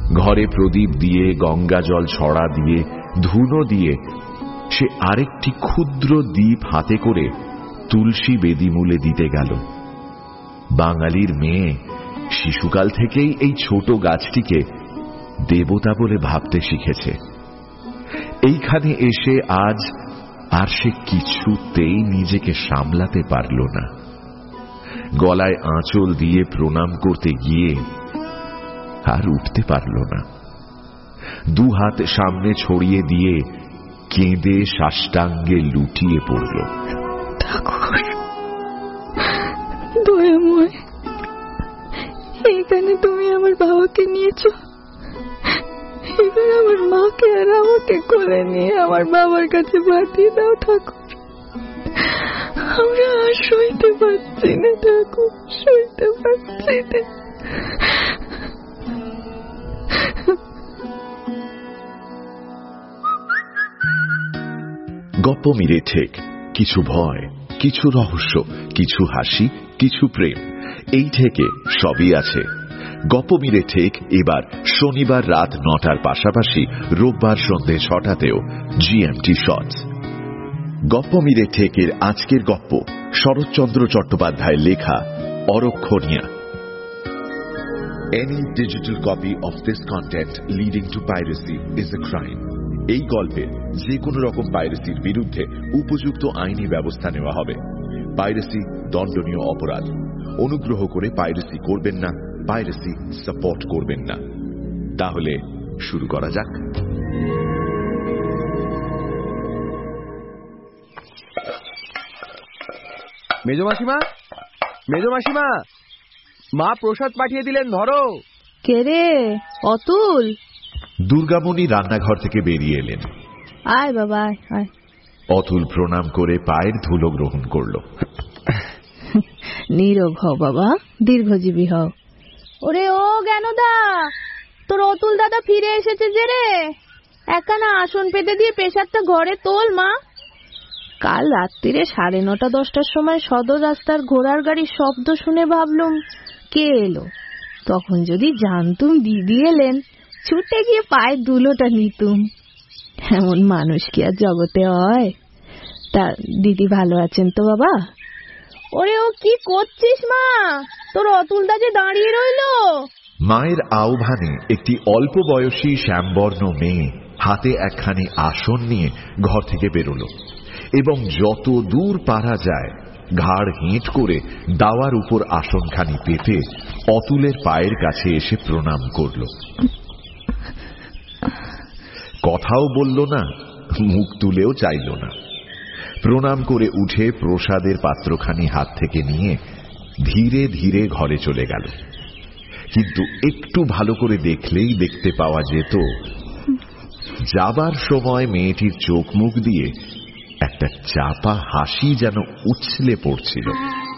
ঘরে প্রদীপ দিয়ে, গঙ্গা জল ছড়া দিয়ে, ধুনো দিয়ে সে আরেকটি ক্ষুদ্র দ্বীপ হাতে করে তুলসী বেদিমূলে দিতে গেল। বাঙালির মেয়ে শিশুকাল থেকেই এই ছোট গাছটিকে দেবতা বলে ভাবতে শিখেছে। এইখানে এসে আজ আর সে কিছুতেই নিজেকে সামলাতে পারল না। গলায় আঁচল দিয়ে প্রণাম করতে গিয়ে আর উঠতে পারল না। দুহাত সামনে ছড়িয়ে দিয়ে কেঁদে সাষ্টাঙ্গে লুটিয়ে পড়ল। ঠাকুর দয়াময়, এখানে তুমি আমার বাবাকে নিয়েছ, এবার আমার মাকে আর আমাকে কোলে নিয়ে আমার বাবার কাছে পাঠিয়ে দাও ঠাকুর। আমরা আর সইতে পারছি না ঠাকুর, সইতে পারছি না। গপ্প মিরে ঠেক, কিছু ভয়, কিছু রহস্য, কিছু হাসি, কিছু প্রেম, এই থেকে সবই আছে। গপ্প মিরে ঠেক এবার শনিবার রাত 9টার পাশাপাশি রোববার সন্ধ্যে 6টাতেও GMT শটস। গপ্প মিরে ঠেকের আজকের গপ্প শরৎচন্দ্র চট্টোপাধ্যায় লেখা অরক্ষণীয়া। Any digital copy of this content leading to piracy is a crime. এই গল্পের যে কোনো রকম পাইরেসির বিরুদ্ধে উপযুক্ত আইনি ব্যবস্থা নেওয়া হবে। পাইরেসি দণ্ডনীয় অপরাধ। অনুগ্রহ করে পাইরেসি করবেন না, পাইরেসি সাপোর্ট করবেন না। তাহলে শুরু করা যাক। মেজো মাসিমা, মেজো মাসিমা, মা প্রসাদ পাঠিয়ে দিলেন, ধরো। কে রে? অতুল। দুর্গামণি রান্নাঘর থেকে বেরিয়ে এলেন। আয় বাবা আয়। অতুল প্রণাম করে পায়ের ধুলো গ্রহণ করল। নীরব হও বাবা, দীর্ঘজীবী হও। ওরে ও জ্ঞানদা, তোর অতুল দাদা ফিরে এসেছে যে রে। একখানা আসন পেতে দিয়ে পেশারটা ঘরে তোল মা। কাল রাত্রিরে 9:30 10টার সময় সদর রাস্তার ঘোড়ার গাড়ির শব্দ শুনে ভাবলুম কে এলো। তখন যদি জানতুম দিদি এলেন, ছুটে গিয়ে পায়ের ধুলোটা নিতুম। এমন মানুষ কি আর জগতে হয়? তা দিদি ভালো আছেন তো বাবা? ওরে ও কি করছিস মা? তোর অতুল দা যে দাঁড়িয়ে রইল। মায়ের আহ্বানে একটি অল্প বয়সী শ্যামবর্ণ মেয়ে হাতে একখানি আসন নিয়ে ঘর থেকে বেরোল এবং যত দূর পারা যায় ঘাড় হেঁট করে দাওয়ার উপর আসনখানি পেতে অতুলের পায়ের কাছে এসে প্রণাম করল। কথাও বলল না, মুখ তুলেও চাইল না। প্রণাম করে উঠে প্রসাদের পাত্রখানি হাত থেকে নিয়ে ধীরে ধীরে ঘরে চলে গেল। কিন্তু একটু ভালো করে দেখলেই দেখতে পাওয়া যেত যাবার সময় মেয়েটির চোখ মুখ দিয়ে একটা চাপা হাসি যেন উছলে পড়ছিল।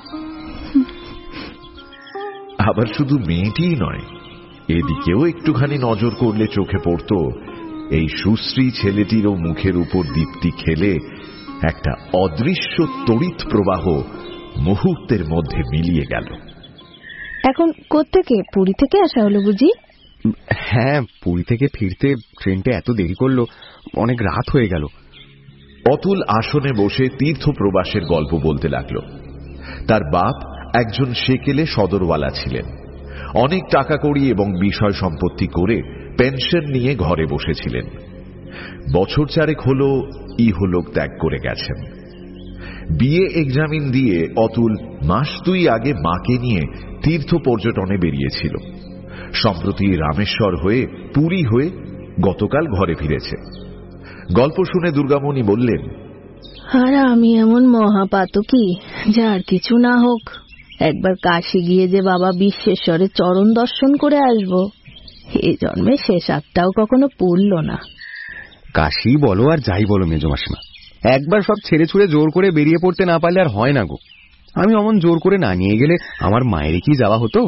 আবার শুধু মেয়েটিই নয়, এদিকেও একটুখানি নজর করলে চোখে পড়ত এই সুশ্রী ছেলেটিরও মুখের উপর দীপ্তি খেলে একটা অদৃশ্য তড়িৎ প্রবাহ মুহূর্তের মধ্যে মিলিয়ে গেল। এখন কোত্থেকে? পুরী থেকে আসা হলো বুঝি? হ্যাঁ, পুরী থেকে ফিরতে ট্রেনটা এত দেরি করলো, অনেক রাত হয়ে গেল। অতুল আসনে বসে তীর্থ প্রবাসের গল্প বলতে লাগল। তার বাপ একজন সেকেলে সদরওয়ালা ছিলেন। অনেক টাকা কড়ি এবং বিষয় সম্পত্তি করে পেনশন নিয়ে ঘরে বসেছিলেন। বছর 4 হল ইহলোক ত্যাগ করে গেছেন। বিএ এক্সামিন দিয়ে অতুল মাস 2 আগে মাকে নিয়ে তীর্থ পর্যটনে বেরিয়েছিল। সম্প্রতি রামেশ্বর হয়ে পুরী হয়ে গতকাল ঘরে ফিরেছে। গল্প শুনে দুর্গামণি বললেন, আর আমি এমন মহাপাতকী যার কিছু না হোক, একবার কাশী গিয়ে যে বাবা বিশ্বেশ্বরের চরণ দর্শন করে আসব, এ জন্মে শেষ আটটাও কখনো পড়ল না। কাশী বলো আর যাই বলো মেজো মাসিমা, একবার সব ছেড়ে ছুড়ে জোর করে বেরিয়ে পড়তে না পারলে আর হয় না গো। আমি অমন জোর করে না নিয়ে গেলে আমার মায়ের কি যাওয়া হতো?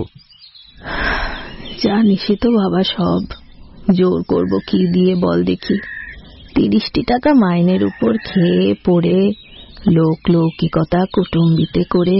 জানিসই তো বাবা, সব জোর করব কি দিয়ে বল দেখি। 30টি টাকা মাইনের উপর খেয়ে পড়ে লৌকিকতা কুটুম্বিতে করে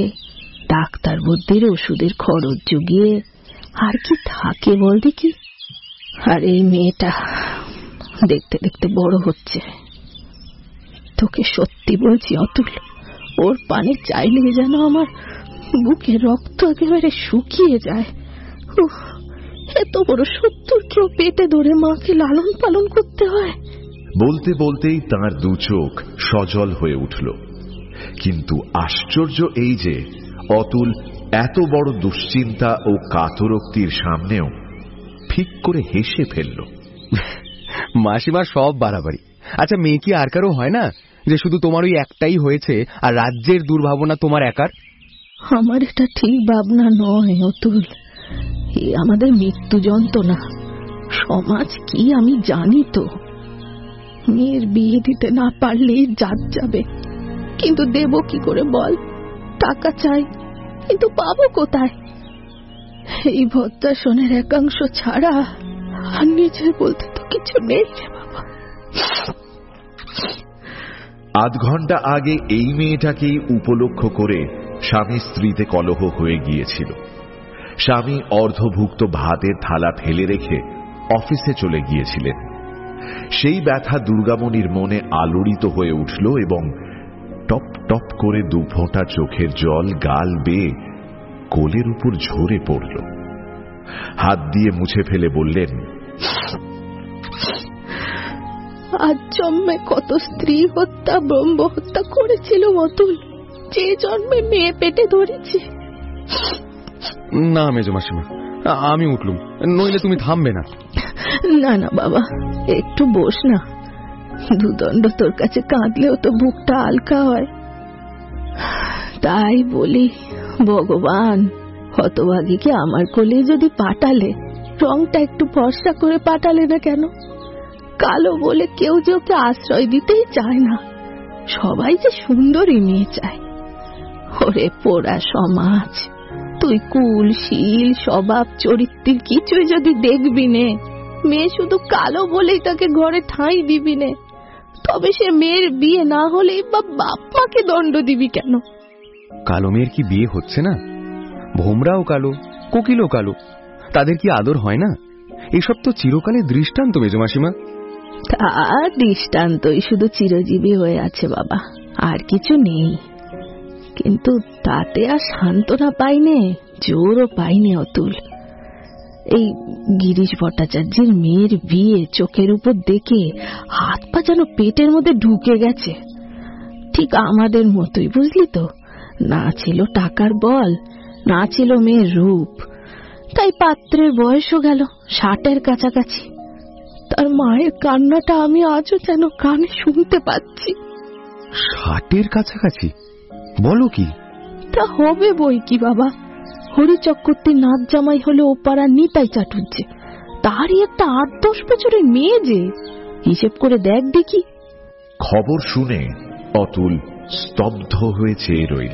ডাক্তার বুদ্ধির ওষুধের খরচ জুগিয়ে আর কি থাকে বল দেখি। আর এই মেয়েটা দেখতে দেখতে বড় হচ্ছে। তোকে সত্যি বলছি অতুল, ওর পানি চাইলে যেন আমার বুকে রক্ত একেবারে শুকিয়ে যায়। এত বড় শত্রুকেও পেটে ধরে মাকে লালন পালন করতে হয়। বলতে বলতেই তাঁর দু চোখ সজল হয়ে উঠল। কিন্তু আশ্চর্য এই যে অতুল এত বড় দুশ্চিন্তা ও কাতরোক্তির সামনেও ঠিক করে হেসে ফেলল। মাসিমার সব বাড়াবাড়ি। আচ্ছা, মেয়ে কি আর কারো হয় না যে শুধু তোমার ওই একটাই হয়েছে আর রাজ্যের দুর্ভাবনা তোমার একার? আমার এটা ঠিক ভাবনা নয় অতুল, এ আমাদের মৃত্যু যন্ত্রণা। সমাজ কি আমি জানি তো। মেয়ের বিয়ে দিতে না পারলেই জাত যাবে, কিন্তু দেব কি করে বল? টাকা চাই, কিন্তু পাবো কোথায়? এই ভদ্রাসনের একাংশ ছাড়া আর নিজের বলতে তো কিছু নেই রে বাবা। আধ ঘন্টা আগে এই মেয়েটাকেই উপলক্ষ করে স্বামী স্ত্রীতে কলহ হয়ে গিয়েছিল। স্বামী অর্ধভুক্ত ভাতের থালা ফেলে রেখে অফিসে চলে গিয়েছিলেন। সেই ব্যথা দুর্গামণির মনে আলোড়িত হয়ে উঠল এবং টপ টপ করে দুফোঁটা চোখের জল গাল বেয়ে কোলের উপর ঝরে পড়ল। হাত দিয়ে মুছে ফেলে বললেন, আজ জন্মে কত স্ত্রী হত্যা ব্রহ্ম হত্যা করেছিল অতুল, যে জন্মে মেয়ে পেটে ধরেছি। না মেজো মাসিমা, আমি উঠলুম, নইলে তুমি থামবে না। না না বাবা, একটু বস না। দুদণ্ড তোর কাছে কাঁদলেও তো বুকটা হালকা হয়। তাই বলি, ভগবান হতভাগীকে আমার কোলে যদি পাঠালে, রংটা একটু ফর্সা করে পাঠালে না কেন? কালো বলে কেউ যে ওকে আশ্রয় দিতেই চায় না, সবাই যে সুন্দরী মেয়ে চায়। ওরে পোড়া সমাজ, তুই কুল শীল স্বভাব চরিত্রের কিছুই যদি দেখবি নে, মেয়ে শুধু কালো বলেই তাকে ঘরে ঠাঁই দিবি নে, তবে সে মেয়ের বিয়ে না হলেই বা বাপ মাকে দণ্ড দিবি কেন? কালো মেয়ের কি বিয়ে হচ্ছে না? ভোমরাও কালো, কোকিলও কালো, তাদের কি আদর হয় না? এসব তো চিরকালের দৃষ্টান্ত মেজো মাসিমা। তার দৃষ্টান্তই শুধু চিরজীবী হয়ে আছে বাবা, আর কিছু নেই। কিন্তু তাতে আর সান্ত্বনা পাইনে, জোরও পাইনি অতুল। এই গিরিশ ভট্টাচার্যের মেয়ের বিয়ে চোখের উপর দেখে হাত পা যেন পেটের মধ্যে ঢুকে গেছে। ঠিক আমাদের মতোই, বুঝলি তো। না ছিল টাকার বল, না ছিল মেয়ের রূপ, তাই পাত্রের বয়সও গেল 60-এর কাছাকাছি। তার মায়ের কান্নাটা আমি আজও যেন কানে শুনতে পাচ্ছি। 60-এর কাছাকাছি? বলো কি? তা হবে বই কি বাবা। হরিচক্রবর্তী নাচ জামাই হলে ও পাড়ার নিতাই চাটুর্যে, তারই একটা 8-10 বছরের মেয়ে যে। হিসেব করে দেখ দেখি। খবর শুনে অতুল স্তব্ধ হয়ে চেয়ে রইল।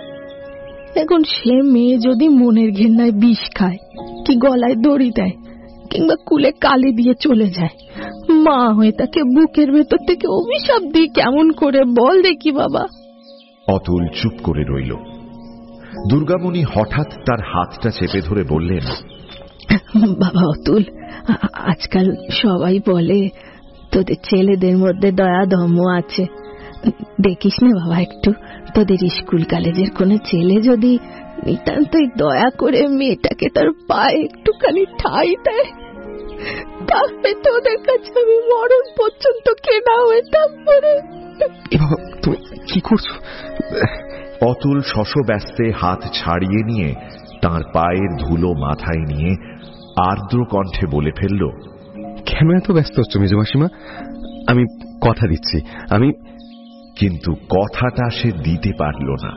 এখন সে মেয়ে যদি মনের ঘেন্নায় বিষ খায়, কি গলায় দড়ি দেয়, কিংবা কুলে কালি দিয়ে চলে যায়, মা হয়ে তাকে বুকের ভেতর থেকে অভিশাপ দিই কেমন করে বল দেখি বাবা। অতুল চুপ করে রইল। দুর্গামণি হঠাৎ তার হাতটা চেপে ধরে বললেন, বাবা অতুল, আজকাল সবাই বলে তোদের ছেলেদের মধ্যে দয়া ধর্ম আছে। দেখিস না বাবা একটু, তোদের স্কুল কলেজের কোনো ছেলে যদি নিতান্তই দয়া করে মেয়েটাকে তার পায়ে একটুখানি ঠাঁই দেয়, তাহলে তোদের কাছে আমি মরণ পর্যন্ত কেনা হয়ে তারপরে। তুমি কি করছো? অতুল শশব্যস্তে হাত ছাড়িয়ে নিয়ে তার পায়ের ধুলো মাথায় নিয়ে আর্দ্র কণ্ঠে বলে ফেলল, কেন এত ব্যস্ত হচ্ছ মেজো মাসিমা? আমি কথা দিচ্ছি, আমি। কিন্তু কথাটা সে দিতে পারল না।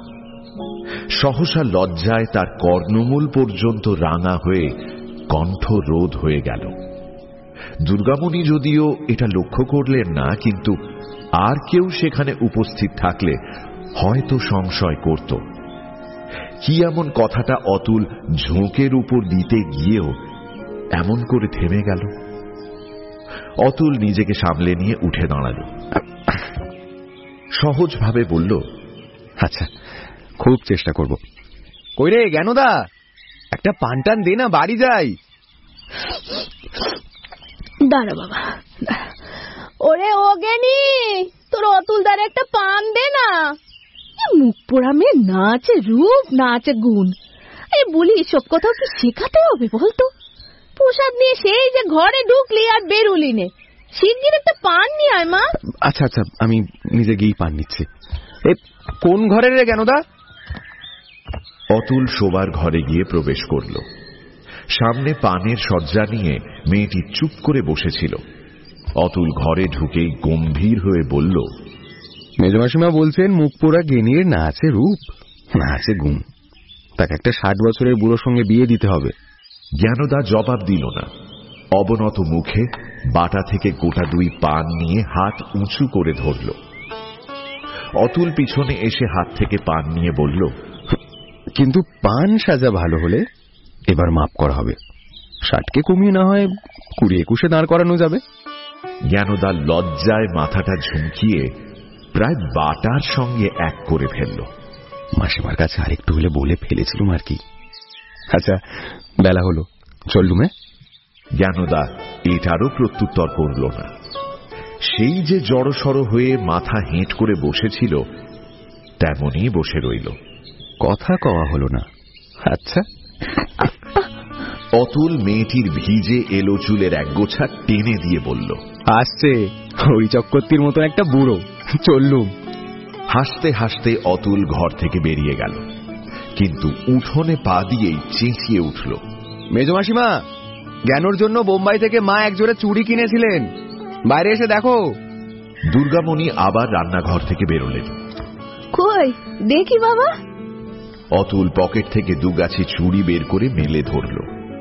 সহসা লজ্জায় তার কর্ণমূল পর্যন্ত রাঙা হয়ে কণ্ঠ রোধ হয়ে গেল। দুর্গামণি যদিও এটা লক্ষ্য করলেন না, কিন্তু আর কেউ সেখানে উপস্থিত থাকলে হয়তো সংশয় করত। কি এমন কথাটা অতুল ঝোঁকের উপর দিতে গিয়েও এমন করে থেমে গেল। অতুল নিজেকে সামলে নিয়ে উঠে দাঁড়াল, সহজভাবে বলল, আচ্ছা, খুব চেষ্টা করব। কই রে জ্ঞানদা, একটা পান টান দে না, বাড়ি যাই। দাঁড়া বাবা। ওরে ও জ্ঞানী, তোর অতুলদার একটা পান দে না। মুখ পোড়া মেয়ে, না আছে রূপ না আছে গুণ। এই বলি, এসব কোথাও কি শেখাতে হবে বলতো? প্রসাদ নিয়ে সেই যে ঘরে ঢুকলি আর বেরুলি নে। শিগগির একটা পান নিয়ে আয় মা। আচ্ছা আচ্ছা, আমি নিজে গিয়ে পান নিচ্ছি। কোন ঘরে রে জ্ঞানদা? অতুল শোবার ঘরে গিয়ে প্রবেশ করল। সামনে পানের সজ্জা নিয়ে মেয়েটি চুপ করে বসেছিল। অতুল ঘরে ঢুকেই গম্ভীর হয়ে বলল, মেজমাসিমা বলছেন মুখ পোড়া জ্ঞানীর না আছে রূপ না আছে গুণ, তাকে একটা 60 বছরের বুড়োর সঙ্গে বিয়ে দিতে হবে। জ্ঞানদা জবাব দিল না। অবনত মুখে বাটা থেকে গোটা 2 পান নিয়ে হাত উঁচু করে ধরল। অতুল পিছনে এসে হাত থেকে পান নিয়ে বলল, কিন্তু পান সাজা ভালো হলে এবার মাপ করা হবে। 60কে কমিয়ে না হয় 20-21 দাঁড় করানো যাবে। জ্ঞানদা লজ্জায় মাথাটা ঝুঁকিয়ে প্রায় বাটার সঙ্গে এক করে ফেলল। মাসিমার কাছে আরেকটু হলে বলে ফেলেছিলাম আর কি। আচ্ছা, বেলা হলো, চললুম। জ্ঞানদা এটারও প্রত্যুত্তর করল না। সেই যে জড়সড় হয়ে মাথা হেঁট করে বসেছিল তেমনই বসে রইল। কথা কওয়া হলো না। আচ্ছা। অতুল মেয়েটির ভিজে এলো চুলের এক গোছা টেনে দিয়ে বলল, আসছে ওই চক্রবর্তীর মতো একটা বুড়ো, চললুম। হাসতে হাসতে অতুল ঘর থেকে বেরিয়ে গেল, কিন্তু উঠোনে পা দিয়েই চেঁচিয়ে উঠল, মেজমাসিমা, জ্ঞানোর জন্য বোম্বাই থেকে মা একজোড়া চুড়ি কিনেছিলেন, বাইরে এসে দেখো। দুর্গামণি আবার রান্নাঘর থেকে বেরোলেন। কই দেখি বাবা। অতুল পকেট থেকে 2 গাছি চুড়ি বের করে মেলে ধরল।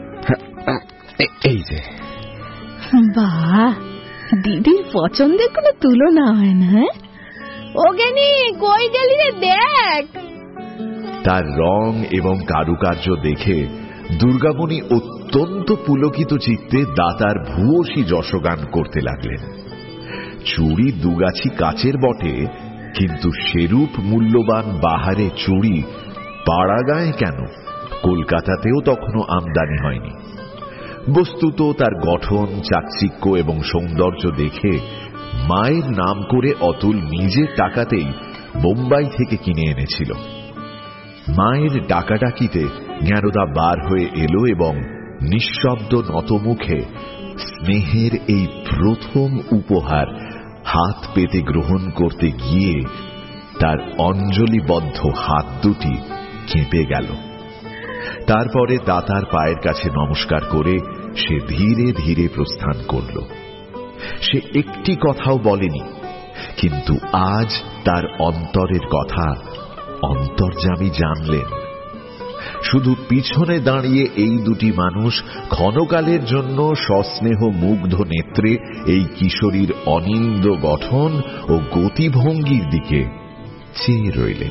এই যে। বাহ, দিদির পছন্দের কোনো তুলনা হয় না। ও জ্ঞানী, কই গেলি রে, দেখ। তার রং এবং কারুকার্য দেখে দুর্গামণি অত্যন্ত পুলকিত চিত্তে দাতার ভূয়সী যশগান করতে লাগলেন। চুড়ি 2 গাছি কাচের বটে, কিন্তু সেরূপ মূল্যবান বাহারে চুড়ি পাড়াগাঁয়ে কেন, কলকাতাতেও তখনও আমদানি হয়নি। বস্তুত তার গঠন, চাকচিক্য এবং সৌন্দর্য দেখে মায়ের নাম করে অতুল নিজের টাকাতেই বোম্বাই থেকে কিনে এনেছিল। মায়ের ডাকাডাকিতে জ্ঞানদা বার হয়ে এলো এবং নিঃশব্দ নতমুখে স্নেহের এই প্রথম উপহার হাত পেতে গ্রহণ করতে গিয়ে তার অঞ্জলিবদ্ধ হাত দুটি কেঁপে গেল। তারপরে দাতার পায়ের কাছে নমস্কার করে সে ধীরে ধীরে প্রস্থান করল। সে একটি কথাও বলেনি, কিন্তু আজ তার অন্তরের কথা অন্তর্যামী জানলেন। শুধু পিছনে দাঁড়িয়ে এই 2টি মানুষ ক্ষণকালের জন্য সস্নেহ মুগ্ধ নেত্রে এই কিশোরীর অনিন্দ গঠন ও গতিভঙ্গির দিকে চেয়ে রইলেন।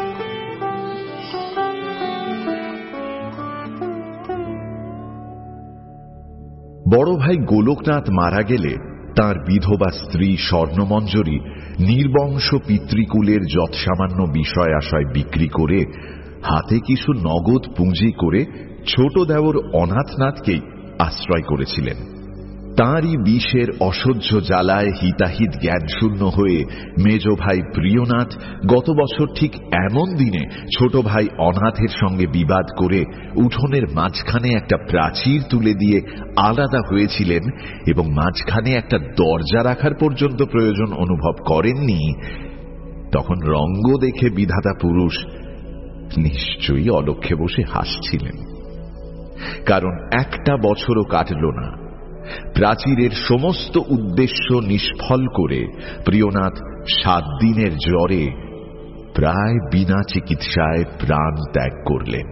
বড় ভাই গোলকনাথ মারা গেলে তাঁর বিধবা স্ত্রী স্বর্ণমঞ্জরী নির্বংশ পিতৃকুলের যৎসামান্য বিষয় আশয় বিক্রি করে হাতে কিছু নগদ পুঁজি করে ছোট দেওর অনাথনাথকেই আশ্রয় করেছিলেন। তাঁরই বিষের অসহ্য জ্বালায় হিতাহিত জ্ঞানশূন্য হয়ে মেজ ভাই প্রিয়নাথ গত বছর ঠিক এমন দিনে ছোট ভাই অনাথের সঙ্গে বিবাদ করে উঠোনের মাঝখানে একটা প্রাচীর তুলে দিয়ে আলাদা হয়েছিলেন এবং মাঝখানে একটা দরজা রাখার পর্যন্ত প্রয়োজন অনুভব করেননি। তখন রঙ্গ দেখে বিধাতা পুরুষ নিশ্চয়ই অলক্ষ্যে বসে হাসছিলেন, কারণ একটা বছরও কাটল না প্রাচীরের সমস্ত উদ্দেশ্য নিষ্ফল করে প্রিয়নাথ 7 দিনের জ্বরে প্রায় বিনা চিকিৎসায় প্রাণ ত্যাগ করলেন।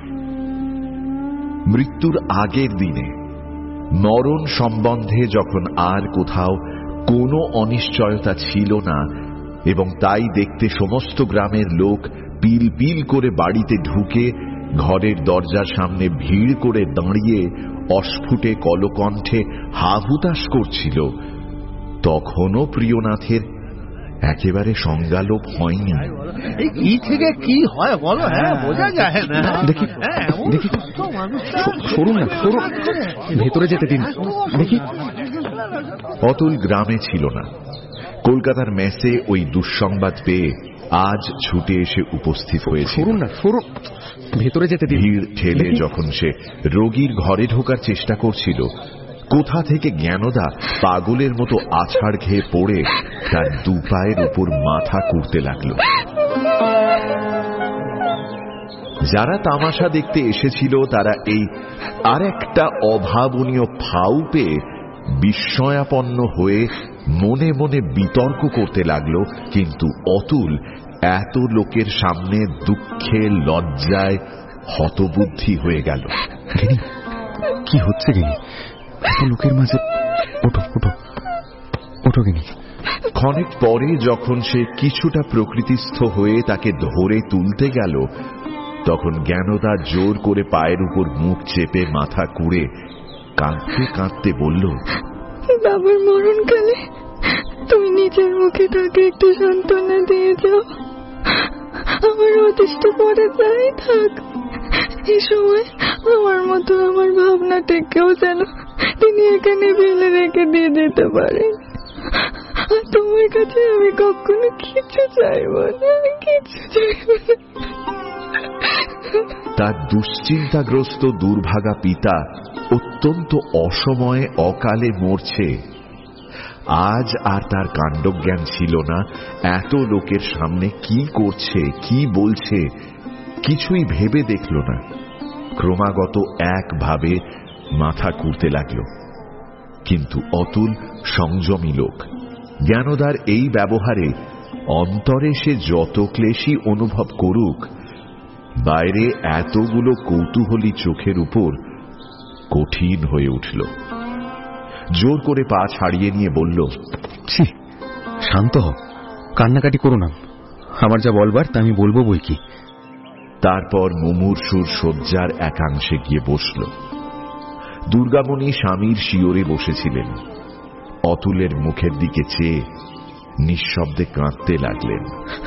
মৃত্যুর আগের দিনে মরণ সম্বন্ধে যখন আর কোথাও কোনো অনিশ্চয়তা ছিল না এবং তাই দেখতে সমস্ত গ্রামের লোক পিল পিল করে বাড়িতে ঢুকে ঘরের দরজার সামনে ভিড় করে দাঁড়িয়ে অস্ফুটে কলকণ্ঠে হাহুতাশ করছিল, তখনও প্রিয়নাথের একেবারে সংজ্ঞালোপ হয়নি। কি থেকে কি হয় বলো, বোঝা যায় না। দেখি দেখি, সরুন না, সরুন, ভেতরে যেতে দিন। দেখি অতুল গ্রামে ছিল না। কলকাতার মেসে ওই দুঃসংবাদ পেয়ে আজ ছুটে এসে উপস্থিত হয়েছে। ভেতরে যেতে ভিড় ঠেলে যখন সে রোগীর ঘরে ঢোকার চেষ্টা করছিল, কোথা থেকে জ্ঞানদা পাগলের মতো আছাড় খেয়ে পড়ে তার দু পায়ের উপর মাথা কুড়তে লাগল। যারা তামাশা দেখতে এসেছিল তারা এই আর একটা অভাবনীয় ফাউ পেয়ে বিস্ময়াপন্ন হয়ে মনে মনে বিতর্ক করতে লাগলো। কিন্তু অতুল এত লোকের সামনে দুঃখে লজ্জায় হতবুদ্ধি হয়ে গেল। কি হচ্ছে গিনি? এত লোকের মাঝে ওঠো ওঠো ওঠো গিনি। ক্ষণিক পরে যখন সে কিছুটা প্রকৃতিস্থ হয়ে তাকে ধরে তুলতে গেল, তখন জ্ঞানদা জোর করে পায়ের উপর মুখ চেপে মাথা কুড়ে কাঁদতে কাঁদতে বলল, বাবার মরণকালে তুমি নিজের মুখে তাকে একটু সান্ত্বনা দিয়ে যাও। আমার অতিষ্ঠ পরে যাই থাক, এই সময় আমার মতো আমার ভাবনাটাকেও যেন তিনি এখানে ফেলে রেখে দিয়ে যেতে পারেন। তোমার কাছে আমি কখনো কিছু চাইব না, কিছু চাইব না। তার দুশ্চিন্তাগ্রস্ত দুর্ভাগা পিতা অত্যন্ত অসময়ে অকালে মরছে। আজ আর তার কাণ্ডজ্ঞান ছিল না। এত লোকের সামনে কি করছে, কি বলছে কিছুই ভেবে দেখল না। ক্রমাগত একভাবে মাথা কুড়তে লাগল। কিন্তু অতুল সংযমী লোক। জ্ঞানদার এই ব্যবহারে অন্তরে সে যত ক্লেশই অনুভব করুক, বাইরে এতগুলো কৌতূহলী চোখের উপর কঠিন হয়ে উঠল। জোর করে পা ছাড়িয়ে নিয়ে বলল, ছি, শান্ত হও, কান্নাকাটি করো না। আমার যা বলবার তা আমি বলবো বই কি। তারপর মুমূর্ষুর শয্যার একাংশে গিয়ে বসল। দুর্গামণি স্বামীর শিয়রে বসেছিলেন। অতুলের মুখের দিকে চেয়ে নিঃশব্দে কাঁদতে লাগলেন।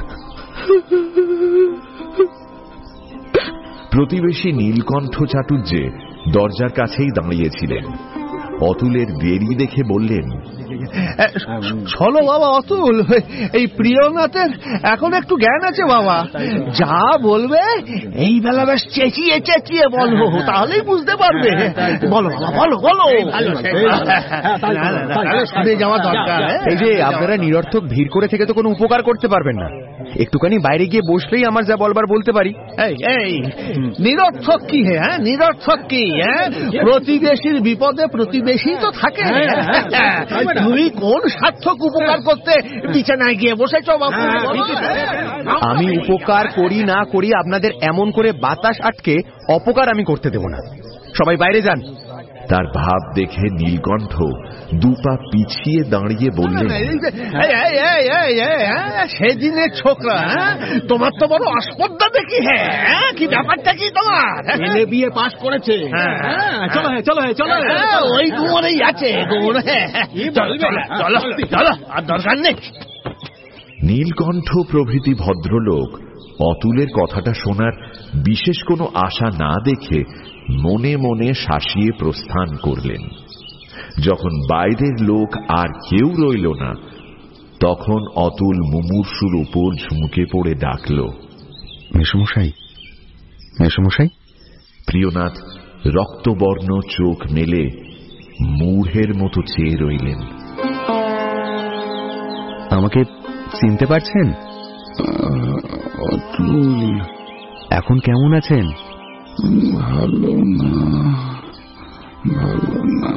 প্রতিবেশী নীলকণ্ঠ চাটুর্যে দরজার কাছেই দাঁড়িয়েছিলেন। অতুলের দেরি দেখে বললেন, চলো বাবা অতুল, এই প্রিয়নাথের এখন একটু জ্ঞান আছে বাবা। যা বলবে এই বেলা বেশ চেঁচিয়ে চেঁচিয়ে বলবো, তাহলেই বুঝতে পারবে। বলো বাবা, বলো বলো। শুনে যাওয়া দরকার। এই যে আপনারা নিরর্থক ভিড় করে থেকে তো কোনো উপকার করতে পারবেন না। একটুখানি বাইরে গিয়ে বসলেই আমার যা বলবার বলতে পারি। এই নিরর্থক কি? হ্যাঁ, নিরর্থক কি? প্রতিবেশীর বিপদে প্রতিবেশী তো থাকে। তুমি কোন সার্থক উপকার করতে বিছানায় গিয়ে বসেছ বাবু? আমি উপকার করি না করি আপনাদের এমন করে বাতাস আটকে অপকার আমি করতে দেব না। সবাই বাইরে যান। তার ভাব দেখে নীলকণ্ঠ দুপা পিছিয়ে দাঁড়িয়ে বললেন, সেদিনের ছোকরা, তোমার তো বড় আস্পর্ধা দেখি। হ্যাঁ, কি ব্যাপারটা কি তোমার? ছেলে বিয়ে পাস করেছে। চলো চলো চলো, ওই গুমরেই আছে। চলো চলো, আর দরকার নেই। নীলকণ্ঠ প্রভৃতি ভদ্রলোক অতুলের কথাটা শোনার বিশেষ কোনো আশা না দেখে মনে মনে শাসিয়ে প্রস্থান করলেন। যখন বাইরের লোক আর কেউ রইল না, তখন অতুল মুমূর্ষুর উপর ঝুঁকে পড়ে ডাকল, মেসমশাই, মেসমশাই। প্রিয়নাথ রক্তবর্ণ চোখ মেলে মূঢ়ের মতো চেয়ে রইলেন। আমাকে চিনতে পারছেন? অতুল, এখন কেমন আছেন? ভালো না, ভালো না।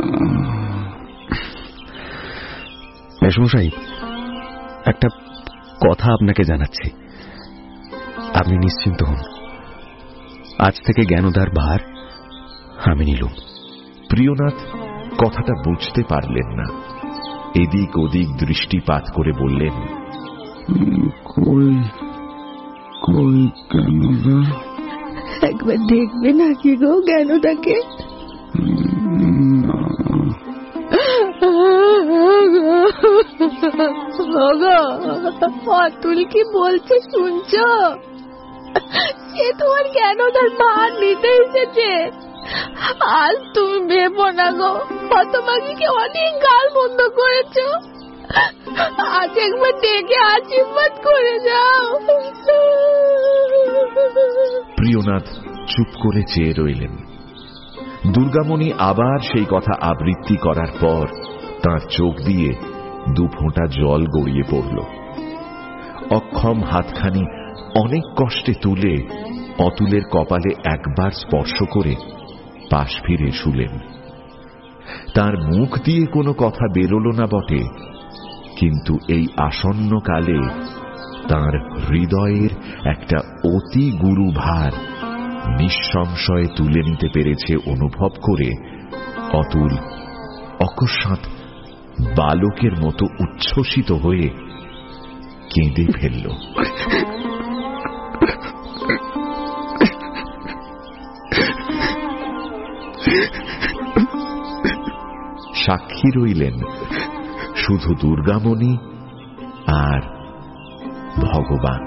মেসমশাই, একটা কথা আপনাকে জানাচ্ছি। আপনি নিশ্চিন্ত হন। আজ থেকে জ্ঞানদার ভার আমি নিলুম। প্রিয়নাথ কথাটা বুঝতে পারলেন না। এদিক ওদিক দৃষ্টিপাত করে বললেন, কই কই জ্ঞানদা? একবার দেখবে নাকি গো জ্ঞানদাকে? অতুল কি বলছে শুনছ? সে তোমার জ্ঞানদার ভার নিতে এসেছে। আজ তুমি ভেবো না গো, হতভাগীকে অনেক গাল বন্ধ করেছো, আজ একবার ডেকে আশীর্বাদ করে যাও। প্রিয়নাথ চুপ করে চেয়ে রইলেন। দুর্গামণি আবার সেই কথা আবৃত্তি করার পর তার চোখ দিয়ে দু ফোঁটা জল গড়িয়ে পড়ল। অক্ষম হাতখানি অনেক কষ্টে তুলে অতুলের কপালে একবার স্পর্শ করে পাশ ফিরে শুলেন। তার মুখ দিয়ে কোনো কথা বেরোল না বটে, কিন্তু এই আসন্ন কালে তার হৃদয়ের একটা অতি গুরু ভার নিঃসংশয়ে তুলে নিতে পেরেছে অনুভব করে অতুল অকস্মাৎ বালকের মতো উচ্ছ্বসিত হয়ে কেঁদে ফেলল। সাক্ষী রইলেন শুধু দুর্গামণি আর ভগবান।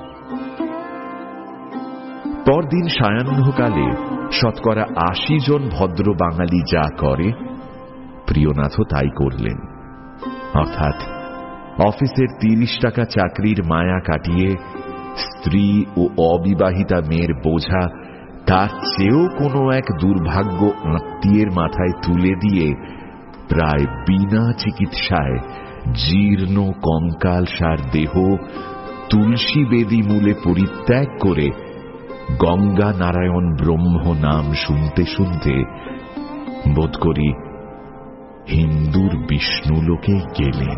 পরদিন সায়াহ্নকালে শতকরা ৮০ জন ভদ্র বাঙালি যা করে, প্রিয়নাথও তাই করলেন। অর্থাৎ অফিসের ৩০ টাকা চাকরির মায়া কাটিয়ে স্ত্রী ও অবিবাহিতা মেয়ের বোঝা তার চেয়েও কোনো এক দুর্ভাগ্য আত্মীয়ের মাথায় তুলে দিয়ে প্রায় বিনা চিকিৎসায় জীর্ণ কঙ্কালসার দেহ তুলসী বেদী মূলে পরিত্যাগ করে গঙ্গা নারায়ণ ব্রহ্ম নাম শুনতে শুনতে বোধ করি হিন্দুর বিষ্ণু লোকে গেলেন।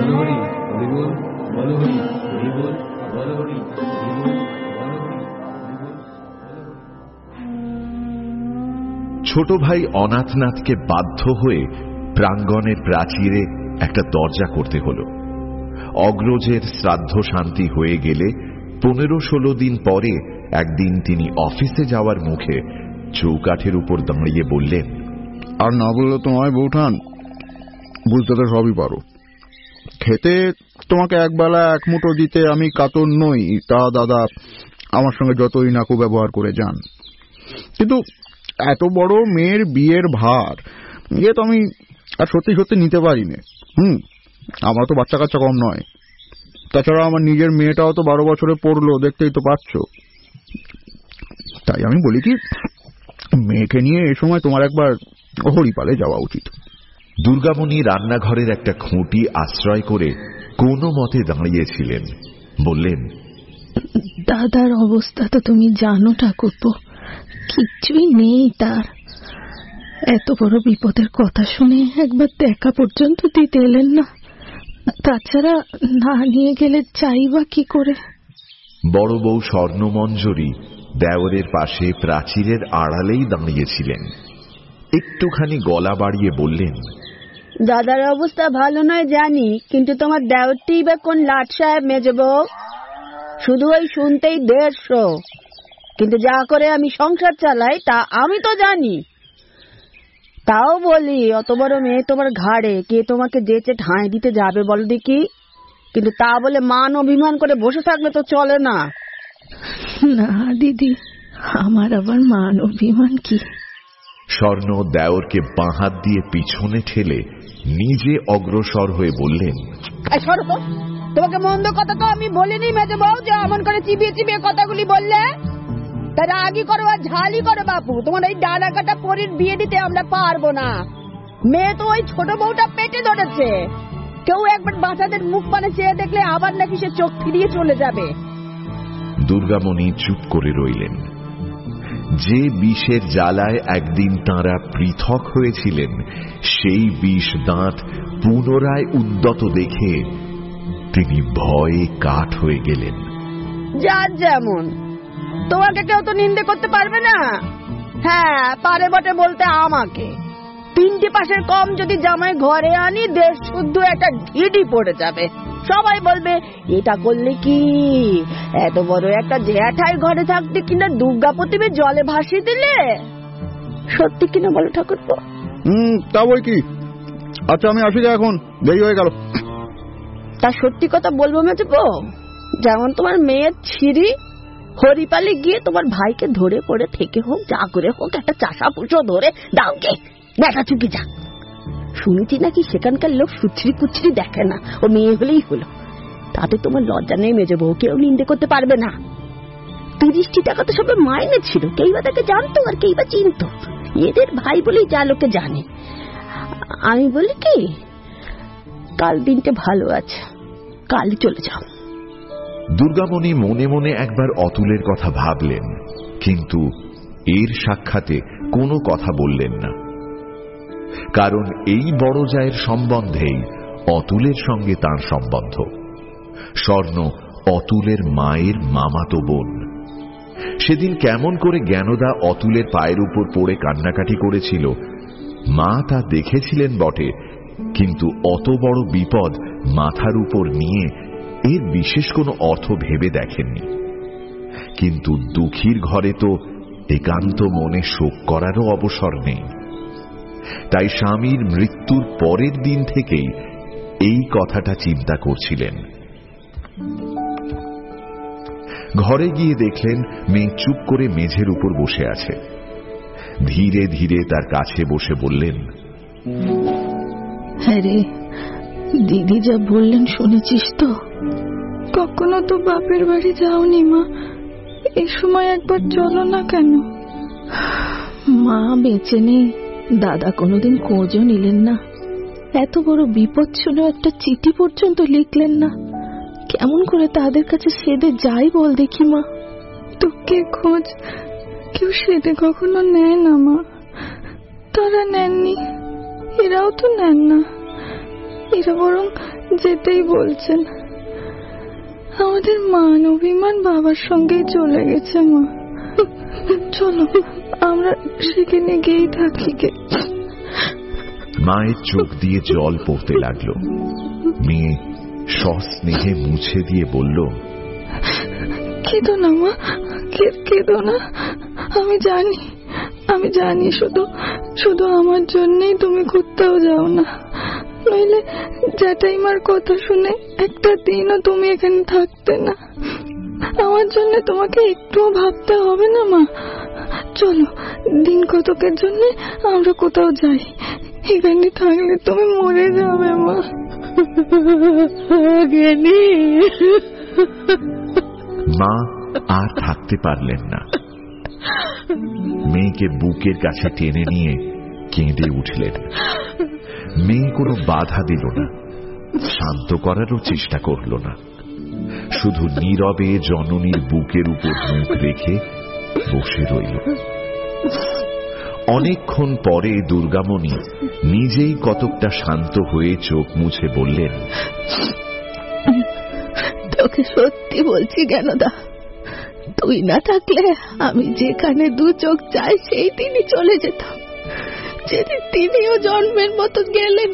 ছোট ভাই অনাথনাথকে বাধ্য হয়ে প্রাঙ্গণের প্রাচীরে একটা দরজা করতে হল। অগ্রজের শ্রাদ্ধ শান্তি হয়ে গেলে ১৫-১৬ দিন পরে একদিন তিনি অফিসে যাওয়ার মুখে চৌকাঠের উপর দাঁড়িয়ে বললেন, আর না বললে তোমায় বৌঠান, বুঝতে তো সবই পারো। খেতে তোমাকে একবেলা এক মুঠো দিতে আমি কাতর নই, তা দাদা আমার সঙ্গে যতই না ব্যবহার করে যান, কিন্তু এত বড় মেয়ের বিয়ের ভার এ তো আমি আর সত্যি সত্যি নিতে পারি না। আমার তো বাচ্চা কাচ্চা কম নয়, তাছাড়া আমার নিজের মেয়েটাও তো 12 বছরে পড়লো, দেখতেই তো পাচ্ছ। তাই আমি বলি কি, মেয়েকে নিয়ে এ সময় তোমার একবার হরিপালে যাওয়া উচিত। দুর্গামণি রান্নাঘরের একটা খুঁটি আশ্রয় করে কোনো মতে দাঁড়িয়েছিলেন। বললেন, দাদার অবস্থা তো তুমি জানো ঠাকুরপো, কিচ্ছুই নেই তার। এত বড় বিপদের কথা শুনে একবার দেখা পর্যন্ত দিতে এলেন না, তাছাড়া না নিয়ে গেলে চাইবা কি করে। বড় বউ স্বর্ণমঞ্জরী দেওরের পাশে প্রাচীরের আড়ালেই দাঁড়িয়েছিলেন। একটুখানি গলা বাড়িয়ে বললেন, দাদার অবস্থা ভালো নয় জানি, কিন্তু তোমার দেওরটি বা কোন লাট সাহেব মেজে বউ, শুধু ওই শুনতেই ১৫০, কিন্তু যা করে আমি সংসার চালাই তা আমি তো জানি। তাও বলি, অত বড় মেয়ে তোমার ঘাড়ে, কে তোমাকে যেচে ঠাঁই দিতে যাবে বল দেখি? কিন্তু তা বলে মান অভিমান করে বসে থাকলে তো চলে না। না দিদি, আমার আবার মান অভিমান কি? স্বর্ণ দেওরকে বাঁ হাত দিয়ে পিছনে ঠেলে নিজে অগ্রসর হয়ে বললেন, তোমাকে মন্দ কথা তো আমি বলিনি মেজে বউ, যে এমন করে চিবিয়ে চিবিয়ে কথাগুলি বললে। তাই রাগি করো আর ঝালি করো বাপু, তোমার এই ডানা কাটা পরীর বিয়ে দিতে আমরা পারবো না। মেয়ে তো ওই ছোট বউটা পেটে ধরেছে, কেউ একবার বাচ্চাদের মুখ পানে চেয়ে দেখলে আবার নাকি সে চোখ ফিরিয়ে চলে যাবে। দুর্গামণি চুপ করে রইলেন। যে বিষের জ্বালায় একদিন তাঁরা পৃথক হয়েছিলেন, সেই বিষ দাঁত পুনরায় উদ্যত দেখে তিনি ভয়ে কাঠ হয়ে গেলেন। যার যেমন, তোমাকে কেউ তো নিন্দে করতে পারবে না। হ্যাঁ পারে বটে বলতে আমাকে। 3টে পাশের কম যদি জামাই ঘরে আনি, দেশ শুদ্ধ একটা ঢিডি পড়ে যাবে। সবাই বলবে, এটা করলে কি, এত বড় একটা জ্যাঠাই ঘরে থাকতে কিনা দুর্গা প্রতিমে জলে ভাসিয়ে দিলে। সত্যি কিনা বলো ঠাকুরপো? তা বই কি। আচ্ছা আমি আসি, এখন দেরি হয়ে গেল। তা সত্যি কথা বলবো মেজবো, যেমন তোমার মেয়ের ছিরি, হরিপালে গিয়ে তোমার ভাইকে ধরে পড়ে থেকে হোক, যা করে হোক, একটা চাষা পুষো ধরে দাওকে, দেখা চুকি যা। শুনেছি নাকি সেখানকার লোক সুচরি কুচরি দেখে না, ও মেয়ে হলেই হলো। তাতে তোমার লজ্জা নেই মেজে বউ, কেউ নিন্দে করতে পারবে না। 30টি টাকা তো সবে মাইনে ছিল, কেই বা তাকে জানতো আর কেই বা চিনত। এদের ভাই বলেই যা লোকে জানে। আমি বলি কি, কাল দিনটা ভালো আছে, কাল চলে যাও। দুর্গামণি মনে মনে একবার অতুলের কথা ভাবলেন, কিন্তু এর সাক্ষাতে কোনো কথা বললেন না। কারণ এই বড় জায়ের সম্বন্ধেই অতুলের সঙ্গে তাঁর সম্বন্ধ। স্বর্ণ অতুলের মায়ের মামাতো বোন। সেদিন কেমন করে জ্ঞানদা অতুলের পায়ের উপর পড়ে কান্নাকাটি করেছিল, মা তা দেখেছিলেন বটে, কিন্তু অত বড় বিপদ মাথার উপর নিয়ে এর বিশেষ কোনো অর্থ ভেবে দেখেননি। কিন্তু দুঃখীর ঘরে তো একান্ত মনে শোক করারও অবসর নেই। তাই স্বামীর মৃত্যুর পরের দিন থেকেই এই কথাটা চিন্তা করছিলেন। ঘরে গিয়ে দেখলেন মেয়ে চুপ করে মেঝের উপর বসে আছে। ধীরে ধীরে তার কাছে বসে বললেন, হ্যাঁ রে, দিদি যা বললেন শুনেছিস তো? কখনো তো বাপের বাড়ি যাওনি মা, এই সময় একবার চলো না কেন? মা বেঁচে নেই, দাদা কোনোদিন খোঁজও নিলেন না। এত বড় বিপদ ছিল, একটা চিঠি পর্যন্ত লিখলেন না। কেমন করে তাদের কাছে সেদে যাই বল দেখি মা। তোকে খোঁজ কেউ সেদে কখনো নেয় না মা, তারা নেননি, এরাও তো নেন না। এরা বরং যেতেই বলছেন। আমাদের মান অভিমান বাবার সঙ্গেই চলে গেছে মা। চলো আমরা সেখানে গিয়েই থাকি গে। মায়ের চোখ দিয়ে জল পড়তে লাগলো। মেয়ে সস্নেহে মুছে দিয়ে বলল, কেঁদো না মা, কেঁদো না। আমি জানি শুধু আমার জন্যই তুমি কোথাও যাও না, নইলে জ্যাঠাইমার কথা শুনে একটা দিনও তুমি এখানে থাকতে না। আমার জন্য তোমাকে একটুও ভাবতে হবে না মা। চলো, দিন কতকের জন্য আমরা কোথাও যাই, এখানে থাকলে তুমি মরে যাবে মা। মা আর থাকতে পারলেন না। মেয়েকে বুকের কাছে টেনে নিয়ে কেঁদে উঠলেন। মেয়ে কোনো বাধা দিল না, শান্ত করারও চেষ্টা করল না, শুধু নীরবে জননীর বুকের উপর মুখ রেখে বসে রইল। অনেকক্ষণ পরে দুর্গামণি নিজেই কতকটা শান্ত হয়ে চোখ মুছে বললেন, তোকে সত্যি বলছি জ্ঞানদা, তুই না থাকলে আমি যেখানে দু চোখ চাই সেই দিনই চলে যেতাম, যেদিন তিনিও জন্মের মতো গেলেন।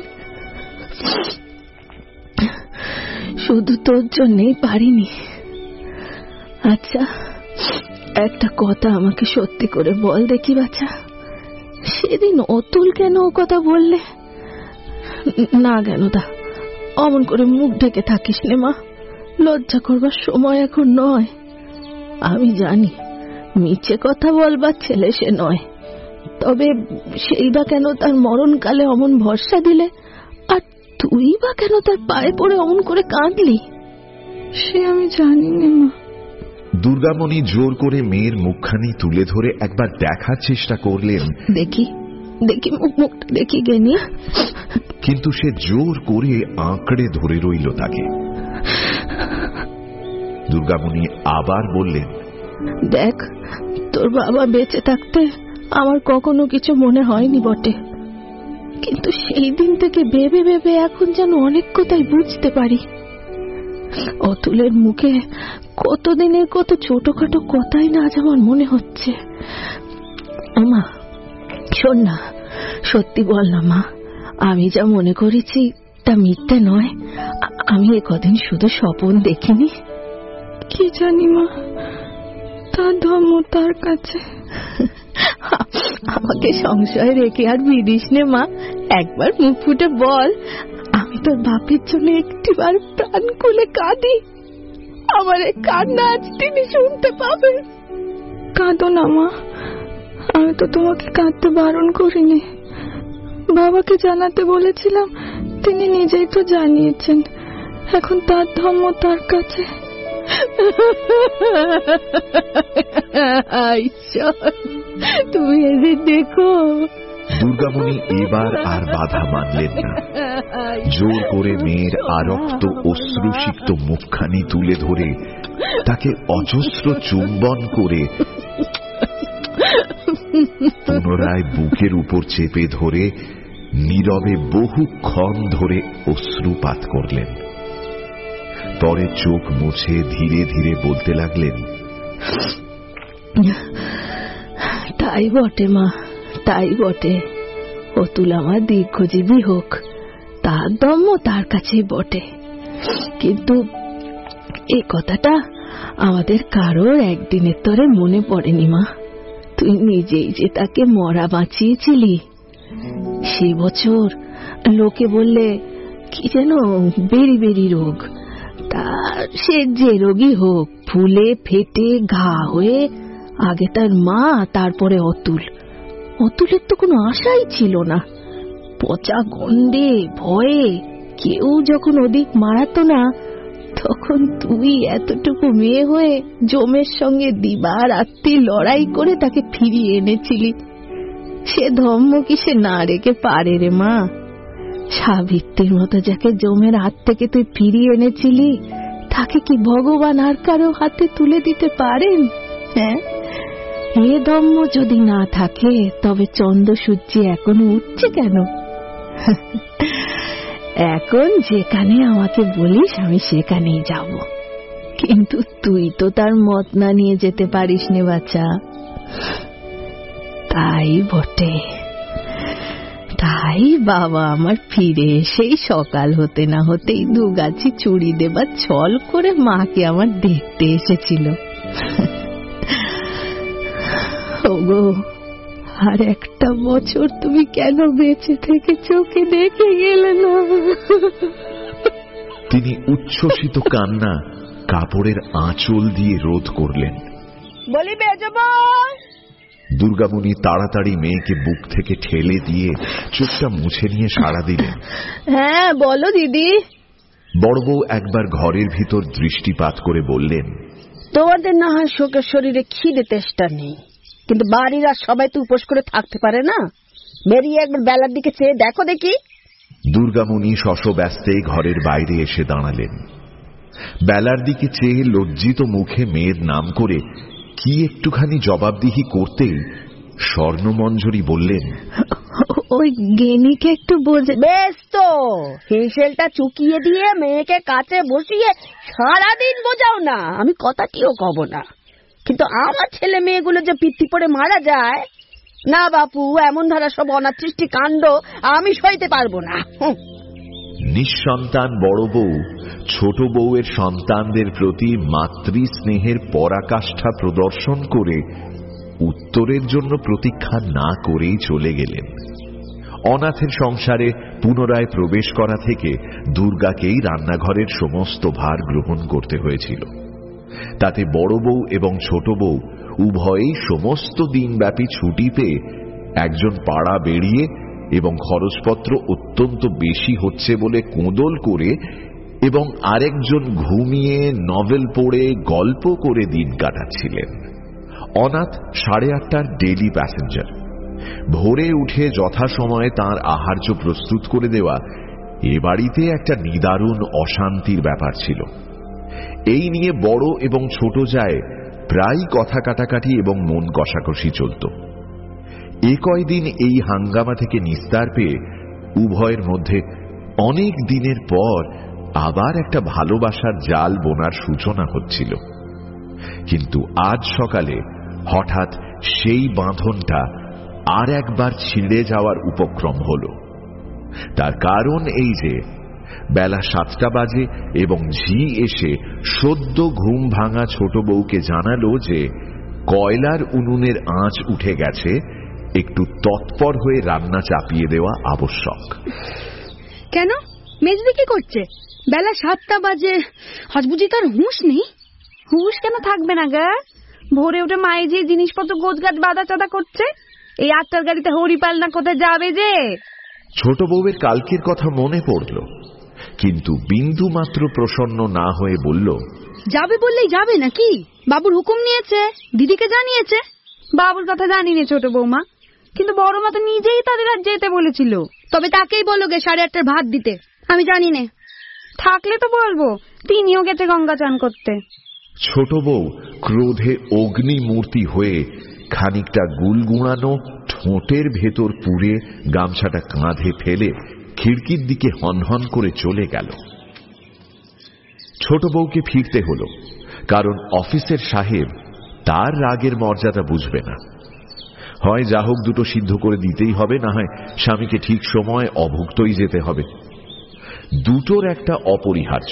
শুধু তোর জন্যই পারিনি। আচ্ছা, একটা কথা আমাকে সত্যি করে বল দেখি বাছা, সেদিন অতুল কেন ও কথা বললে? না জ্ঞানদা, অমন করে মুখ ঢেকে থাকিস নে মা, লজ্জা করবার সময় এখন নয়। আমি জানি মিছে কথা বলবার ছেলে সে নয়, তবে সেই বা কেন তার মরণকালে অমন ভরসা দিলে, আর তুই বা কেন তার পায়ে পড়ে অমন করে কাঁদলি? সে আমি জানি না মা। দুর্গামণি জোর করে মেয়ের মুখখানি তুলে ধরে একবার দেখার চেষ্টা করলেন। দেখি মুখটা দেখি গেনি। কিন্তু সে জোর করে আঁকড়ে ধরে রইল তাকে। দুর্গামণি আবার বললেন, দেখ, তোর বাবা বেঁচে থাকতে আমার কখনো কিছু মনে হয়নি বটে, কিন্তু সেই দিন থেকে ভেবে ভেবে এখন যেন অনেক কথাই বুঝতে পারি। অতুলের মুখে কতদিনের কত ছোটখাটো কথাই না আজ আমার মনে হচ্ছে। মা শোন না, সত্যি বল না মা, আমি যা মনে করেছি তা মিথ্যে নয়। আমি এ কদিন শুধু স্বপ্ন দেখিনি। কি জানি মা, তার ধর্ম তার কাছে। আমাকে সংশয় রেখে আর বিদিস নে মা, একবার মুখ ফুটে বল, আমি তোর বাপের জন্য একটিবার প্রাণ খুলে কাঁদি। আমার এই কান্না আজ তিনি শুনতে পাবেন। কাঁদো না মা, আমি তো তোমাকে কাঁদতে বারণ করিনি। বাবাকে জানাতে বলেছিলাম, তিনি নিজেই তো জানিয়েছেন। এখন তার ধর্ম তার কাছে। তুমি এদের দেখো। দুর্গামণি এবার আর বাধা মানলেন না। জোর করে মেয়ের আরক্ত অশ্রুসিক্ত মুখখানি তুলে ধরে তাকে অজস্র চুম্বন করে পুনরায় বুকের উপর চেপে ধরে নীরবে বহুক্ষণ ধরে অশ্রুপাত করলেন। পরে চোখ মুছে ধীরে ধীরে বলতে লাগলেন, তাই বটে মা, তাই বটে। অতুল আমার দীর্ঘজীবী হোক, তার ধর্ম তার কাছেই বটে। কিন্তু এই কথাটা আমাদের কারোর একদিনের তরে মনে পড়েনি মা। তুই নিজেই যে তাকে মরা বাঁচিয়েছিলি। সে বছর লোকে বললে কি যেন বেরি বেরি রোগ, তার সে যে রোগী হোক, ফুলে ফেটে ঘা হয়ে আগে তার মা, তারপরে অতুল। অতুলের তো কোনো আশাই ছিল না। পচা গন্ধে ভয়ে কেউ যখন ওদিক মারাতো না, তখন তুই এতটুকু মেয়ে হয়ে জমের সঙ্গে দিবা রাত্রি লড়াই করে তাকে ফিরিয়ে এনেছিলি। সে ধর্ম কি সে না রেখে পারে রে মা? সাবিত্রীর মতো যাকে জমের হাত থেকে তুই ফিরিয়ে এনেছিলি, তাকে কি ভগবান আর কারো হাতে তুলে দিতে পারেন? হ্যাঁ, এ ধর্ম যদি না থাকে তবে চন্দ্র সূর্য এখনো উঠছে কেন? এখন যেখানে আমাকে বলিস আমি সেখানেই যাব, কিন্তু তুই তো তার মত না নিয়ে যেতে পারিস নে বাচ্চা। তাই বটে, তাই বাবা আমার ফিরে এসেই সকাল হতে না হতেই দুগাছি চুড়ি দেবার ছল করে মাকে আমার দেখতে এসেছিল। ওগো, আর একটা বছর তুমি কেন বেঁচে থেকে চোখে দেখে গেলে না? তিনি উচ্ছ্বসিত কান্না কাপড়ের আঁচল দিয়ে রোধ করলেন। বলি বেজবর। দুর্গামণি তাড়াতাড়ি মেয়েকে বুক থেকে ঠেলে দিয়ে চোখটা মুছে নিয়ে সাড়া দিলেন। হ্যাঁ বলো দিদি। বড় বউ একবার ঘরের ভিতর দৃষ্টিপাত করে বললেন, তোমাদের না হয় শোকের শরীরে খিদে তেষ্টা নেই, কিন্তু বাড়ির আর সবাই তো উপোস করে থাকতে পারে না। বেরিয়ে একবার বেলার দিকে চেয়ে দেখো দেখি। দুর্গামণি শশব্যস্তে ঘরের বাইরে এসে দাঁড়ালেন। বেলার দিকে চেয়ে লজ্জিত মুখে মেয়ের নাম করে কি একটুখানি জবাবদিহি করতেই স্বর্ণমঞ্জরি বললেন, ওই গেনিকে একটু বোঝে। বেশ তো, হেসেলটা চুকিয়ে দিয়ে মেয়েকে কাছে বসিয়ে সারাদিন বোঝাও না, আমি কথাটিও কব না। কিন্তু আমার ছেলে মেয়েগুলো যে পিত্তি পড়ে মারা যায় না বাপু, এমন ধারা সব অনাতৃষ্টি কাণ্ড আমি সইতে পারবো না। নিঃসন্তান বড় বউ ছোট বউয়ের সন্তানদের প্রতি মাতৃ স্নেহের পরাকাষ্ঠা প্রদর্শন করে উত্তরের জন্য প্রতীক্ষা না করেই চলে গেলেন। অনাথের সংসারে পুনরায় প্রবেশ করা থেকে দুর্গাকেই রান্নাঘরের সমস্ত ভার গ্রহণ করতে হয়েছিল। তাতে বড় বউ এবং ছোট বউ উভয়েই সমস্ত দিনব্যাপী ছুটি পেয়ে, একজন পাড়া বেরিয়ে এবং খরচপত্র অত্যন্ত বেশি হচ্ছে বলে কোঁদল করে, এবং আরেকজন ঘুমিয়ে নভেল পড়ে গল্প করে দিন কাটাচ্ছিলেন। অনাথ 8:30টার ডেলি প্যাসেঞ্জার। ভোরে উঠে যথাসময়ে তাঁর আহার্য প্রস্তুত করে দেওয়া এ বাড়িতে একটা নিদারুণ অশান্তির ব্যাপার ছিল। এই নিয়ে বড় এবং ছোট যায় প্রায় কথা কাটাকাটি এবং মন কষাকষি চলত। এ কয়দিন এই হাঙ্গামা থেকে নিস্তার পেয়ে উভয়ের মধ্যে অনেক দিনের পর আবার একটা ভালোবাসার জাল বোনার সূচনা হচ্ছিল। কিন্তু আজ সকালে হঠাৎ সেই বাঁধনটা আর একবার ছিঁড়ে যাওয়ার উপক্রম হল। তার কারণ এই যে বেলা 7টা বাজে এবং ঝি এসে সদ্য ঘুম ভাঙা ছোট বউকে জানালো যে কয়লার উনুনের আঁচ উঠে গেছে, একটু তৎপর হয়ে রান্না চাপিয়ে দেওয়া আবশ্যক। কেন, মেজদি কি করছে? বেলা 7টা বাজে, আজ বুঝি তার হুঁশ নেই? হুশ কেন থাকবে না গা? ভোরে উঠে মায়ে যে জিনিসপত্র গোছগাছ বাঁধা চাঁদা করছে, এই আটটার গাড়িতে হরিপাল না কোথায় যাবে যে? ছোট বউয়ের কালকের কথা মনে পড়ল, কিন্তু বিন্দু মাত্র প্রসন্ন না হয়ে বলল, যাবে বললেই যাবে নাকি? বাবুর হুকুম নিয়েছে, দিদিকে জানিয়েছে। বাবুর কথা জানি না ছোট বৌমা, কিন্তু বড় মা তো নিজেই তাদের আজ যেতে বলেছিল। তবে তাকেই বলো গে 8:30 ভাত দিতে। আমি জানি না, থাকলে তো বলবো তিনিও গেছে গঙ্গা চান করতে। ছোট বউ ক্রোধে অগ্নিমূর্তি হয়ে খানিকটা গুলগুড়ানো ঠোঁটের ভেতর পুরে গামছাটা কাঁধে ফেলে খিড়কির দিকে হনহন করে চলে গেল। ছোট বউকে ফিরতে হলো, কারণ অফিসের সাহেব তার রাগের মর্যাদা বুঝবে না। হয় যা হোক দুটো সিদ্ধ করে দিতেই হবে, না হয় স্বামীকে ঠিক সময় অভুক্তই যেতে হবে। দুটোর একটা অপরিহার্য।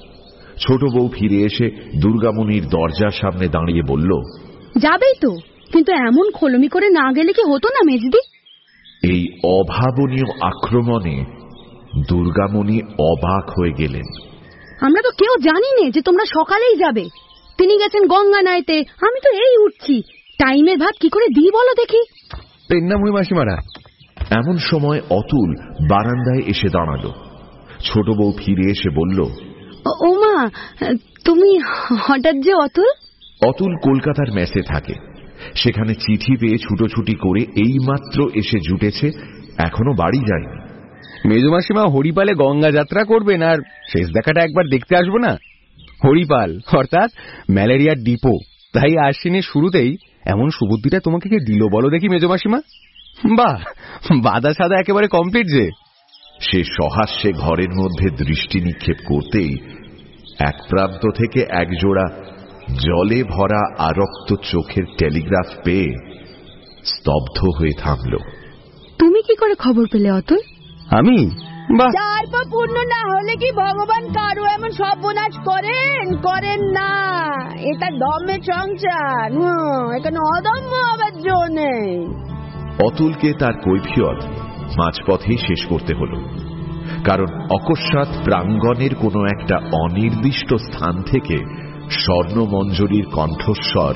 ছোট বউ ফিরে এসে দুর্গামণির দরজার সামনে দাঁড়িয়ে বলল, যাবেই তো, কিন্তু এমন খোলমি করে না গেলে কি হতো না মেজদি? এই অভাবনীয় আক্রমণে দুর্গামণি অবাক হয়ে গেলেন। আমরা তো কেউ জানি না যে তোমরা সকালেই যাবে। তিনি গেছেন গঙ্গা নাইতে, আমি তো এই উঠছি। টাইমের ভাত কি করে দিই বলো দেখি। নামুই মাসিমারা। এমন সময় অতুল বারান্দায় এসে দাঁড়ালো। ছোট বউ ফিরে এসে বলল, ও মা, তুমি হঠাৎ যে? অতুল অতুল কলকাতার মেসে থাকে। সেখানে চিঠি পেয়ে ছুটোছুটি করে এইমাত্র এসে জুটেছে, এখনো বাড়ি যায়নি। মেজো মাসিমা হরিপালে গঙ্গা যাত্রা করবেন, আর শেষ দেখাটা একবার দেখতে আসবো না? হরিপাল অর্থাৎ ম্যালেরিয়ার ডিপো। তাই আশ্বিনের শুরুতেই এমন সুবুদ্ধিটা তোমাকে কে দিল বলো দেখি মেজো মাসিমা? বাহ, বাদা সাদা একেবারে কমপ্লিট যে। সে সহাস্যে ঘরের মধ্যে দৃষ্টি নিক্ষেপ করতেই এক প্রান্ত থেকে একজোড়া জলে ভরা আরক্ত চোখের টেলিগ্রাফ পেয়ে স্তব্ধ হয়ে থামল। তুমি কি করে খবর পেলে অতুল? আমি? বাহ, যার পর পূর্ণ না হলে কি ভগবান কারো এমন সর্বনাশ করেন না। এটা দমের সংসার, এখানে অদম্য হবার জো নেই। অতুলকে তার কৈফিয়ত মাঝপথেই শেষ করতে হল, কারণ অকস্মাৎ প্রাঙ্গণের কোনো একটা অনির্দিষ্ট স্থান থেকে স্বর্ণমঞ্জরীর কণ্ঠস্বর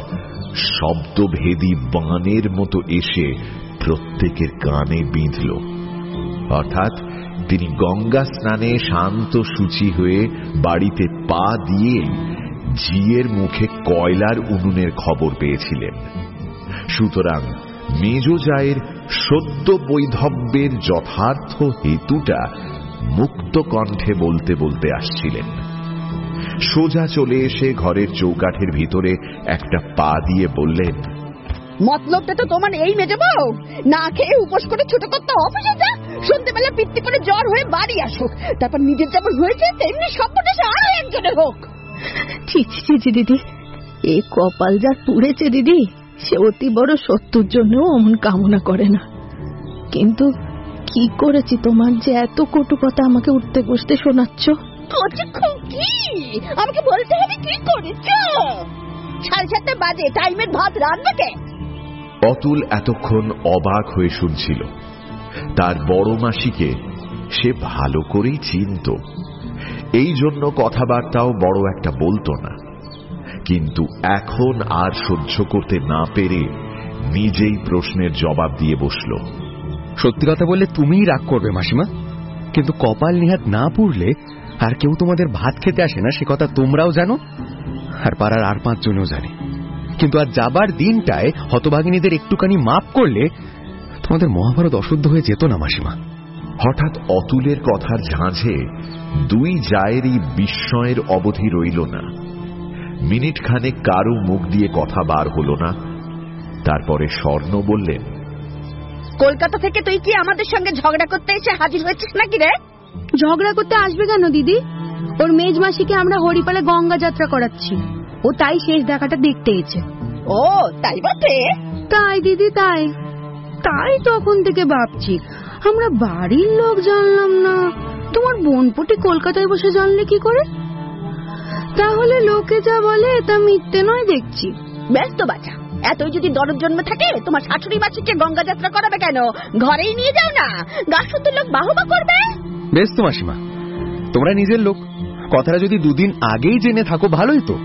শব্দভেদী বাণের মতো এসে প্রত্যেকের কানে বিঁধল। অর্থাৎ তিনি গঙ্গা স্নানে শান্ত শুচি হয়ে বাড়িতে পা দিয়ে ঝিয়ের মুখে কয়লার উনুনের খবর পেয়েছিলেন। সুতরাং মেজ জায়ের সদ্য বৈধব্যের যথার্থ হেতুটা মুক্ত কণ্ঠে বলতে বলতে আসছিলেন। সোজা চলে এসে ঘরের চৌকাঠের ভিতরে একটা পা দিয়ে বললেন, মতলবটা তো তোমার এই মেজে বউ, না খেয়ে উপোস করে ছোট করতে অফিসে যা, সন্ধ্যেবেলা পিত্তি করে জ্বর হয়ে বাড়ি আসুক, তারপর নিজের যেমন হয়েছে তেমনি সবকটা আরো একজনের হোক। ছি দিদি, এই কপাল যা পুড়েছে দিদি, সে অতি বড় শত্রুর জন্য অমন কামনা করে না। কিন্তু কি করেছি তোমার যে এত কটু কথা আমাকে উঠতে বসতে শোনাচ্ছ? কি আমাকে বলতে হবে কি করেছ? 7:30 বাজে, টাইমের ভাত রান্না কে? অতুল এতক্ষণ অবাক হয়ে শুনছিল। তার বড় মাসিকে সে ভালো করেই চিনত, এই জন্য কথাবার্তাও বড় একটা বলতো না। কিন্তু এখন আর সহ্য করতে না পেরে নিজেই প্রশ্নের জবাব দিয়ে বসল। সত্যি কথা বললে তুমিই রাগ করবে মাসিমা, কিন্তু কপাল নিহাত না পুড়লে আর কেউ তোমাদের ভাত খেতে আসে না, সে কথা তোমরাও জানো, আর পাড়ার আর 5 জনও জানে। কিন্তু আর যাবার দিনটায় হতভাগিনীদের একটুখানি মাপ করলে তোমাদের মহাভারত অশুদ্ধ হয়ে যেত না মাসিমা। হঠাৎ অতুলের কথার ঝাঁঝে দুই জায়েরই বিস্ময়ের অবধি রইল না। মিনিট খানেক কারো মুখ দিয়ে কথা বার হলো না। তারপরে স্বর্ণ বললেন, কলকাতা থেকে তুই কি আমাদের সঙ্গে ঝগড়া করতে এসে হাজির হয়েছিস নাকি রে? ঝগড়া করতে আসবে কেন দিদি? ওর মেজ মাসিকে আমরা হরিপালে গঙ্গা যাত্রা করাচ্ছি, ও তাই শেষ দেখাটা দেখতে এসেছে। ও তাই বটে? তাই দিদি, তাই তখন থেকে ভাবছি আমরা বাড়ির লোক জানলাম না, তোমার বোনপটি কলকাতায় বসে জানলে কি করে? তাহলে লোকে যা বলে তা মিথ্যে নয় দেখছি। ব্যস্ত বাচ্চা, এতই যদি দরদ জন্মে থাকে তোমার শাশুড়ি মাসিকে গঙ্গা যাত্রা করাবে কেন? ঘরেই নিয়ে যাও না, গাছুতে লোক বাহবা করবে। বেশ তো মাসিমা, তোমরা নিজের লোক, কথাটা যদি 2 দিন আগেই জেনে থাকো ভালোই তো।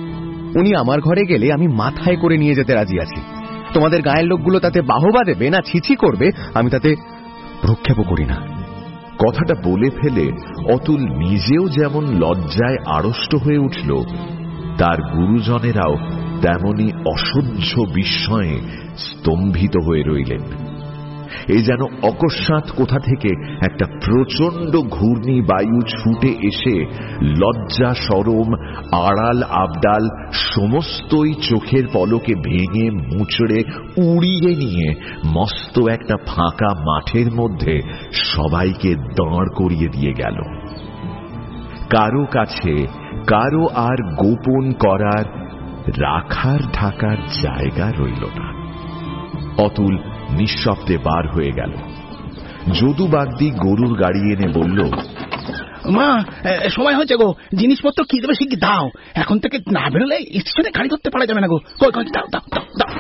উনি আমার ঘরে গেলে আমি মাথায় করে নিয়ে যেতে রাজি আছি। তোমাদের গায়ের লোকগুলো তাতে বাহবা দেবে না ছিছি করবে, আমি তাতে ভ্রুক্ষেপও করি না। কথাটা বলে ফেলে অতুল নিজেও যেমন লজ্জায় আড়ষ্ট হয়ে উঠল, তার গুরুজনেরাও তেমনি অসহ্য বিস্ময়ে স্তম্ভিত হয়ে রইলেন। এই যেন অকস্মাৎ কোথা থেকে একটা প্রচন্ড ঘূর্ণি বায়ু ছুটে এসে লজ্জা, শরম, আড়াল আবডাল সমস্তই চোখের পলকে ভেঙে মুচড়ে উড়িয়ে নিয়ে মস্ত একটা ফাঁকা মাঠের মধ্যে সবাইকে দাঁড় করিয়ে দিয়ে গেল। কারো কাছে কারো আর গোপন করার, রাখার ঢাকার জায়গা রইল না। অতুল নিঃশব্দে বার হয়ে গেল। যদু বাগদি গরুর গাড়ি এনে বলল, মা সময় হয়েছে গো, জিনিসপত্র কি দেবে শিগগির দাও, এখন থেকে না বেরোলে স্টেশনে গাড়ি ধরতে পারা যাবে না গো। দাও দাও দাও।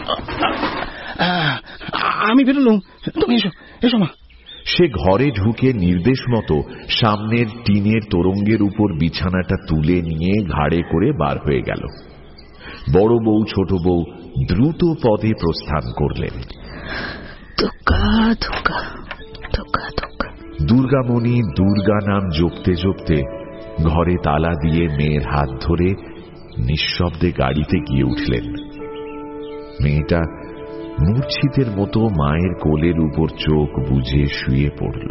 আমি বেরোলুম, তুমি এসো এসো মা। সে ঘরে ঢুকে নির্দেশ মতো সামনের টিনের তোরঙ্গের উপর বিছানাটা তুলে নিয়ে ঘাড়ে করে বার হয়ে গেল। বড় বউ ছোট বউ দ্রুত পদে প্রস্থান করলেন। দুর্গামণি দুর্গা নাম জপতে জপতে ঘরে তালা দিয়ে মেয়ের হাত ধরে নিঃশব্দে গাড়িতে গিয়ে উঠলেন। মেয়েটা মূর্ছিতের মতো মায়ের কোলের উপর চোখ বুজে শুয়ে পড়ল।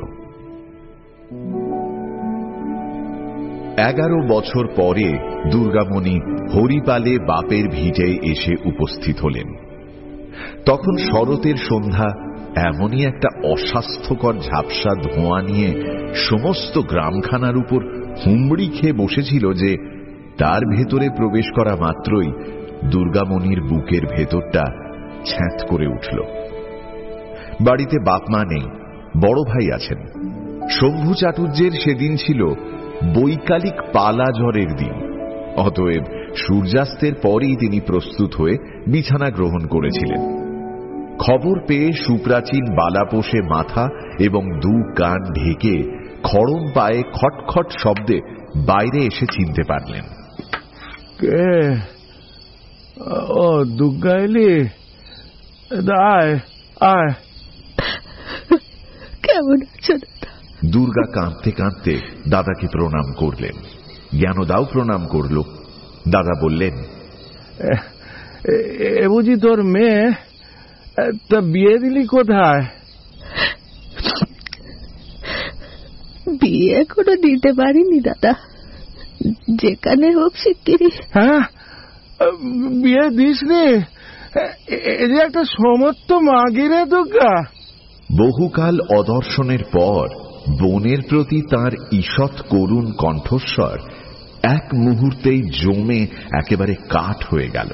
11 বছর পরে দুর্গামণি হরিপালে বাপের ভিটে এসে উপস্থিত হলেন। তখন শরতের সন্ধ্যা এমনই একটা অস্বাস্থ্যকর ঝাপসা ধোঁয়া নিয়ে সমস্ত গ্রামখানার উপর হুমড়ি খেয়ে বসেছিল যে তার ভেতরে প্রবেশ করা মাত্রই দুর্গামণির বুকের ভেতরটা ছ্যাঁত করে উঠল। বাড়িতে বাপ মা নেই, বড় ভাই আছেন। শম্ভু চাটুর্যের সেদিন ছিল বৈকালিক পালা জ্বরের দিন। অতএব সূর্যাস্তের পরেই তিনি প্রস্তুত হয়ে বিছানা গ্রহণ করেছিলেন। খবর পেয়ে সুপ্রাচীন বালাপোষে মাথা এবং 2 কান ঢেকে খড়ম পায়ে খটখট শব্দে বাইরে এসে চিনতে পারলেন। কে? ও দুর্গা এলি? আয় আয়। কেমন আছো দাদা? দুর্গা কাঁদতে কাঁদতে দাদাকে প্রণাম করলেন। জ্ঞানদাও প্রণাম করল। দাদা বললেন, এ বুঝি তোর মেয়ে? তা বিয়ে দিলি কোথায়? বিয়ে এখনো দিতে পারিনি দাদা, যেখানে হোক শিগগিরই। হ্যাঁ, বিয়ে দিসনি? এ যে একটা সমর্থ মাগিরে দুর্গা। বহুকাল অদর্শনের পর বোনের প্রতি তার ঈষৎ করুণ কণ্ঠস্বর এক মুহূর্তেই জমে একেবারে কাঠ হয়ে গেল।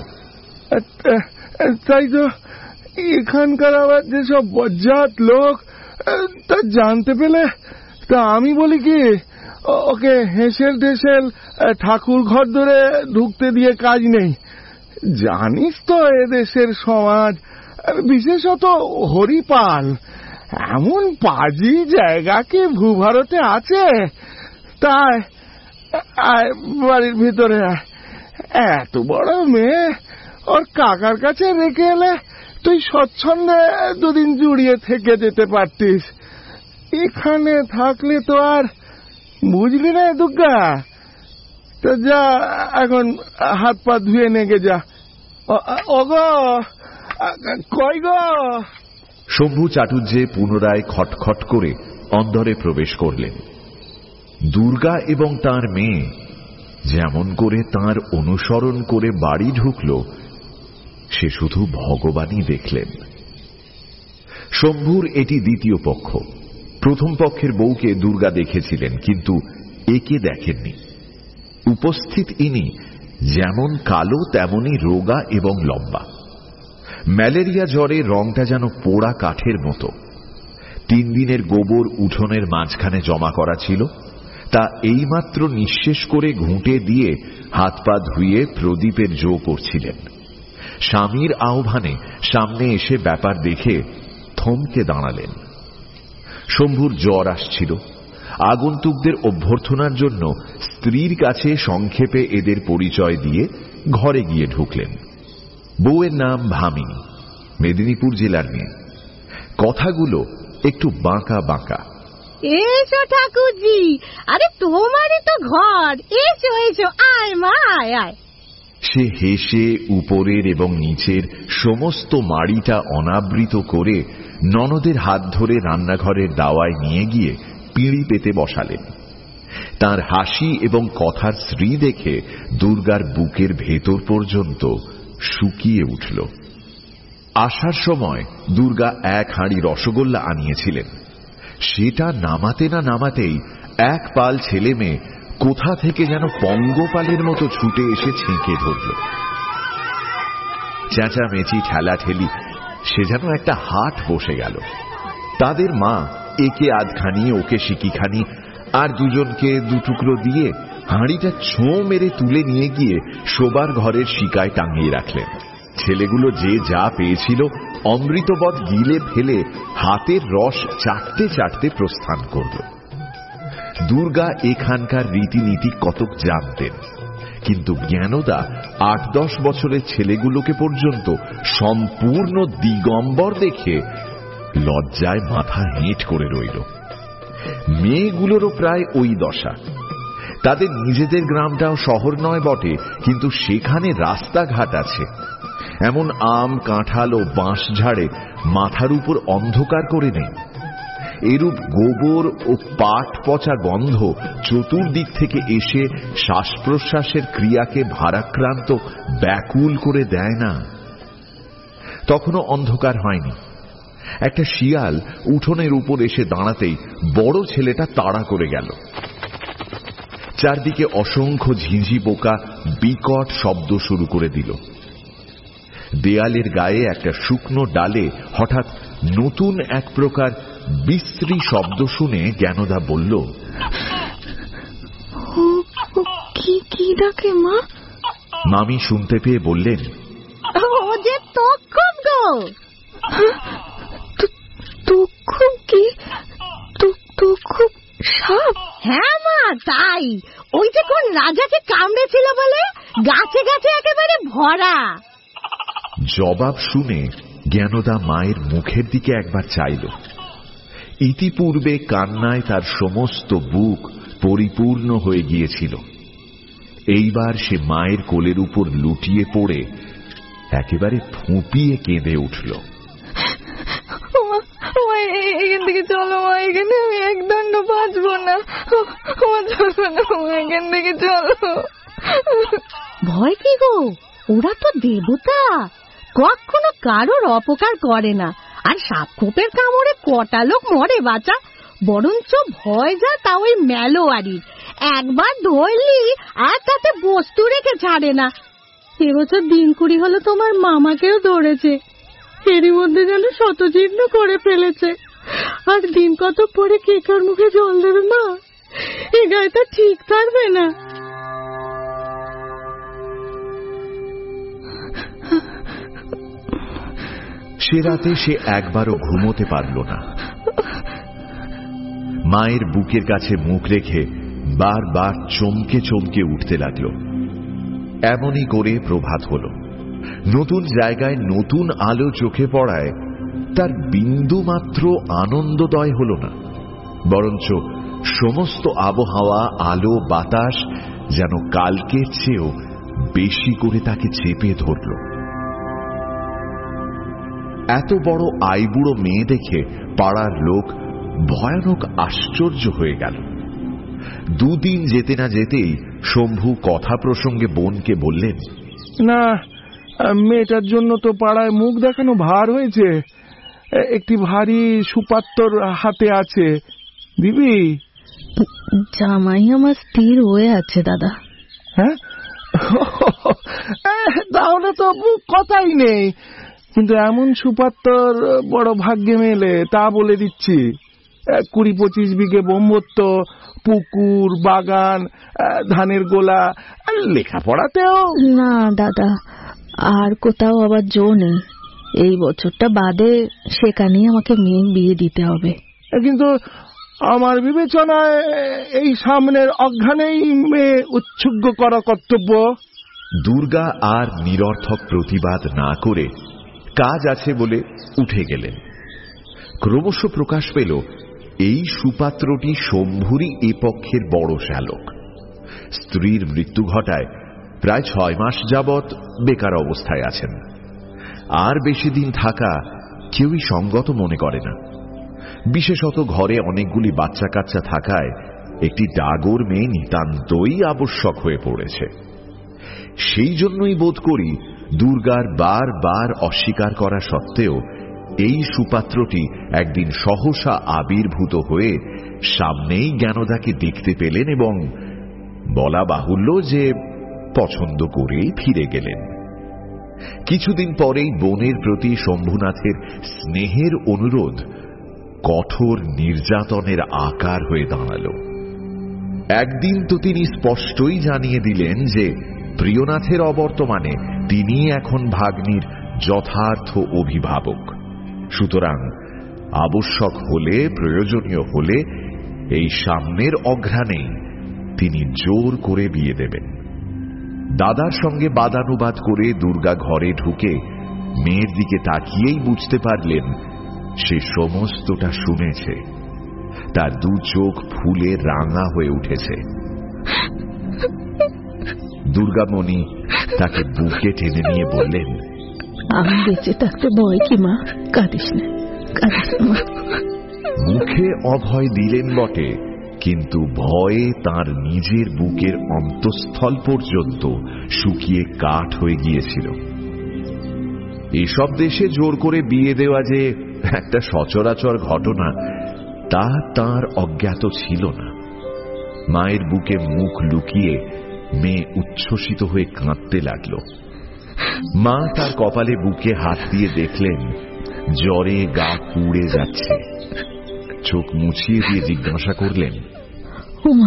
তাই তো এখানকার আবার যেসব বজ্জাত লোক, তা জানতে পেলে তা আমি বলি কি, ওকে হেসেল ঢেসেল ঠাকুর ঘর ধরে ঢুকতে দিয়ে কাজ নেই। জানিস তো এদেশের সমাজ, বিশেষত হরিপাল, এমন পাজি জায়গা কি ভূভারতে আছে? তাই বাড়ির ভিতরে এত বড় মেয়ে ওর কাকার কাছে রেখে এলে তুই স্বচ্ছন্দে 2 দিন জুড়িয়ে থেকে যেতে পারতিস। এখানে থাকলে তো আর, বুঝলি না দুর্গা? তো যা, এখন হাত পা ধুয়ে নেগে যা। ওগো, কই গো? শম্ভু চাটুর্যে পুনরায় খটখট করে অন্দরে প্রবেশ করলেন। দুর্গা এবং তার মেয়ে যেমন করে তার অনুসরণ করে বাড়ি ঢুকল, সে শুধু ভগবানই দেখলেন। শম্ভুর এটি দ্বিতীয় পক্ষ। প্রথম পক্ষের বউকে দুর্গা দেখেছিলেন, কিন্তু একে দেখেননি। উপস্থিত ইনি যেমন কালো তেমনি রোগা এবং লম্বা। ম্যালেরিয়া জ্বরে রংটা যেন পোড়া কাঠের মতো। 3 দিনের গোবর উঠোনের মাঝখানে জমা করা ছিল, তা এইমাত্র নিঃশেষ করে ঘুঁটে দিয়ে হাত পা ধুয়ে প্রদীপের জো করছিলেন। স্বামীর আহ্বানে সামনে এসে ব্যাপার দেখে থমকে দাঁড়ালেন। শম্ভুর জ্বর আসছিল। আগন্তুকদের অভ্যর্থনার জন্য স্ত্রীর কাছে সংক্ষেপে এদের পরিচয় দিয়ে ঘরে গিয়ে ঢুকলেন। বউয়ের নাম ভামিনী, মেদিনীপুর জেলার মেয়ে। কথাগুলো একটু বাঁকা বাঁকা। এসো ঠাকুরজি, আরে তোমারই তো ঘর, এসো এসো, আয় মা আয় আয়। সে হেসে উপরের এবং নিচের সমস্ত মাড়িটা অনাবৃত করে ননদের হাত ধরে রান্নাঘরের দাওয়ায় নিয়ে গিয়ে পিঁড়ি পেতে বসালেন। তার হাসি এবং কথার শ্রী দেখে দুর্গার বুকের ভেতর পর্যন্ত শুকিয়ে উঠল। আসার সময় দুর্গা এক হাঁড়ি রসগোল্লা আনিয়েছিলেন। সেটা নামাতে না নামাতেই এক পাল ছেলে মেয়ে কোথা থেকে যেন পঙ্গপালের মতো ছুটে এসে ছেঁকে ধরল। চেঁচামেচি ঠেলাঠেলি, সে যেন একটা হাট বসে গেল। তাদের মা একে আধখানি ওকে সিকিখানি আর দুজনকে দুটুকরো দিয়ে হাঁড়িটা ছোঁ মেরে তুলে নিয়ে গিয়ে শোবার ঘরের শিকায় টাঙিয়ে রাখলেন। ছেলেগুলো যে যা পেয়েছিল অমৃতবৎ গিলে ফেলে হাতের রস চাটতে চাটতে প্রস্থান করল। দুর্গা এখানকার রীতিনীতি কতক জানতেন, কিন্তু জ্ঞানদা ৮-১০ বছরের ছেলেগুলোকে পর্যন্ত সম্পূর্ণ দিগম্বর দেখে লজ্জায় মাথা হেঁট করে রইল। মেয়েগুলোরও প্রায় ওই দশা। তাদের নিজেদের গ্রামটাও শহর নয় বটে, কিন্তু সেখানে রাস্তাঘাট আছে। এমন আম, কাঁঠাল ও বাঁশ ঝাড়ে মাথার উপর অন্ধকার করে নেই। এরূপ গোবর ও পাট পচা গন্ধ চতুর্দিক থেকে এসে শ্বাস প্রশ্বাসের ক্রিয়াকে ভারাক্রান্ত ব্যাকুল করে দেয় না। তখনও অন্ধকার হয়নি। একটা শিয়াল উঠোনের উপর এসে দাঁড়াতেই বড় ছেলেটা তাড়া করে গেল। চারদিকে অসংখ্য ঝিঁঝি পোকা বিকট শব্দ শুরু করে দিল। দেয়ালের গায়ে একটা শুকনো ডালে হঠাৎ নতুন এক প্রকার বিশ্রী শব্দ শুনে জ্ঞানদা বলল, কি ডাকে মা? মামি শুনতে পেয়ে বললেন, ও যে তক্ষক গো। তক্ষক? কি তক্ষক সাপ? হ্যাঁ মা, তাই। ওই যে কোন রাজাকে কামড়েছিল বলে গাছে গাছে একেবারে ভরা। জবাব শুনে জ্ঞানদা মায়ের মুখের দিকে একবার চাইল। ইতিপূর্বে কান্নায় তার সমস্ত বুক পরিপূর্ণ হয়ে গিয়েছিল। এইবার সে মায়ের কোলের উপর লুটিয়ে পড়ে একেবারে ফুঁপিয়ে কেঁদে উঠল। এখান থেকে চলো মা, এখানে আমি একদণ্ড বাঁচব না। চলো না, এখান থেকে চলো। ভয় কি গো, ওরা তো দেবতা, কখনো কারোর অপকার করে না। আর সাপ খোপের কামড়ে কটা লোক মরে বাঁচা, বরঞ্চ ভয় যা তা ওই মেলোয়ারির। একবার ধরলি আর তাতে বস্তু রেখে ছাড়ে না। এবছর দিন কুড়ি হলো তোমার মামাকেও ধরেছে, এরই মধ্যে যেন শতজীর্ণ করে ফেলেছে। আর দিন কত পরে কে কার মুখে জল দেবে মা, এ গায়ে তা ঠিক থাকবে না। সে রাতে সে একবারও ঘুমোতে পারল না। মায়ের বুকের কাছে মুখ রেখে বারবার চমকে চমকে উঠতে লাগল। এমনই করে প্রভাত হল। নতুন জায়গায় নতুন আলো চোখে পড়ায় তার বিন্দু মাত্র আনন্দদয় হল না, বরঞ্চ সমস্ত আবহাওয়া, আলো, বাতাস যেন কালকের চেয়েও বেশি করে তাকে চেপে ধরল। এত বড় আইবুড়ো মেয়ে দেখে পাড়ার লোক ভয়ানক আশ্চর্য হয়ে গেল। দুদিন যেতে না যেতেই শম্ভু কথা প্রসঙ্গে বোনকে বললেন, না, মেয়েটার জন্য তো পাড়ায় মুখ দেখানো ভার হয়েছে। একটি ভারী সুপাত্তর হাতে আছে, দিবি? জামাই আমার স্থির হয়ে আছে দাদা। হ্যাঁ, তাহলে তো কথাই নেই। কিন্তু এমন সুপাত্তর বড় ভাগ্যে মেলে, তা বলে দিচ্ছি। 20-25 বিঘে ব্রহ্মত্ব, পুকুর, বাগান, ধানের গোলা, লেখাপড়াতেও। না দাদা, আর কোথাও আবার জো নেই। এই বছরটা বাদে সেখানেই আমাকে মেয়ে বিয়ে দিতে হবে। কিন্তু আমার বিবেচনায় এই সামনের অজ্ঞানেই মেয়ে উৎসুগ্গ করা কর্তব্য। দুর্গা আর নিরর্থক প্রতিবাদ না করে কাজ আছে বলে উঠে গেলেন। ক্রমশ প্রকাশ পেল এই সুপাত্রটি শম্ভুরই এ পক্ষের বড় শ্যালক। স্ত্রীর মৃত্যু ঘটায় প্রায় 6 মাস যাবৎ বেকার অবস্থায় আছেন। আর বেশি দিন থাকা কেউই সঙ্গত মনে করে না। বিশেষত ঘরে অনেকগুলি বাচ্চা কাচ্চা থাকায় একটি ডাগর মেয়ে নিতান্তই আবশ্যক হয়ে পড়েছে। সেই জন্যই বোধ করি দুর্গার বারবার অস্বীকার করা সত্ত্বেও এই সুপাত্রটি একদিন সহসা আবির্ভূত হয়ে সামনেই জ্ঞানদাকে দেখতে পেলেন এবং বলা বাহুল্য যে পছন্দ করেই ফিরে গেলেন। কিছুদিন পরেই বোনের প্রতি শম্ভুনাথের স্নেহের অনুরোধ কঠোর নির্যাতনের আকার হয়ে দাঁড়াল। একদিন তো তিনি স্পষ্টই জানিয়ে দিলেন যে প্রিয়নাথের অবর্তমানে তিনি এখন ভাগ্নির যথার্থ অভিভাবক, সুতরাং আবশ্যক হলে, প্রয়োজনীয় হলে এই সামনের অঘ্রাণেই তিনি জোর করে বিয়ে দেবেন। দাদার সঙ্গে বাদানুবাদ করে দুর্গা ঘরে ঢুকে মেয়ের দিকে তাকিয়েই বুঝতে পারলেন সে সমস্তটা শুনেছে। তার 2 চোখ ফুলে রাঙা হয়ে উঠেছে। দুর্গামণি তাকে বুকে টেনে নিয়ে বললেন, আমি বেঁচে থাকতে ভয় কি মা? কাঁদিস না, কাঁদিস না মা। মুখে অভয় দিলেন বটে, কিন্তু ভয়ে তার নিজের বুকের অন্তঃস্থল পর্যন্ত শুকিয়ে কাঠ হয়ে গিয়েছিল। এসব দেশে জোর করে বিয়ে দেওয়া যে একটা সচরাচর ঘটনা তা তার অজ্ঞাত ছিল না। মায়ের বুকে মুখ লুকিয়ে মেয়ে উচ্ছ্বসিত হয়ে কাঁদতে লাগল। মা তার কপালে বুকে হাত দিয়ে দেখলেন জ্বরে গা পুড়ে যাচ্ছে। চোখ মুছিয়ে দিয়ে জিজ্ঞাসা করলেন, মা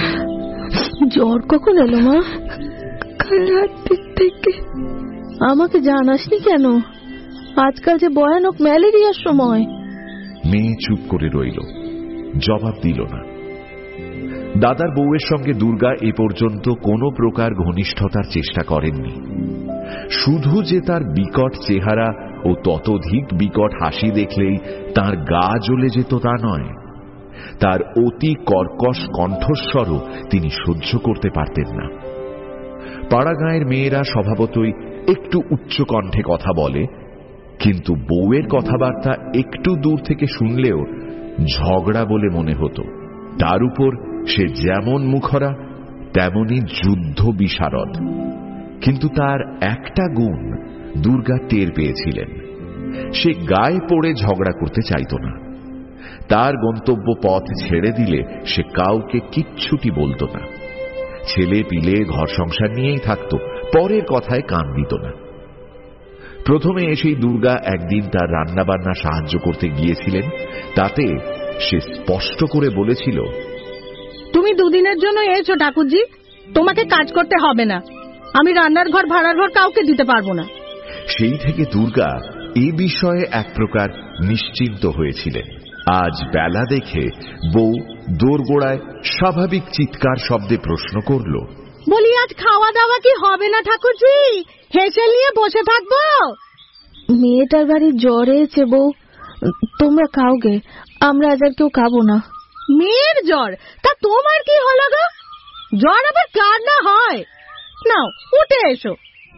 জ্বর কখন এলো মা? কাল রাত থেকে। আমাকে জানাসনি কেন? আজকাল যে ভয়ানক ম্যালেরিয়ার সময়। মেয়ে চুপ করে রইল, জবাব দিল না। দাদার বউয়ের সঙ্গে দুর্গা এ পর্যন্ত কোনো প্রকার ঘনিষ্ঠতার চেষ্টা করেননি। শুধু যে তার বিকট চেহারা ও ততোধিক বিকট হাসি দেখলেই তার গা জ্বলে যেত তা নয়, তার অতি কর্কশ কণ্ঠস্বরও তিনি সহ্য করতে পারতেন না। পাড়াগাঁয়ের মেয়েরা স্বভাবতই একটু উচ্চ কণ্ঠে কথা বলে, কিন্তু বউয়ের কথাবার্তা একটু দূর থেকে শুনলেও ঝগড়া বলে মনে হতো। তার উপর সে যেমন মুখরা তেমনি যুদ্ধ বিশারদ। কিন্তু তার একটা গুণ দুর্গা টের পেয়েছিলেন, সে গায়ে পড়ে ঝগড়া করতে চাইত না। তার গন্তব্য পথ ছেড়ে দিলে সে কাউকে কিচ্ছুটি বলতো না। ছেলে পিলে ঘর সংসার নিয়েই থাকত, পরের কথায় কান দিত না। প্রথমে এসেই দুর্গা একদিন তার রান্নাবান্না সাহায্য করতে গিয়েছিলেন। তাতে সে স্পষ্ট করে বলেছিল, তুমি 2 দিনের জন্য এসো ঠাকুরজি, তোমাকে কাজ করতে হবে না। আমি রান্নার ঘর ভাড়ার ঘর কাউকে দিতে পারবো না। সেই থেকে দুর্গা এ বিষয়ে এক প্রকার নিশ্চিন্ত হয়েছিলেন। আজ বেলা দেখে বউ দোরগোড়ায় স্বাভাবিক চিৎকার শব্দে প্রশ্ন করল, বলি আজ খাওয়া দাওয়া কি হবে না ঠাকুরজি? হেসেল নিয়ে বসে থাকবো? মেয়েটার বাড়ির জ্বর এসেছে বউ, তোমরা খাওগে, আমরা আজ আর কেউ খাবো না। মেয়ের জ্বর? তা তোমার কি হলো গো? জ্বর আবার কার না হয়? নাও উঠে এসো।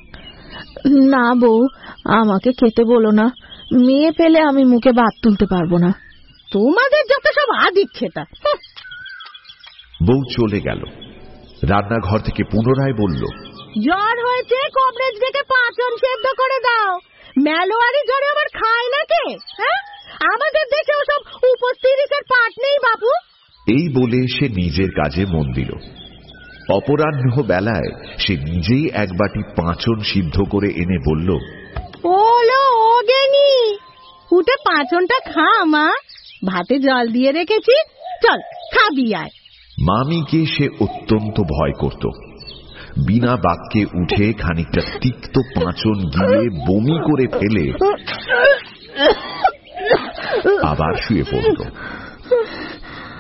না বউ, আমাকে খেতে বলো না, মেয়ে পেলে আমি মুখে ভাত তুলতে পারবো না। তোমাদের যত সব আদিক্ষেতা। বউ চলে গেল। রান্নাঘর থেকে পুনরায় বলল, জ্বর হয়েছে, কবরেজ ডেকে পাচন সেদ্ধ করে দাও। মেলোয়ারি জ্বরে আবার খায় না কে? আমাদের দেশে ওসব উপস্থিতির পাট নেই বাবু। এই বলে সে নিজের কাজে মন দিল। অপরাহ্ন বেলায় সে নিজেই এক বাটি পাঁচন সিদ্ধ করে এনে বলল, ওলো ওগেনি, উঠে পাঁচনটা খা মা, ভাতে জল দিয়ে রেখেছি, চল খাবি আয়। মামিকে সে অত্যন্ত ভয় করত। বিনা বাক্যে উঠে খানিকটা তিক্ত পাঁচন গিলে বমি করে ফেলে আবার শুয়ে পড়ল।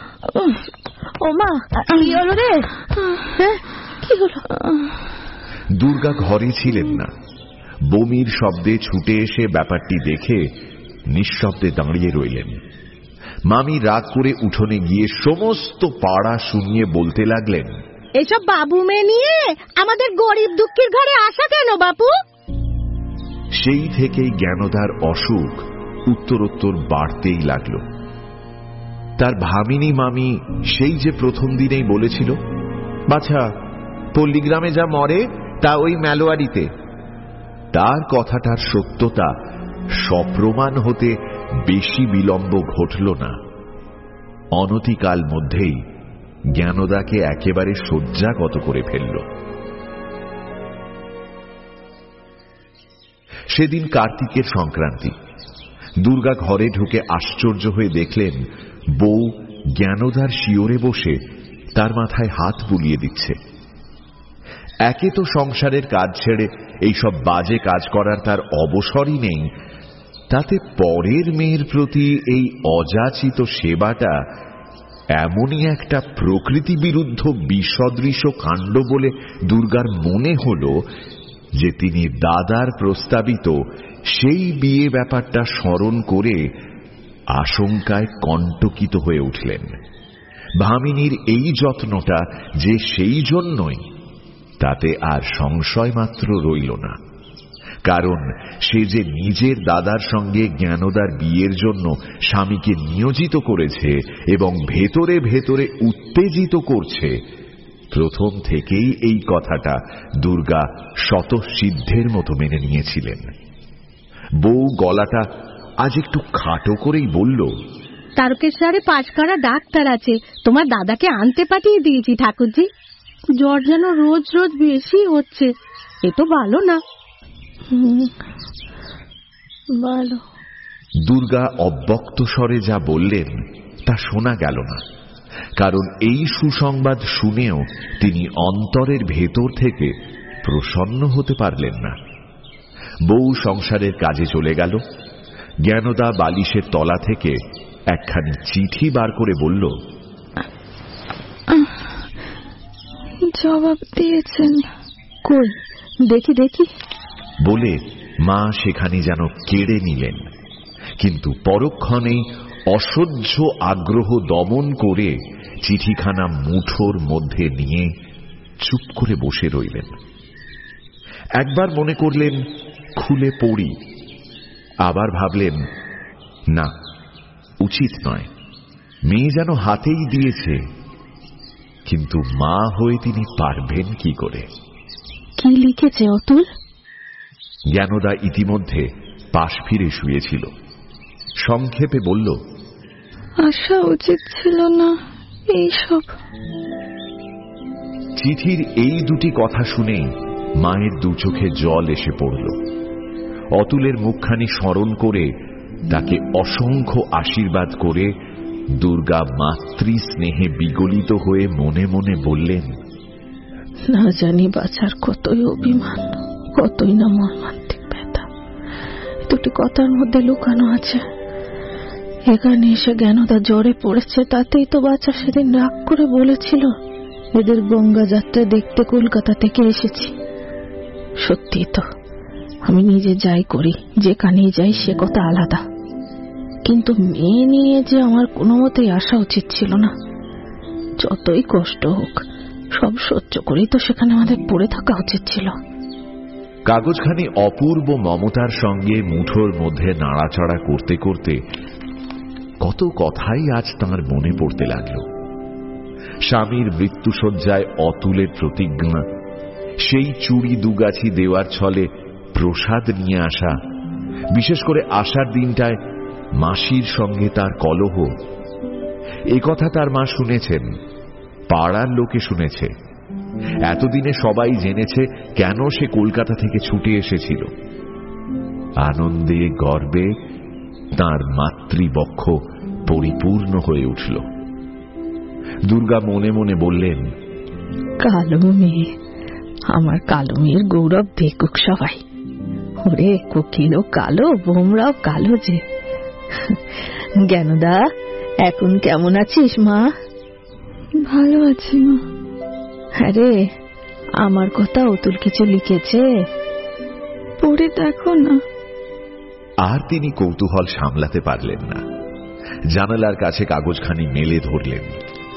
ও মা, কি হলো রে? কি হলো? দুর্গা ঘরে ছিলেন না। বমির শব্দে ছুটে এসে ব্যাপারটি দেখে নিঃশব্দে দাঁড়িয়ে রইলেন। মামি রাগ করে উঠোনে গিয়ে সমস্ত পাড়া শুনিয়ে বলতে লাগলেন, এসব বাবু মেয়ে নিয়ে আমাদের গরিব দুঃখীর ঘরে আসা কেন বাপু? সেই থেকেই জ্ঞানদার অসুখ উত্তরোত্তর বাড়তেই লাগল। তার ভামিনী মামি সেই যে প্রথম দিনেই বলেছিল, বাছা পল্লীগ্রামে যা মরে তা ওই মেলোয়ারিতে, তার কথাটার সত্যতা সপ্রমাণ হতে বেশি বিলম্ব ঘটল না। অনতিকাল মধ্যেই জ্ঞানদাকে একেবারে শয্যাগত করে ফেলল। সেদিন কার্তিকের সংক্রান্তি। দুর্গা ঘরে ঢুকে আশ্চর্য হয়ে দেখলেন বউ জ্ঞানদার শিওরে বসে তার মাথায় হাত বুলিয়ে দিচ্ছে। একে তো সংসারের কাজ ছেড়ে এইসব বাজে কাজ করার তার অবসরই নেই, তাতে পরের মেয়ের প্রতি এই অযাচিত সেবাটা এমনই একটা প্রকৃতি বিরুদ্ধ বিসদৃশ কাণ্ড বলে দুর্গার মনে হল যে তিনি দাদার প্রস্তাবিত সেই বিয়ে ব্যাপারটা স্মরণ করে আশঙ্কায় কণ্টকিত হয়ে উঠলেন। ভামিনীর এই যত্নটা যে সেই জন্যই, তাতে আর সংশয় মাত্র রইল না। কারণ সে যে নিজের দাদার সঙ্গে জ্ঞানদার বিয়ের জন্য স্বামীকে নিয়োজিত করেছে এবং ভেতরে ভেতরে উত্তেজিত করছে, প্রথম থেকেই এই কথাটা দুর্গা স্বতঃসিদ্ধের মতো মেনে নিয়েছিলেন। বউ গলাটা আজ একটু খাটো করেই বলল, তারকেশ্বরে পাঁচকারা ডাক্তার আছে, তোমার দাদাকে আনতে পাঠিয়ে দিয়েছি ঠাকুরজি। জ্বর যেন রোজ রোজ বেশি হচ্ছে, এ তো ভালো না। ভালো। দুর্গা অব্যক্ত স্বরে যা বললেন তা শোনা গেল না, কারণ এই সুসংবাদ শুনেও তিনি অন্তরের ভেতর থেকে প্রসন্ন হতে পারলেন না। বউ সংসারের কাজে চলে গেল। জ্ঞানদা বালিশের তলা থেকে একখানি চিঠি বার করে বলল, জবাব দিয়েছেন? কই দেখি দেখি বলে মা সেখানে যেন কেড়ে নিলেন, কিন্তু পরক্ষণেই অসহ্য আগ্রহ দমন করে চিঠিখানা মুঠোর মধ্যে নিয়ে চুপ করে বসে রইলেন। একবার মনে করলেন খুলে পড়ি, আবার ভাবলেন না, উচিত নয়, মেয়ে যেন হাতেই দিয়েছে, কিন্তু মা হয়ে তিনি পারবেন কি করে? কি লিখেছে অতুল? জ্ঞানদা ইতিমধ্যে পাশ ফিরে শুয়েছিল। সংক্ষেপে বলল, আসা উচিত ছিল না এইসব। চিঠির এই দুটি কথা শুনেই মায়ের দু চোখে জল এসে পড়ল। অতুলের মুখখানি স্মরণ করে তাকে অসংখ্য আশীর্বাদ করে দুর্গা মাতৃ স্নেহে বিগলিত হয়ে মনে মনে বললেন, না জানি বাছার কতই অভিমান, কতই না মর্মান্তিক ব্যথা দুটি কথার মধ্যে লুকানো আছে। এখানে এসে জ্ঞানদা জ্বরে পড়েছে, তাতেই তো বাচ্চা সেদিন রাগ করে বলেছিল এদের গঙ্গা যাত্রা দেখতে কলকাতা থেকে এসেছি। সত্যি তো, আমি নিজে যাই করি, যেখানেই যাই সে কথা আলাদা, কিন্তু মেয়ে নিয়ে যে আমার কোনো মতেই আসা উচিত ছিল না। যতই কষ্ট হোক সব সহ্য করেই তো সেখানে আমাদের পড়ে থাকা উচিত ছিল। কাগজখানি অপূর্ব মমতার সঙ্গে মুঠোর মধ্যে নাড়াচাড়া করতে করতে কত কথাই আজ তাঁর মনে পড়তে লাগল। স্বামীর মৃত্যুশয্যায় অতুলের প্রতিজ্ঞা, সেই চুড়ি দুগাছি দেওয়ার ছলে প্রসাদ নিয়ে আসা, বিশেষ করে আসার দিনটায় মাসির সঙ্গে তার কলহ, এ কথা তার মা শুনেছেন, পাড়ার লোকে শুনেছে। এতদিনে সবাই জেনেছে কেন সে কলকাতা থেকে ছুটে এসেছিল। আনন্দে গর্বে তাঁর মাতৃবক্ষ পরিপূর্ণ হয়ে উঠল। দুর্গা মনে মনে বললেন, কালো মেয়ে, আমার কালো মেয়ের গৌরব দেখুক সবাই। ওরে কোকিলও কালো, বোমরাও কালো যে। জ্ঞানদা, এখন কেমন আছিস মা? ভালো আছি মা। আরে আমার কথা অতুল কিছু লিখেছে? পড়ে দেখো না। আর তিনি কৌতূহল সামলাতে পারলেন না, জানালার কাছে কাগজখানি মেলে ধরলেন।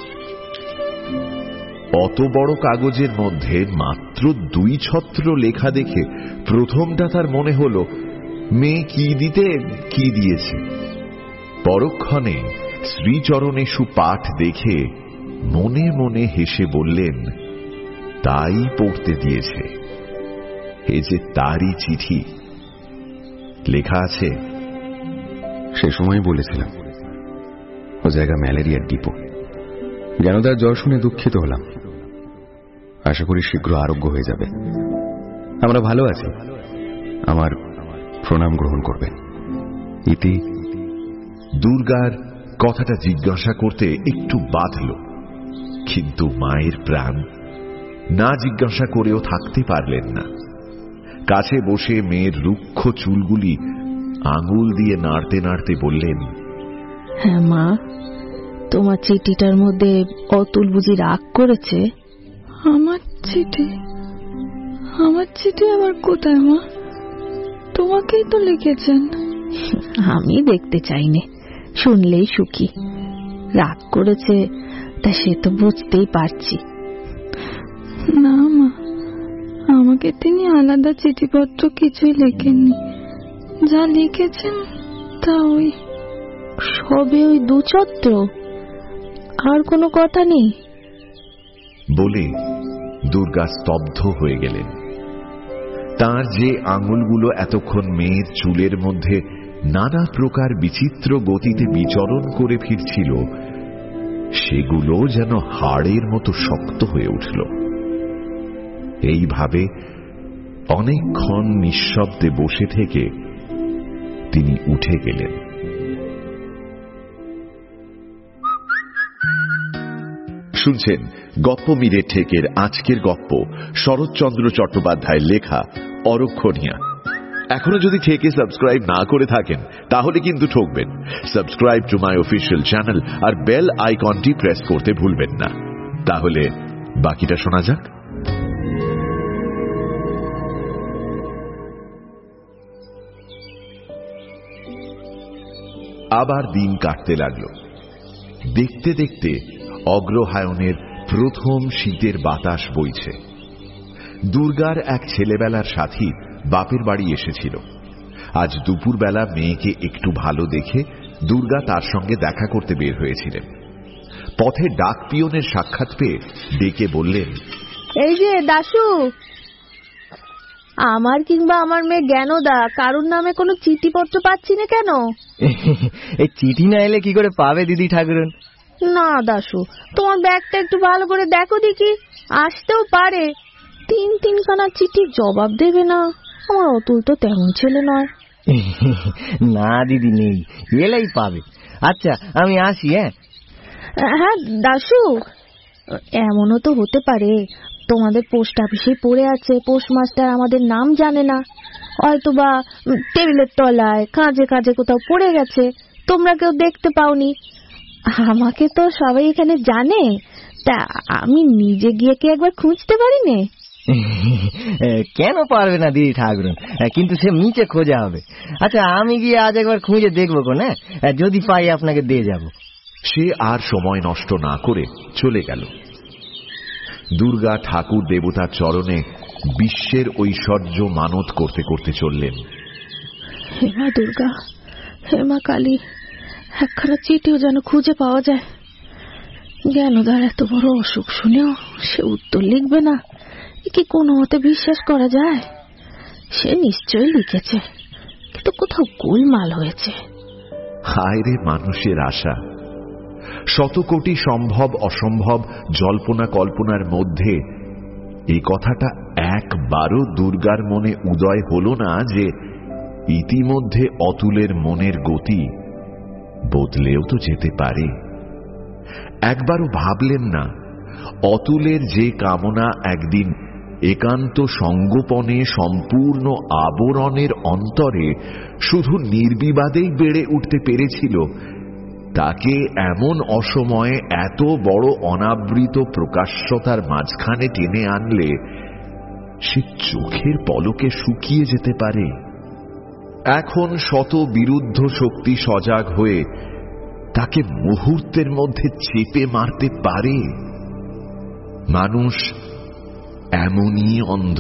অত বড় কাগজের মধ্যে মাত্র 2 ছত্র লেখা দেখে প্রথমটা তার মনে হল মেয়ে কি দিতে কি দিয়েছে। পরক্ষণে শ্রীচরণে সুপাঠ দেখে মনে মনে হেসে বললেন, তাই পড়তে দিয়েছে, এ যে তারই চিঠি। লেখা আছে, সে সময় বলেছিলাম ও জায়গা ম্যালেরিয়ার ডিপো। জ্ঞানদার জ্বর শুনে দুঃখিত হলাম। আশা করি শীঘ্র আরোগ্য হয়ে যাবে। আমরা ভালো আছি। আমার প্রণাম গ্রহণ করবেন। ইতি। দুর্গার কথাটা জিজ্ঞাসা করতে একটু বাধল, কিন্তু মায়ের প্রাণ, না জিজ্ঞাসা করেও থাকতে পারলেন না। কাছে বসে মেয়ের রুক্ষ চুলগুলি আঙুল দিয়ে নাড়তে নাড়তে বললেন, হ্যাঁ মা, তোমার চিঠিটার মধ্যে অতুল বুঝি রাগ করেছে? আমার চিঠি? আমার চিঠি আবার কোথায় মা? তোমাকেই তো লিখেছেন। আমি দেখতে চাইনি, শুনলেই সুখী। রাগ করেছে তা সে তো বুঝতেই পারছি। না মা, আমাকে তিনি আলাদা চিঠিপত্র কিছুই লেখেননি। যা লিখেছেন তা ওই সবে ওই 2 ছত্র, আর কোনো কথা নেই? বলে দুর্গা স্তব্ধ হয়ে গেলেন। তার যে আঙুলগুলো এতক্ষণ মেয়ের চুলের মধ্যে নানা প্রকার বিচিত্র গতিতে বিচরণ করে ফিরছিল, সেগুলো যেন হাড়ের মতো শক্ত হয়ে উঠল। এইভাবে অনেকক্ষণ নিঃশব্দে বসে থেকে তিনি উঠে গেলেন। শুনছেন গপ্পমীরের ঠেকের আজকের গপ্প, শরৎচন্দ্র চট্টোপাধ্যায়ের লেখা অরক্ষণীয়া। এখনো যদি ঠেকে সাবস্ক্রাইব না করে থাকেন তাহলে কিন্তু ঠকবেন। Subscribe to my official channel আর বেল আইকনটি প্রেস করতে ভুলবেন না। তাহলে বাকিটা শোনা যাক। আবার দিন কাটতে লাগল। দেখতে দেখতে অগ্রহায়ণের প্রথম শীতের বাতাস বইছে। দুর্গার এক ছেলেবেলার সাথী বাপের বাড়ি এসেছিল। আজ দুপুরবেলা মেয়েকে একটু ভালো দেখে দুর্গা তার সঙ্গে দেখা করতে বের হয়েছিলেন। পথে ডাক পিয়নের সাক্ষাৎ পেয়ে ডেকে বললেন, এই যে দাশু, আমার কিংবা আমার মেয়ে জ্ঞানদা কারুর নামে কোনো চিঠিপত্র পাচ্ছি না কেন? এই চিঠি না এলে কি করে পাবে দিদি ঠাকুরন? না দাশু, তোমার ব্যাগটা একটু ভালো করে দেখো দেখি, আসতেও পারে। 3-3খানা চিঠি জবাব দেবে না। আমার অতুল তো তেমন ছেলে নয়। না দিদি, নেই, এলেই পাবে। আচ্ছা আমি আসি। হ্যাঁ দাশু, এমনও তো হতে পারে তোমাদের পোস্ট অফিসে পড়ে আছে, পোস্টমাস্টার আমাদের নাম জানে না, হয়তোবা টেবিলের তলায় কাজে কাজে কোথাও পড়ে গেছে, তোমরা কেউ দেখতে পাওনি। আমাকে তো সবাই এখানে জানে, তা আমি নিজে গিয়ে কি একবার খুঁজতে পারি না? কেন পারবে না দিদি ঠাকুরন, কিন্তু সে নিচে খোঁজা হবে। আচ্ছা আমি গিয়ে আজ একবার খুঁজে দেখবো কোন, যদি পাই আপনাকে দিয়ে যাব। সে আর সময় নষ্ট না করে চলে গেল। দুর্গা ঠাকুর দেবতার চরণে বিশ্বের ঐশ্বর্য মানত করতে করতে চললেন। হে মা দুর্গা, হে মা কালী, একখানা চিঠিও যেন খুঁজে পাওয়া যায়। জ্ঞানদার এত বড় অসুখ শুনেও সে উত্তর লিখবে না, কি কোনো মতে বিশ্বাস করা যায়? সে নিশ্চয়ই লিখেছে, কিন্তু কোথাও গোলমাল হয়েছে। হায় রে মানুষের আশা! শত কোটি সম্ভব অসম্ভব জল্পনা কল্পনার মধ্যে এই কথাটা একবারও দুর্গার মনে উদয় হল না যে ইতিমধ্যে অতুলের মনের গতি বদলেও তো যেতে পারে। একবারও ভাবলেন না অতুলের যে কামনা একদিন একান্ত সঙ্গোপনে সম্পূর্ণ আবরণের অন্তরে শুধু নির্বিবাদেই বেড়ে উঠতে পেরেছিল, তাকে এমন অসময়ে এত বড় অনাবৃত প্রকাশ্যতার মাঝখানে টেনে আনলে সে চোখের পলকে শুকিয়ে যেতে পারে। এখন শত বিরুদ্ধ শক্তি সজাগ হয়ে তাকে মুহূর্তের মধ্যে চেপে মারতে পারে। মানুষ এমনই অন্ধ।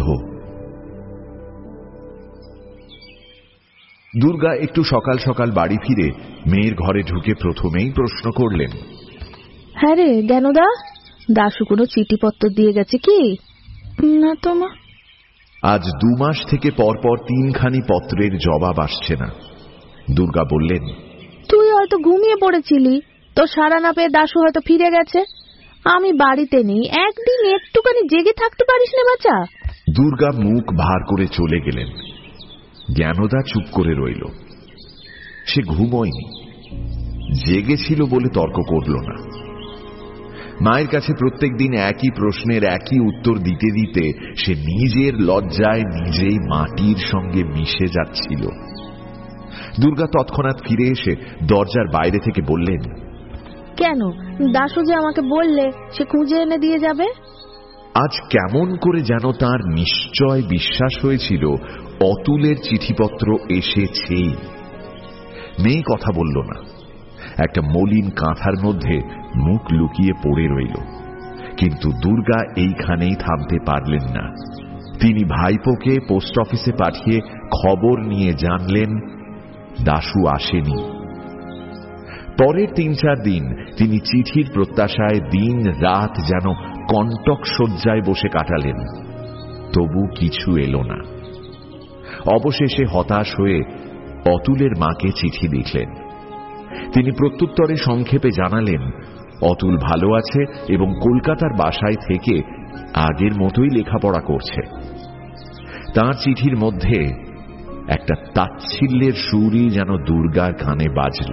দুর্গা একটু সকাল সকাল বাড়ি ফিরে মেয়ের ঘরে ঢুকে প্রথমেই প্রশ্ন করলেন, হ্যাঁ রে জ্ঞানদা, দাশু কোনো চিঠিপত্র দিয়ে গেছে কি? না তো মা। আজ 2 মাস থেকে পরপর 3খানি পত্রের জবাব আসছে না। দুর্গা বললেন, তুই হয়তো ঘুমিয়ে পড়েছিলি, তোর সাড়া না পেয়ে দাশু হয়তো ফিরে গেছে। আমি বাড়িতে নেই, একদিন একটুখানি জেগে থাকতে পারিস না বাচ্চা? দুর্গা মুখ ভার করে চলে গেলেন। জ্ঞানদা চুপ করে রইল। সে ঘুমোয়নি, জেগেছিল বলে তর্ক করল না। মায়ের কাছে প্রত্যেকদিন একই প্রশ্নের একই উত্তর দিতে দিতে সে নিজের লজ্জায় নিজেই মাটির সঙ্গে মিশে যাচ্ছিল। দুর্গা তৎক্ষণাৎ ফিরে এসে দরজার বাইরে থেকে বললেন, কেন? দাশু যে আমাকে বললে সে খুঁজে এনে দিয়ে যাবে। আজ কেমন করে যেন তার নিশ্চয় বিশ্বাস হয়েছিল অতুলের চিঠিপত্র এসেছেই। মেয়ে কথা বলল না, একটা মলিন কাঁথার মধ্যে মুখ লুকিয়ে পড়ে রইল। কিন্তু দুর্গা এইখানেই থামতে পারলেন না। তিনি ভাইপোকে পোস্ট অফিসে পাঠিয়ে খবর নিয়ে জানলেন দাশু আসেনি। পরের 3-4 দিন তিনি চিঠির প্রত্যাশায় দিন রাত যেন কণ্টক শয্যায় বসে কাটালেন। তবু কিছু এলো না। অবশেষে হতাশ হয়ে অতুলের মাকে চিঠি লিখলেন। তিনি প্রত্যুত্তরে সংক্ষেপে জানালেন অতুল ভালো আছে এবং কলকাতার বাসায় থেকে আগের মতোই লেখাপড়া করছে। তাঁর চিঠির মধ্যে একটা তাচ্ছিল্যের সুরই যেন দুর্গার কানে বাজল।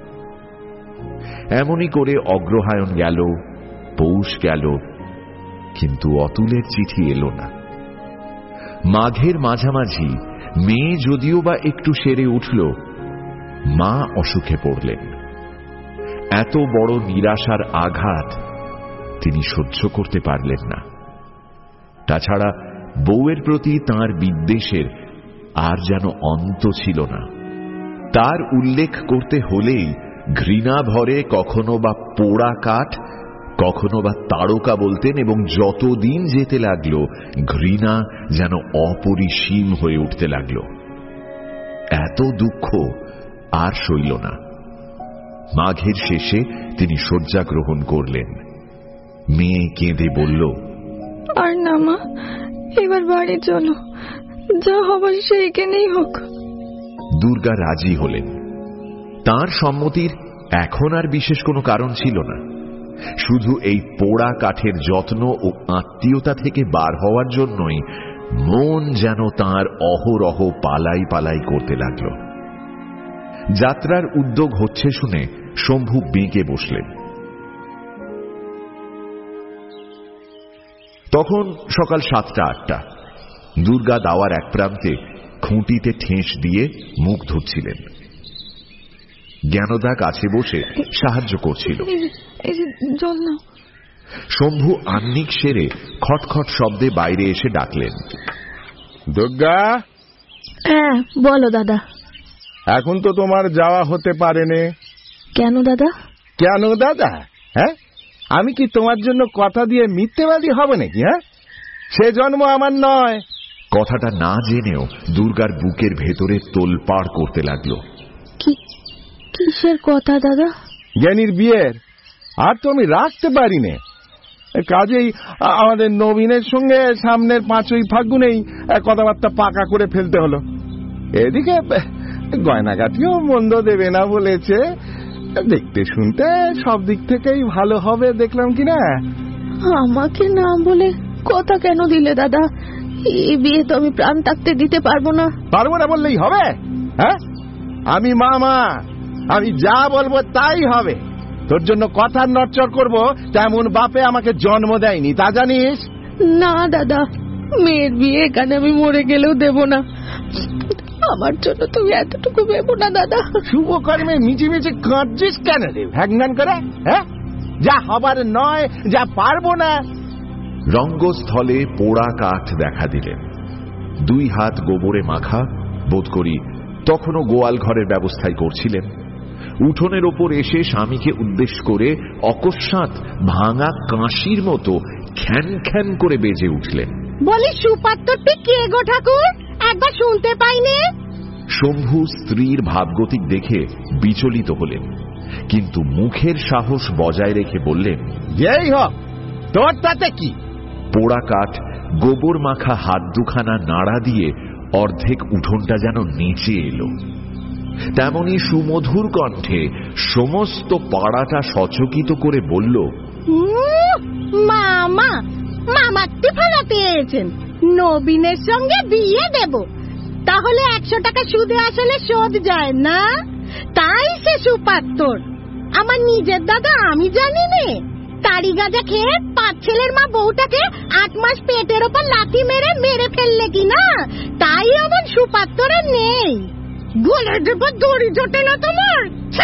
এমনই করে অগ্রহায়ণ গেল, পৌষ গেল, কিন্তু অতুলের চিঠি এলো না। মাঘের মাঝামাঝি মেয়ে যদিও বা একটু সেরে উঠল, মা অসুখে পড়লেন। এত বড় নিরাশার আঘাত তিনি সহ্য করতে পারলেন না। তাছাড়া বউয়ের প্রতি তাঁর বিদ্বেষের আর যেন অন্ত ছিল না। তার উল্লেখ করতে হলেই ঘৃণা ভরে কখনো বা পোড়া কাঠ, কখনো বা তারকা বলতেন, এবং যতদিন যেতে লাগলো ঘৃণা যেন অপরিসীম হয়ে উঠতে লাগলো। এত দুঃখ আর সইল না। মাঘের শেষে তিনি শয্যা গ্রহণ করলেন। মেয়ে কেঁদে বলল, আর না মা, এবার বাড়ি চলো, যা হবার সেইখানেই হোক। দুর্গা রাজি হলেন। তার সম্মতির এখন আর বিশেষ কোনো কারণ ছিল না। শুধু এই পোড়া কাঠের যত্ন ও আত্মীয়তা থেকে বার হওয়ার জন্যই মন যেন তার অহরহ পালাই পালাই করতে লাগল। যাত্রার উদ্যোগ হচ্ছে শুনে শম্ভু বেঁকে বসলেন। তখন সকাল 7টা-8টা। দুর্গা দাওয়ার এক প্রান্তে খুঁটিতে ঠেস দিয়ে মুখ ধুচ্ছিলেন। জ্ঞানদা কাছে বসে সাহায্য করছিল। জল নাও। শম্ভু আহ্নিক সেরে খটখট শব্দে বাইরে এসে ডাকলেন, দুর্গা। হ্যাঁ বলো দাদা। এখন তো তোমার যাওয়া হতে পারে না। কেন দাদা? কেন দাদা? হ্যাঁ, আমি কি তোমার জন্য কথা দিয়ে মিথ্যেবাদী হবে নাকি? হ্যাঁ, সে জন্ম আমার নয়। কথাটা না জেনেও দুর্গার বুকের ভেতরে তোলপাড় করতে লাগলো। কিসের কথা দাদা? জ্ঞানীর বিয়ের। আর তো আমি রাখতে পারি না। কাজেই আমাদের নবীনের সঙ্গে সামনের 5ই ফাল্গুনেই কথাবার্তা পাকা করে ফেলতে হলো। এদিকে গয়নাগাটিও মন্দ দেবে না বলেছে। দেখতে শুনতে সব দিক থেকেই ভালো হবে দেখলাম কিনা। আমাকে না বলে কথা কেন দিলে দাদা? এই বিয়ে তো আমি প্রাণ থাকতে দিতে পারবো না। পারবো না বললেই হবে? হ্যাঁ, আমি মামা, আমি যা বলবো তাই হবে। তোর জন্য কথার নড়চড় করবো তেমন বাপে আমাকে জন্ম দেয়নি, তা জানিস? না দাদা, মেয়ের বিয়ে এখানে আমি মরে গেলেও দেব না। আমার জন্য তুমি এতটুকু ভেবো না দাদা। শুভ কর্মে মিছিমিছি কাঁদছিস কেন রে ভ্যাগনান করে? হ্যাঁ, যা হবার নয়, যা পারবো না রঙ্গস্থলে পোড়া কাঠ দেখা দিলেন। 2 হাত গোবরে মাখা, বোধ করি তখনও গোয়াল ঘরের ব্যবস্থাই করছিলেন। উঠোনের ওপর এসে স্বামীকে উদ্দেশ্য করে অকস্মাৎ ভাঙা কাঁশির মতো খ্যান খ্যান করে বেজে উঠলেন। বলি, সুপাত্রটি কে গো ঠাকুর? একবার শুনতে পাইনি। শম্ভু স্ত্রীর ভাবগতিক দেখে বিচলিত হলেন, কিন্তু মুখের সাহস বজায় রেখে বললেন, যেই হোক, তোর তাতে কি? পোড়া কাঠ গোবর মাখা হাত দুখানা নাড়া দিয়ে অর্ধেক উঠোনটা যেন নিচে এলো। তেমনি সুমধুর কণ্ঠে সমস্ত পাড়াটা সচকিত করে বলল, মামা, মামাটি ভালো পেয়েছেন, নবীনের সঙ্গে বিয়ে দেব। তাহলে 100 টাকা সুদে আসলে শোধ যায় না, তাই সে সুপাত্র। আমার নিজের দাদা আমি জানি নে, তারি গাঁজা খেয়ে 5 ছেলের মা বউটাকে 8 মাস পেটের ওপর লাথি মেরে ফেললে কিনা, তাই এমন সুপাত্রে নেই। গোলের উপর দড়ি জোটে না তোমার?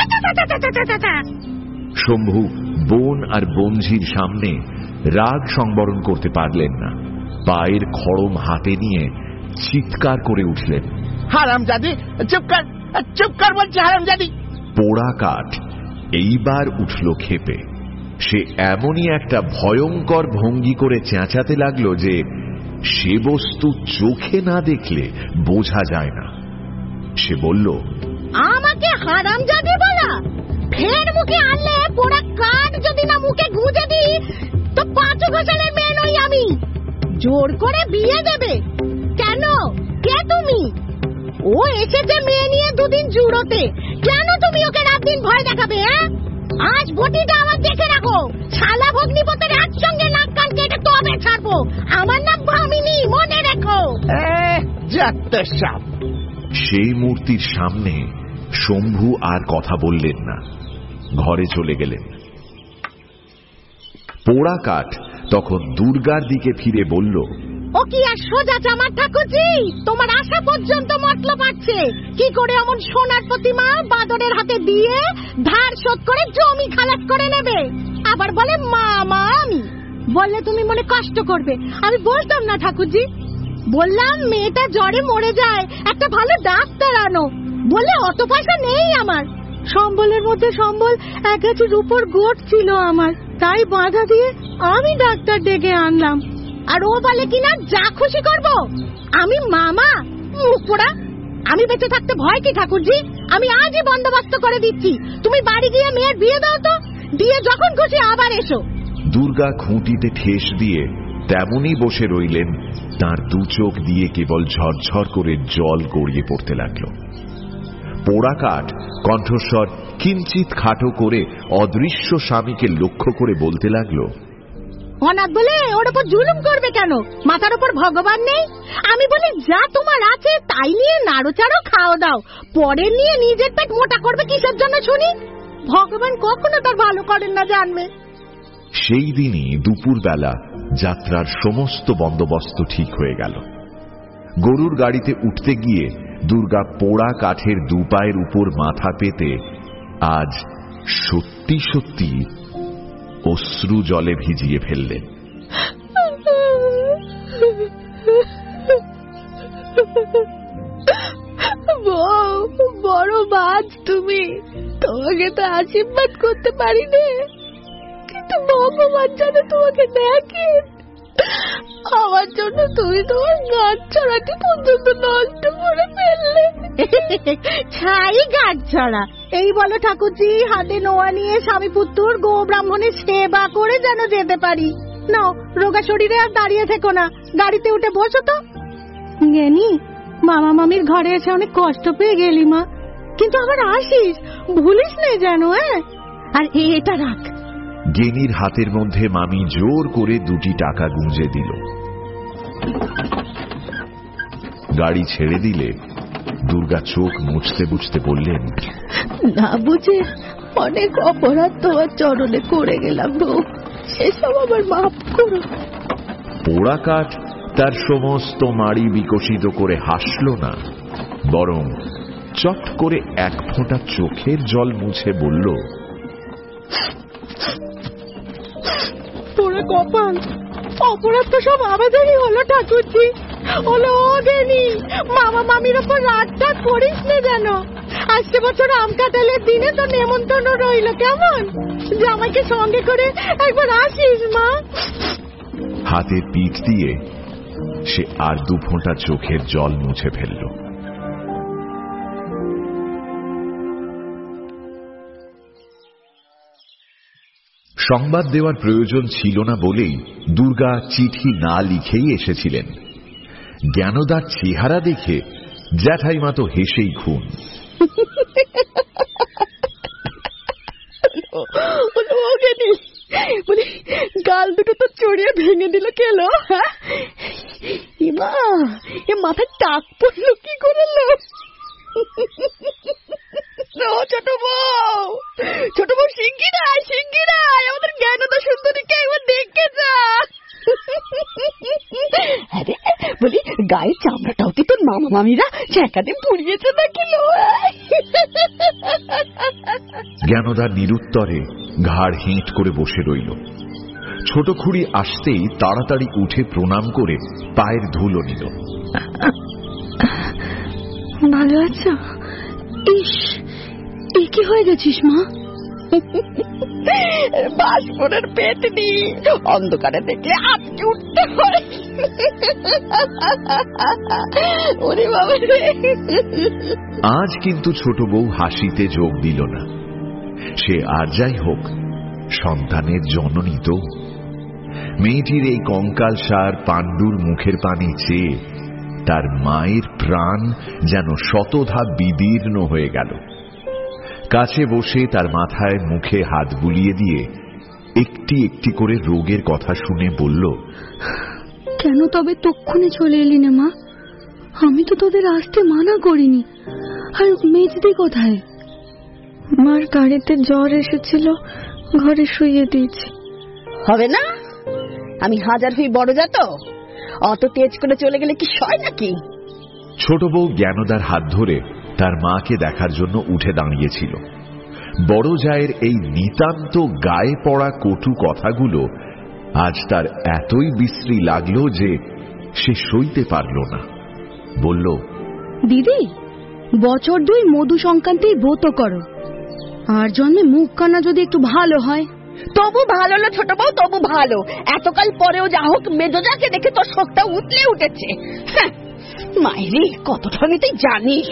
শম্ভু বোন আর বঞ্ঝির সামনে রাগ সংবরণ করতে পারলেন না। পায়ের খড়ম হাতে নিয়ে চিৎকার করে উঠলেন, হারামজাদি, চুপ কর, চুপ কর বলছি, হারামজাদি। পোড়া কাঠ এইবার উঠল ক্ষেপে। সে এমনই একটা ভয়ঙ্কর ভঙ্গি করে চেঁচাতে লাগলো যে সে বস্তু চোখে না দেখলে বোঝা যায় না। সে বলল, আমাকে হারামজাদি বলা? ফের মুখে আনলে পোড়া কাঠ যদি না মুখে গুঁজে দিই তো 5 ঘোষালের মেয়ে নই আমি। জোর করে বিয়ে দেবে কেন? কে তুমি? ও এসেছে মেয়ে নিয়ে 2 দিন জুড়োতে, কেন তুমি ওকে রাত দিন ভয় দেখাবে? আজ বটিটা আমার দেখে রাখো, শালা ভগ্নিপতির একসঙ্গে নাক কান কেটে তবে ছাড়বো। আমার নাম ভামিনী, মনে রেখো। সেই মূর্তির সামনে শম্ভু আর কথা বললেন না, ঘরে চলে গেলেন। পোড়া কাঠ তখন দুর্গার দিকে ফিরে বলল, ও কি আর সোজা চামার ঠাকুরজি? তোমার আসা পর্যন্ত মতলব আছে কি করে এমন সোনার প্রতিমা বাদরের হাতে দিয়ে ধার শোধ করে জমি খালাস করে নেবে? আবার বলে মামা আমি। বললে তুমি মনে কষ্ট করবে, আমি বলতাম না ঠাকুরজি। বললাম মেয়েটা জ্বরে মরে যায়, একটা ভালো ডাক্তার আনো। বলে অত পয়সা নেই আমার। সম্বলের মধ্যে সম্বল 1 গাছি রূপোর গোট ছিল আমার, তাই বাধা দিয়ে আমি ডাক্তার ডেকে আনলাম। আর ও বলে কিনা যা খুশি করব। আমি মামা? মুখ পোড়া! আমি বেঁচে থাকতে ভয় কি ঠাকুরজি? আমি আজই বন্দোবস্ত করে দিচ্ছি, তুমি বাড়ি গিয়ে মেয়ের বিয়ে দাও তো, দিয়ে যখন খুশি আবার এসো। দুর্গা খুঁটিতে ঠেস দিয়ে তেমনি বসে রইলেন। তার 2 চোখ দিয়ে কেবল ঝরঝর করে জল গড়িয়ে পড়তে লাগলো। পোড়া কাঠ কণ্ঠস্বর কিঞ্চিত খাটো করে অদৃশ্য স্বামীকে লক্ষ্য করে বলতে লাগলো, অনাথ বলে ওর উপর জুলুম করবে কেন? মাথার উপর ভগবান নেই? আমি বলি যা তোমার আছে তাই নিয়ে নাড়োচাড়ো খাও দাও, পরে নিয়ে নিজের পেট মোটা করবে কিসের জন্য শুনি? ভগবান কখনো তার ভালো করেন না, জানবে। সেই দিনই দুপুরবেলা যাত্রার সমস্ত বন্দোবস্ত ঠিক হয়ে গেল। গরুর গাড়িতে উঠতে গিয়ে দুর্গা পোড়া কাঠের 2 পায়ের উপর মাথা পেতে আজ সত্যি সত্যি অশ্রু জলে ভিজিয়ে ফেললেন। বড় বাজ তুমি, তোমাকে তো আশীর্বাদ করতে পারি না, কিন্তু ভগবান যেন তোমাকে দেখে। আমার জন্য তুমি তোমার গাছ ছড়াটি পর্যন্ত নষ্ট করে ফেললে। ছাই গাছ ছড়া এই বলো ঠাকুরজি, হাতে নোয়া নিয়ে স্বামী পুত্র গো ব্রাহ্মণের সেবা করে যেন যেতে পারি। নাও, রোগা শরীরে আর দাঁড়িয়ে থেকো না, গাড়িতে উঠে বসো তো। জ্ঞানী, মামা মামির ঘরে এসে অনেক কষ্ট পেয়ে গেলি মা, কিন্তু আবার আসিস, ভুলিস না যেন। আর এটা রাখ। গেনির হাতের মধ্যে মামি জোর করে 2টি টাকা গুঁজে দিল। গাড়ি ছেড়ে দিলে দুর্গা চোখ মুছতে মুছতে বললেন, না বুঝে অনেক অপরাধ তোমার চরণে করে গেলাম গো, সেসব আবার মাফ করো। পোড়া কাঠ তার সমস্ত মাড়ি বিকশিত করে হাসল না, বরং চট করে 1 ফোঁটা চোখের জল মুছে বলল, পোড়া কপাল, অপরাধ তো সব আমাদেরই হলো ঠাকুরজি। হলো ওদেরই। মামা মামির ওপর রাতটা করিস না যেন। আসছে বছর আম কাঁঠালের দিনে তো নেমন্তন্ন রইল, কেমন? জামাইকে সঙ্গে করে একবার আসিস মা। হাতে পিঠ দিয়ে সে আর 2 ফোঁটা চোখের জল মুছে ফেলল। সংবাদ দেওয়ার প্রয়োজন ছিল না বলেই দুর্গা চিঠি না লিখেই এসেছিলেন। জ্ঞানদার চেহারা দেখে জ্যাঠাইমা তো হেসেই খুন। গাল দুটো তো চড়িয়ে ভেঙে দিল কেলো? মাথায় টাক পড়লো কি করে? ছোট বউ শিগগিরাই শিগগিরাই আমাদের জ্ঞানদা সুন্দরীকে একবার দেখে যা। আরে বলি, গায়ের চামড়াটাও কি তোর মামা মামিরা চ্যাকাতে পুড়িয়েছে নাকি? জ্ঞানদার নিরুত্তরে ঘাড় হেঁট করে বসে রইল। ছোট খুড়ি আসতেই তাড়াতাড়ি উঠে প্রণাম করে পায়ের ধুলো নিল। ভালো আছো? ইস, এ কি হয়ে গেছিস মা? বাসপুরের পেটনি, অন্ধকারে দেখলে আটকে উঠতে হয়। ওরে বাবা রে। আজ কিন্তু ছোট বউ হাসিতে যোগ দিল না। সে আর যাই হোক, সন্তানের জননী তো। মেয়েটির এই কঙ্কালসার পাণ্ডুর মুখের পানে চেয়ে তার মায়ের প্রাণ যেন শতধা বিদীর্ণ হয়ে গেল। কাছে বসে তার মাথায় মুখে হাত বুলিয়ে দিয়ে একটি একটি করে রোগের কথা শুনে বলল, কেন তবে তক্ষণে চলে এলি না মা? আমি তো তোদের আসতে মানা করিনি। আর মেজদি কোথায়? মার গাড়িতে জ্বর এসেছিল, ঘরে শুইয়ে দিয়েছি। হবে না? আমি হাজার হই বড় যা, তো অত তেজ করে চলে গেলে কি সয় নাকি? ছোট বউ জ্ঞানদার হাত ধরে তার মাকে দেখার জন্য উঠে দাঁড়িয়েছিল। বড় জায়ের এই নিতান্ত গায়ে পড়া কটু কথাগুলো আজ তার এতই বিশ্রী লাগলো যে সে সইতে পারল না। বলল, দিদি, বছর 2 মধু সংক্রান্তির ব্রত করো, আর জন্মে মুখ কানা যদি একটু ভালো হয়। তবু ভালো না ছোট বউ, তবু ভালো। এতকাল পরেও যা হোক মেজোজাকে দেখে তোর শোকটা উতলে উঠেছে। মায়েরি কতটা তুই জানিস?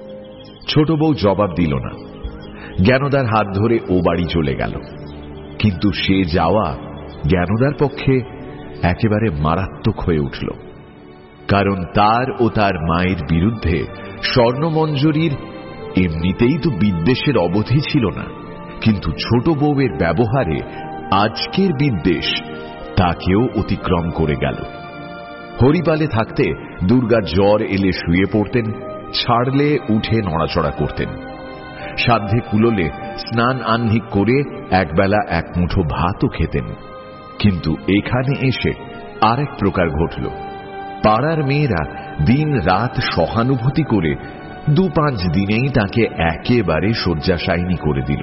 ছোট বউ জবাব দিল না। জ্ঞানদার হাত ধরে ও বাড়ি চলে গেল। কিন্তু সে যাওয়া জ্ঞানদার পক্ষে একেবারে মারাত্মক হয়ে উঠল। কারণ তার ও তার মায়ের বিরুদ্ধে স্বর্ণমঞ্জরীর এমনিতেই তো বিদ্বেষের অবধি ছিল না, কিন্তু ছোট বউয়ের ব্যবহারে আজকের বিদ্বেষ তাকেও অতিক্রম করে গেল। হরিপালে থাকতে দুর্গা জ্বর এলে শুয়ে পড়তেন, ছাড়লে উঠে নড়াচড়া করতেন। সাধ্যে কুলোলে স্নান আহ্নিক করে একবেলা 1 মুঠো ভাতও খেতেন। কিন্তু এখানে এসে আরেক প্রকার ঘটল। পাড়ার মেয়েরা দিন রাত সহানুভূতি করে 2-5 দিনেই তাকে একেবারে শয্যাশায়িনী করে দিল।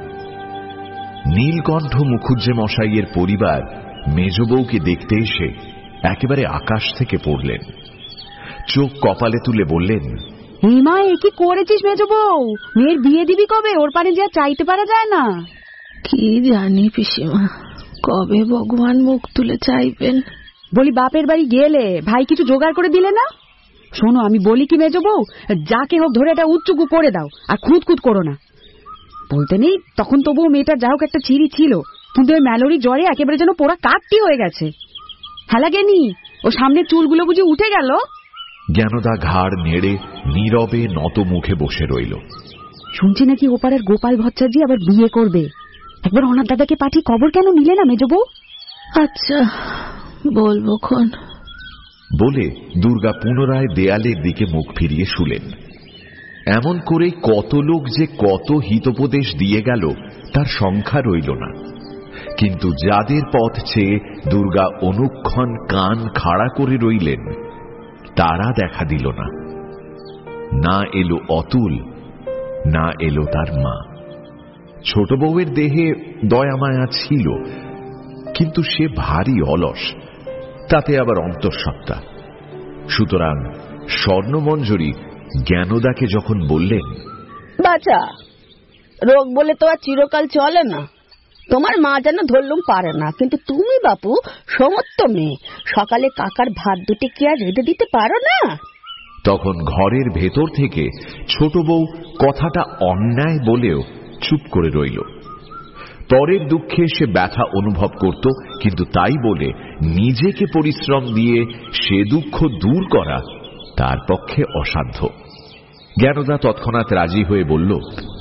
নীলকণ্ঠ মুখুজ্জে মশাইয়ের পরিবার মেজ বউকে দেখতে এসে একেবারে আকাশ থেকে পড়লেন। চোখ কপালে তুলে বললেন, মা, এ কি করেছিস মেজ বউ? মেয়ের বিয়ে দিবি কবে? ওর পানে যা চাইতে পারা যায় না। কি জানি পিসিমা, কবে ভগবান মুখ তুলে চাইবেন। বলি, বাপের বাড়ি গেলে ভাই কিছু জোগাড় করে দিলে না? শোনো, আমি বলি কি মেজ বউ, যাকে হোক ধরে এটা উচ্চকু করে দাও, আর খুঁতখুত করো না। বলতে নেই, তখন তবুও মেয়েটার যা হোক একটা চিড়ি ছিল, কিন্তু ওই ম্যালোরি জ্বরে একেবারে যেন পোড়া কাঠটি হয়ে গেছে। হ্যাঁ লাগেনি? ও সামনের চুলগুলো বুঝি উঠে গেল? জ্ঞানদা ঘাড় নেড়ে নীরবে নত মুখে বসে রইল। শুনছি নাকি ওপারের গোপাল ভট্টাচার্য আবার বিয়ে করবে। একবার অনাথ দাদাকে পাঠিয়ে খবর কেন নিলে না মেজ বউ? আচ্ছা, বলবো খন। বলে দুর্গা পুনরায় দেয়ালের দিকে মুখ ফিরিয়ে শুলেন। এমন করে কত লোক যে কত হিতোপদেশ দিয়ে গেল তার সংখ্যা রইল না। কিন্তু যাদের পথ চেয়ে দুর্গা অনুক্ষণ কান খাড়া করে রইলেন, তারা দেখা দিল না। না এলো অতুল, না এলো তার মা। ছোট বউয়ের দেহে দয়া মায়া ছিল, কিন্তু সে ভারী অলস, তাতে আবার অন্তঃসত্ত্বা। সুতরাং স্বর্ণমঞ্জরী জ্ঞানদাকে যখন বললেন, বাচ্চা, রোগ বলে তো আর চিরকাল চলে না। তোমার মা যেন ধরলুম পারে না, কিন্তু তুমি বাপু সমর্থ মেয়ে, সকালে কাকার ভাত দুটি কি আর রেঁধে দিতে পারো না? তখন ঘরের ভেতর থেকে ছোট বউ কথাটা অন্যায় বলেও চুপ করে রইল। পরের দুঃখে সে ব্যথা অনুভব করত, কিন্তু তাই বলে নিজেকে পরিশ্রম দিয়ে সে দুঃখ দূর করা তার পক্ষে অসাধ্য। জ্ঞানদা তৎক্ষণাৎ রাজি হয়ে বলল,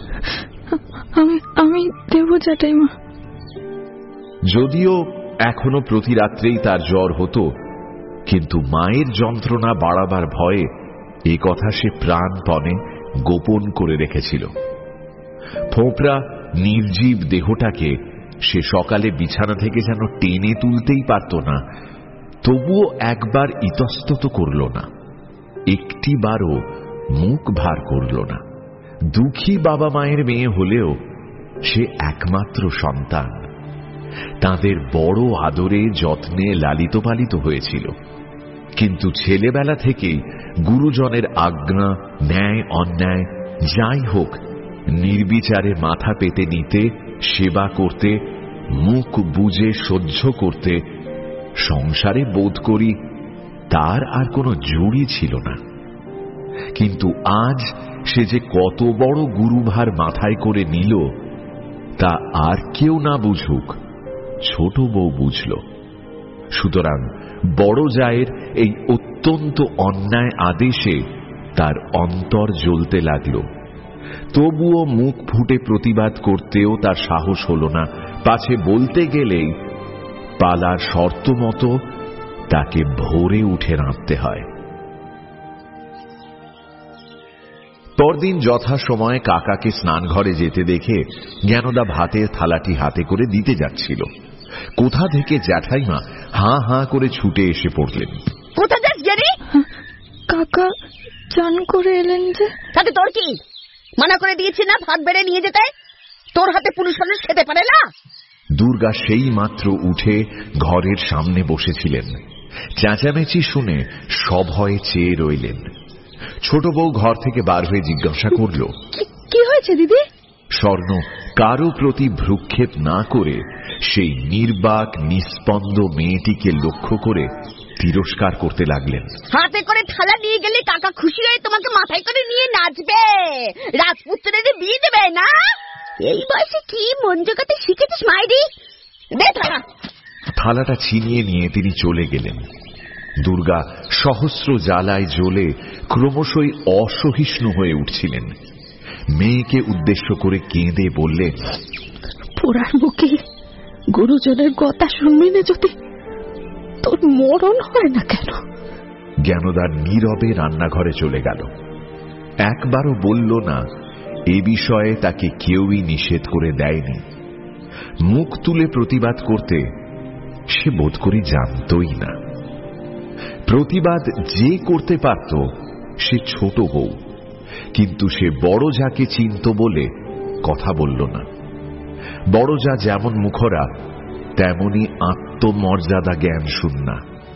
আমি দেব জ্যাঠাইমা। যদিও এখনো প্রতি রাত্রেই তার জ্বর হতো, কিন্তু মায়ের যন্ত্রণা বাড়াবার ভয়ে এ কথা সে প্রাণপণে গোপন করে রেখেছিল। ফোঁপড়া নির্জীব দেহটাকে সে সকালে বিছানা থেকে যেন টেনে তুলতেই পারত না, তবুও একবার ইতস্তত করল না, একটিবারও মুখ ভার করল না। দুঃখী বাবা মায়ের মেয়ে হলেও সে একমাত্র সন্তান, তাদের বড় আদরে যত্নে লালিত পালিত হয়েছিল। কিন্তু ছেলেবেলা থেকেই গুরুজনের আজ্ঞা, ন্যায় অন্যায় যাই হোক নির্বিচারে মাথা পেতে নিতে, সেবা করতে, মুখ বুজে সহ্য করতে সংসারে বোধ করি তার আর কোনো জুড়ি ছিল না। কিন্তু আজ সে যে কত বড় গুরুভার মাথায় করে নিল তা আর কেউ না বুঝুক, ছোট বউ বুঝল। সুতরাং বড় জায়ের এই অত্যন্ত অন্যায় আদেশে তার অন্তর জ্বলতে লাগল। তবুও মুখ ফুটে প্রতিবাদ করতেও তার সাহস হল না, পাছে বলতে গেলেই পালার শর্ত মতো তাকে ভোরে উঠে রাঁধতে হয়। পরদিন যথাসময়ে কাকাকে স্নানঘরে যেতে দেখে জ্ঞানদা ভাতের থালাটি হাতে করে দিতে যাচ্ছিল। কোথা থেকে জ্যাঠাইমা হাঁ হাঁ করে ছুটে এসে পড়লেন। কোথা যাস জানি? কাকা চান করে এলেন যে। তাতে তোর কি? মানা করে দিয়েছি না ভাত বেড়ে নিয়ে যেতে? তোর হাতে পুরুষ মানুষ খেতে পারে না? দুর্গা সেই মাত্র উঠে ঘরের সামনে বসেছিলেন। চেঁচামেচি শুনে সভয়ে চেয়ে রইলেন। ছোট বউ ঘর থেকে বার হয়ে জিজ্ঞাসা করল, কি হয়েছে দিদি? স্বর্ণ কারো প্রতি ভ্রুক্ষেপ না করে সেই নির্বাক নিস্পন্দ মেয়েটিকে লক্ষ্য করে তিরস্কার করতে লাগলেন। হাতে করে থালা নিয়ে গেলে কাকা খুশি হয়ে তোমাকে মাথায় করে নিয়ে নাচবে, রাজপুত্রের বিয়ে দেবে না? এই বয়সে কি মন জোগাতে শিখেছিস মাইরি? দে থালা। থালাটা ছিনিয়ে নিয়ে তিনি চলে গেলেন। দুর্গা সহস্র জ্বালায় জ্বলে ক্রমশই অসহিষ্ণু হয়ে উঠছিলেন। মেয়েকে উদ্দেশ্য করে কেঁদে বললেন, পোড়ার মুখে গুরুজনের কথা শুনবি না যদি তোর মরণ হয় না কেন? জ্ঞানদার নীরবে রান্নাঘরে চলে গেল। একবারও বলল না এ বিষয়ে তাকে কেউই নিষেধ করে দেয়নি। মুখ তুলে প্রতিবাদ করতে সে বোধ করি জানতই না। প্রতিবাদ যে করতে পারত সে ছোট বউ, কিন্তু সে বড় যাকে চিনত বলে কথা বলল না। বড় যা যেমন মুখরা তেমনি আত্মমর্যাদা জ্ঞান শূন্যা।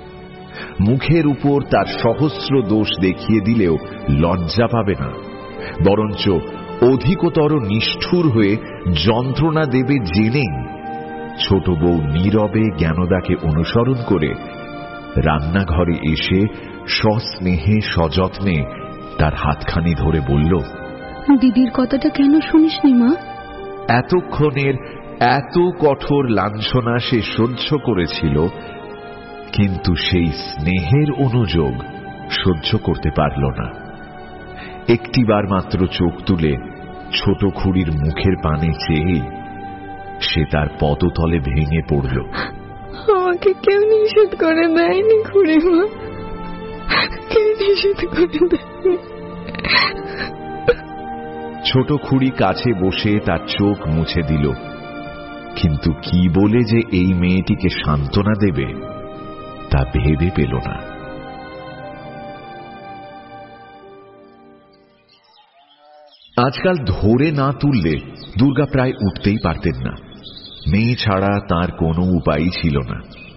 মুখের উপর তার সহস্র দোষ দেখিয়ে দিলেও লজ্জা পাবে না, বরঞ্চ অধিকতর নিষ্ঠুর হয়ে যন্ত্রণা দেবে জেনেই ছোট বউ নীরবে জ্ঞানদাকে অনুসরণ করে রান্নাঘরে এসে সস্নেহে সযত্নে তার হাতখানি ধরে বলল, দিদির কথাটা কেন শুনিসনি মা? এতক্ষণের এত কঠোর লাঞ্ছনা সে সহ্য করেছিল, কিন্তু সেই স্নেহের অনুযোগ সহ্য করতে পারল না। একটিবার মাত্র চোখ তুলে ছোট খুড়ির মুখের পানে চেয়ে সে তার পদতলে ভেঙে পড়ল। আমাকে কেউ নিষেধ করে দেয়নি খুড়িমা, কেউ নিষেধ করে দেয়নি। ছোট খুড়ি কাছে বসে তার চোখ মুছে দিল, কিন্তু কি বলে যে এই মেয়েটিকে সান্ত্বনা দেবে তা ভেবে পেল না। আজকাল ধরে না তুললে দুর্গা প্রায় উঠতেই পারতেন না। মেয়ে ছাড়া তার কোনো উপায়ই ছিল না।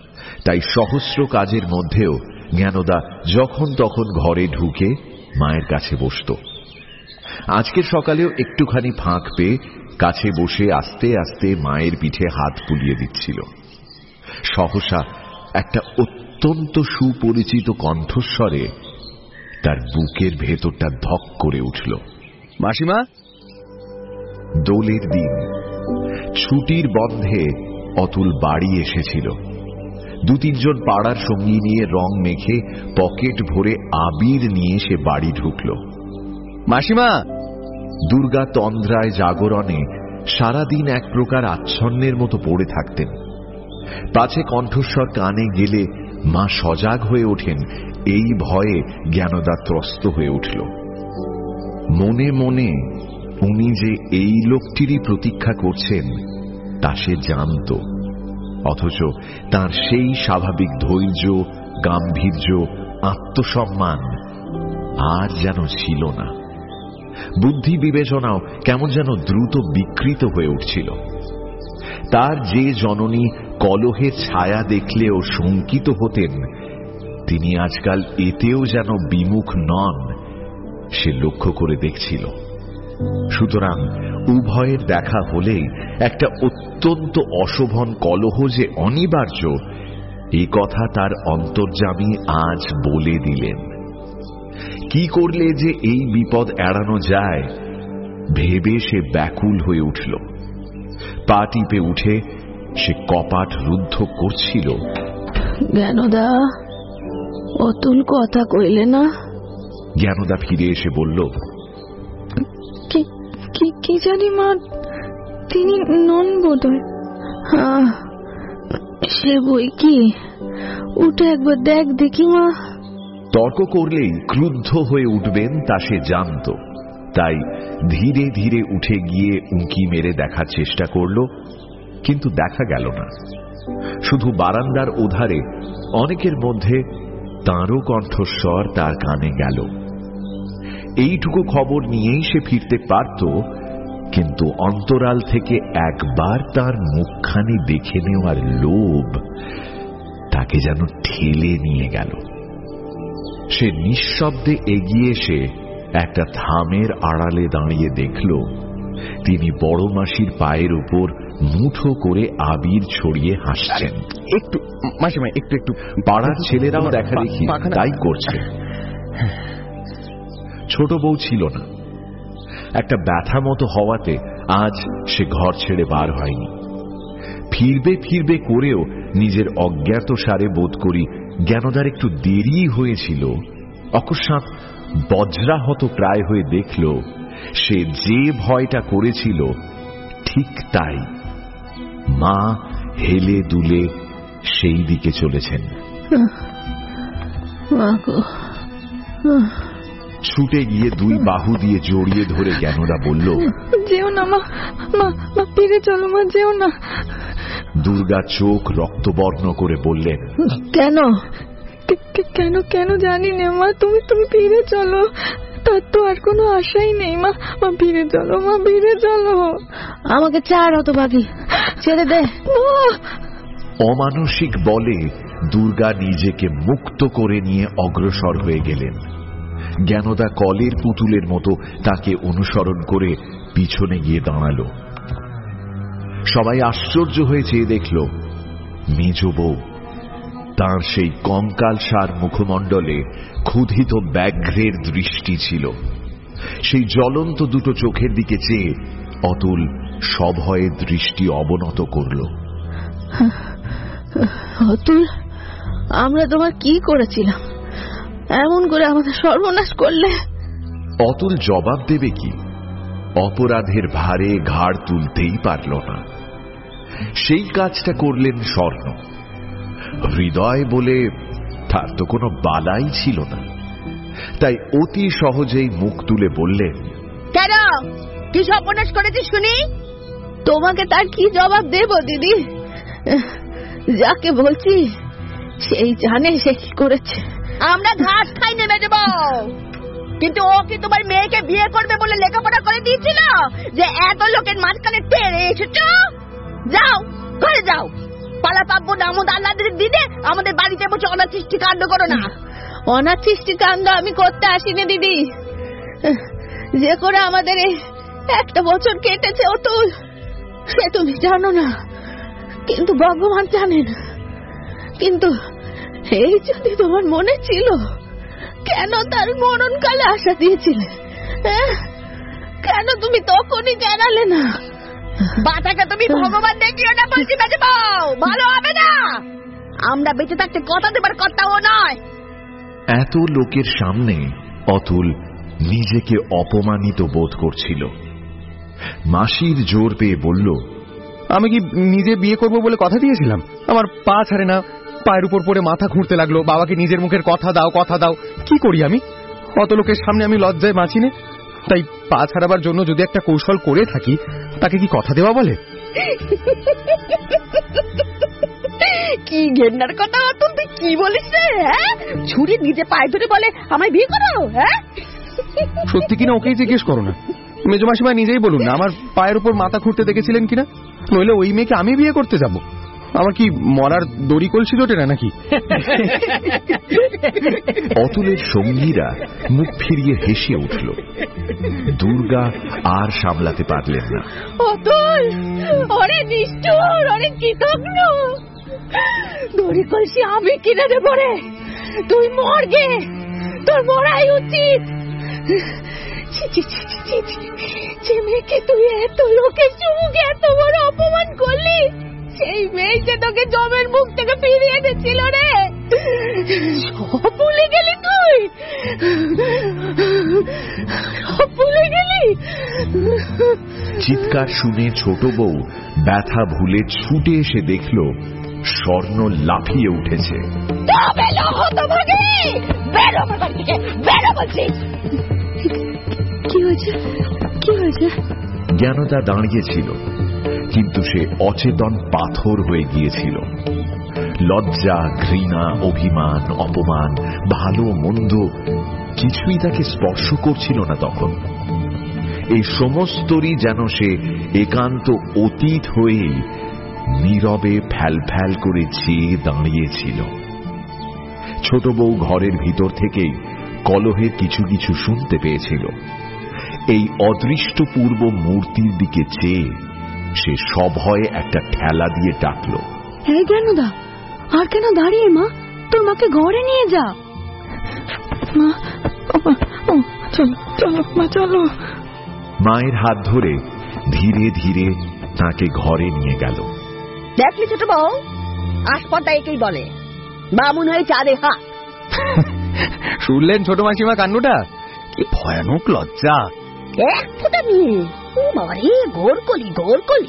তাই সহস্র কাজের মধ্যেও জ্ঞানদা যখন তখন ঘরে ঢুকে মায়ের কাছে বসত। আজকের সকালেও একটুখানি ফাঁক পেয়ে কাছে বসে আস্তে আস্তে মায়ের পিঠে হাত বুলিয়ে দিচ্ছিল। সহসা একটা অত্যন্ত সুপরিচিত কণ্ঠস্বরে তার বুকের ভেতরটা ধক করে উঠল। মাসিমা। দোলের দিন, ছুটির বন্ধে অতুল বাড়ি এসেছিল। 2-3 জন পাড়ার সঙ্গী নিয়ে রং মেখে পকেট ভরে আবির নিয়ে সে বাড়ি ঢুকল। মাসিমা। দুর্গা তন্দ্রায় জাগরণে সারাদিন এক প্রকার আচ্ছন্নের মতো পড়ে থাকতেন। পাছে কণ্ঠস্বর কানে গেলে মা সজাগ হয়ে ওঠেন, এই ভয়ে জ্ঞানদা ত্রস্ত হয়ে উঠল। মনে মনে উনি যে এই লোকটিরই প্রতীক্ষা করছেন তা সে জানত, অথচ তার সেই স্বাভাবিক ধৈর্য, গাম্ভীর্য, আত্মসম্মান আর যেন ছিল না। বুদ্ধি বিবেচনাও কেমন যেন দ্রুত বিকৃত হয়ে উঠছিল। তার যে জননী কলহের ছায়া দেখলেও শঙ্কিত হতেন, তিনি আজকাল এতেও যেন বিমুখ নন, সে লক্ষ্য করে দেখছিল। সুতরাং উভয়ের দেখা হলেই একটা অত্যন্ত অশোভন কলহ যে অনিবার্য, এ কথা তার অন্তর্যামী আজ বলে দিলেন। কি করলে যে এই বিপদ এড়ানো যায় ভেবে সে ব্যাকুল হয়ে উঠল। পা টিপে উঠে সে কপাট রুদ্ধ করছিল। জ্ঞানদা, অতুল কথা কইলে না? জ্ঞানদা ফিরে এসে বলল, কি জানি মা, তিনি নন বোধহয়। সে বই কি, উঠে একবার দেখ দেখি মা। তর্ক করলেই ক্রুদ্ধ হয়ে উঠবেন তা সে জানত, তাই ধীরে ধীরে উঠে গিয়ে উঁকি মেরে দেখার চেষ্টা করল, কিন্তু দেখা গেল না। শুধু বারান্দার ওধারে অনেকের মধ্যে তাঁরও কণ্ঠস্বর তার কানে গেল। এইটুকু খবর নিয়েই সে ফিরতে পারত, কিন্তু অন্তরাল থেকে একবার তার মুখখানি দেখে নেওয়ার লোভ তাকে যেন ঠেলে নিয়ে গেল। সে নিঃশব্দে এগিয়ে এসে একটা থামের আড়ালে দাঁড়িয়ে দেখল তিনি বড় মাসির পায়ের উপর মুঠো করে আবির ছড়িয়ে হাসছেন। একটু মাসিমা, একটু একটু। পাড়ার ছেলেরাও দেখা দেখি তাই করছে। ছোট বউ ছিল না, একটা ব্যথা মতো হওয়াতে আজ সে ঘর ছেড়ে বার হয়নি। ফিরবে ফিরবে করেও নিজের অজ্ঞাত সারে বোধ করি জ্ঞানদার একটু দেরি হয়েছিল। অকস্মাৎ বজ্রাহত প্রায় হয়ে দেখল সে যে ভয়টা করেছিল ঠিক তাই, মা হেলে দুলে সেই দিকে চলেছেন। ছুটে গিয়ে 2 বাহু দিয়ে জড়িয়ে ধরে জ্ঞানদা বলল, যেও না মা, ফিরে চলো মা, যেও না। দুর্গা চোখ রক্তবর্ণ করে বললেন, কেন কেন জানি না মা, তুমি ফিরে চলো, তার তো আর কোনো আশাই নেই মা। ফিরে চলো মা, ফিরে চলো। আমাকে চার হতভাগী, ছেড়ে দে। অমানসিক বলে দুর্গা নিজেকে মুক্ত করে নিয়ে অগ্রসর হয়ে গেলেন। জ্ঞানদা কলের পুতুলের মতো তাকে অনুসরণ করে পিছনে গিয়ে দাঁড়াল। সবাই আশ্চর্য হয়ে চেয়ে দেখল মেজ বউ। তাঁর সেই কঙ্কালসার মুখমণ্ডলে ক্ষুধিত ব্যাঘ্রের দৃষ্টি ছিল। সেই জ্বলন্ত 2 চোখের দিকে চেয়ে অতুল সভয়ে দৃষ্টি অবনত করল। অতুল, আমরা তোমার কি করেছিলাম, এমন করে আমাদের সর্বনাশ করলে? অতুল জবাব দেবে কি, অপরাধের ভারে ঘাড় তুলতেই পারল না। সেই কাজটা করলেন স্বর্ণ। হৃদয় বলে তার তো কোনো বালাই ছিল না, তাই অতি সহজেই মুখ তুলে বললেন, কেন, কি সর্বনাশ করেছিস শুনি? তোমাকে তার কি জবাব দেব দিদি? যাকে বলছি সেই জানে সে কি করেছে। আমরা ঘাস খাই নেমে দেব, কিন্তু ও কি তোমার মেয়েকে বিয়ে করবে বলে লেখাপড়া করে দিয়েছিল যে এত লোকের মাঝখানে তেড়ে এসেছ? যাও, ঘরে যাও, পালা পাবো নামদ আল্লাহদের দিনে আমাদের বাড়িতে বসে অনাচিষ্টি কাণ্ড করো না। অনাচিষ্টি কাণ্ড আমি করতে আসিনি দিদি, যে করে আমাদের এই একটা বছর কেটেছে অতুল সে তুমি জানো না, কিন্তু ভগবান জানেন। কিন্তু এই যদি তোমার মনে ছিল, কেন তার মরণকালে আশা দিয়েছিলে? কেন তুমি তখনই জানালে না? বাটাকে তুমি ভগবান দেখিও না বলছি বেঁচে পাও, ভালো হবে না। আমরা বেঁচে থাকতে কথা দেবার কথাও নয়। এত লোকের সামনে অতুল নিজেকে অপমানিত বোধ করছিল। মাসির জোর পেয়ে বলল, আমি কি নিজে বিয়ে করব বলে কথা দিয়েছিলাম? আমার পা ছাড়ে না, পায়ের উপর পড়ে মাথা ঘুরতে লাগলো। বাবাকে নিজের মুখের কথা দাও কথা দাও, কি করি আমি? অত লোকের সামনে আমি লজ্জায় বাঁচি না। তাই পা ছাড়াবার জন্য যদি একটা কৌশল করে থাকি, তাকে কি কথা দেওয়া বলে? কি ঘেন্নার কথা অতুল, তুই কি বলিস রে? ছুরি নিজে পায়ে ধরে বলে আমায় বিয়ে করো? সত্যি কিনা ওকেই জিজ্ঞেস করো না। মেজ মাসিমা নিজেই বলুন না, আমার পায়ের উপর মাথা ঘুরতে দেখেছিলেন কিনা? নইলে ওই মেয়েকে আমি বিয়ে করতে যাব? আমার কি মরার দড়ি কলসি জোটে না নাকি? অতুলের সঙ্গীরা মুখ ফিরিয়ে হেসে উঠল। দুর্গা আর সামলাতে পারলেন না। অতুল, ওরে নিষ্ঠুর, ওরে কৃতজ্ঞ, দড়ি কলসি আমি কিনে দেব রে। তুই মরগে, তোর মরাই উচিত। যে মেয়েকে তুই এত লোকের চুমুকে এত বড় অপমান করলি, সেই মেয়ে যে তোকে জমের মুখ থেকে ফিরিয়ে এনেছিল রে, সব ভুলে গেলি তুই? সব ভুলে গেলি? চিৎকার শুনে ছোট বউ ব্যথা ভুলে ছুটে এসে দেখল স্বর্ণ লাফিয়ে উঠেছে। কি হয়েছে? কি হয়েছে? জ্ঞানদা দাঁড়িয়েছিল, কিন্তু সে অচেতন পাথর হয়ে গিয়েছিল। লজ্জা, ঘৃণা, অভিমান, অপমান, ভালো মন্দ কিছুই তাকে স্পর্শ করছিল না তখন। এই সমস্তরই যেন সে একান্ত অতীত হয়েই নীরবে ফ্যাল ফ্যাল করে চেয়ে দাঁড়িয়েছিল। ছোট বউ ঘরের ভিতর থেকেই কলহের কিছু কিছু শুনতে পেয়েছিল। এই অদৃষ্টপূর্ব মূর্তির দিকে চেয়ে সে সভয়ে একটা ঠেলা দিয়ে ডাকল, এই জ্ঞানদা, আর কেন দাঁড়িয়ে? মা, তোর মাকে ঘরে নিয়ে যা। মা, চলো চলো মা, চলো। মায়ের হাত ধরে ধীরে ধীরে তাকে ঘরে নিয়ে গেল। দেখলি ছোট বউ, আসপর্দা একেই বলে, বামুন হয়ে চাঁদে হাত। শুনলেন ছোট মাসিমা কান্নুটা? কি ভয়ানক লজ্জা! এক ফোঁটা নিয়ে ও বাবারে, ঘোরকলি ঘোরকলি।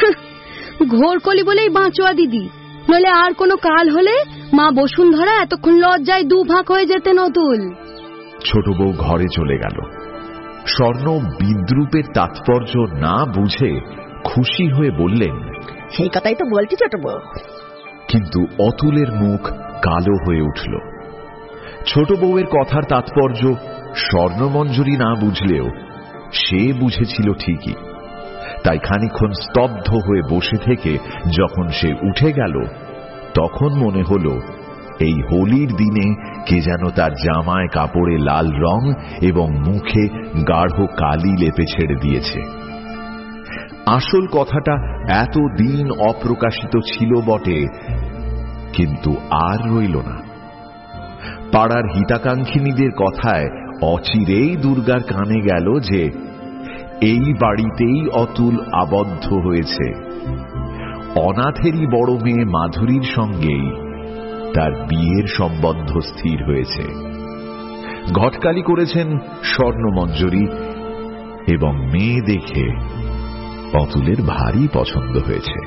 ঘোরকলি বলেই বাঁচোয়া দিদি, নইলে আর কোনো কাল হলে মা বসুন্ধরা এতক্ষণ লজ্জায় দুভাগ হয়ে যেতেন অতুল। ছোট বউ ঘরে চলে গেল। স্বর্ণ বিদ্রুপের তাৎপর্য না বুঝে খুশি হয়ে বললেন, সেই কথাই তো বলছি ছোট বউ। কিন্তু অতুলের মুখ কালো হয়ে উঠল। ছোট বউয়ের কথার তাৎপর্য স্বর্ণমঞ্জুরি না বুঝলেও সে বুঝেছিল ঠিকই। তাই খানিকক্ষণ স্তব্ধ হয়ে বসে থেকে যখন সে উঠে গেল, তখন মনে হল এই হোলির দিনে কে যেন তার জামায় কাপড়ে লাল রং এবং মুখে গাঢ় কালি লেপে ছেড়ে দিয়েছে। আসল কথাটা এতদিন অপ্রকাশিত ছিল বটে, কিন্তু আর রইল না। পাড়ার হিতাকাঙ্ক্ষিনীদের কথায় অচিরেই দুর্গার কানে গেল যে এই বাড়িতেই অতুল আবদ্ধ হয়েছে। অনাথেরই বড় মেয়ে মাধুরীর সঙ্গেই তার বিয়ের সম্বন্ধ স্থির হয়েছে। ঘটকালি করেছেন স্বর্ণমঞ্জুরি, এবং মেয়ে দেখে অতুলের ভারী পছন্দ হয়েছে।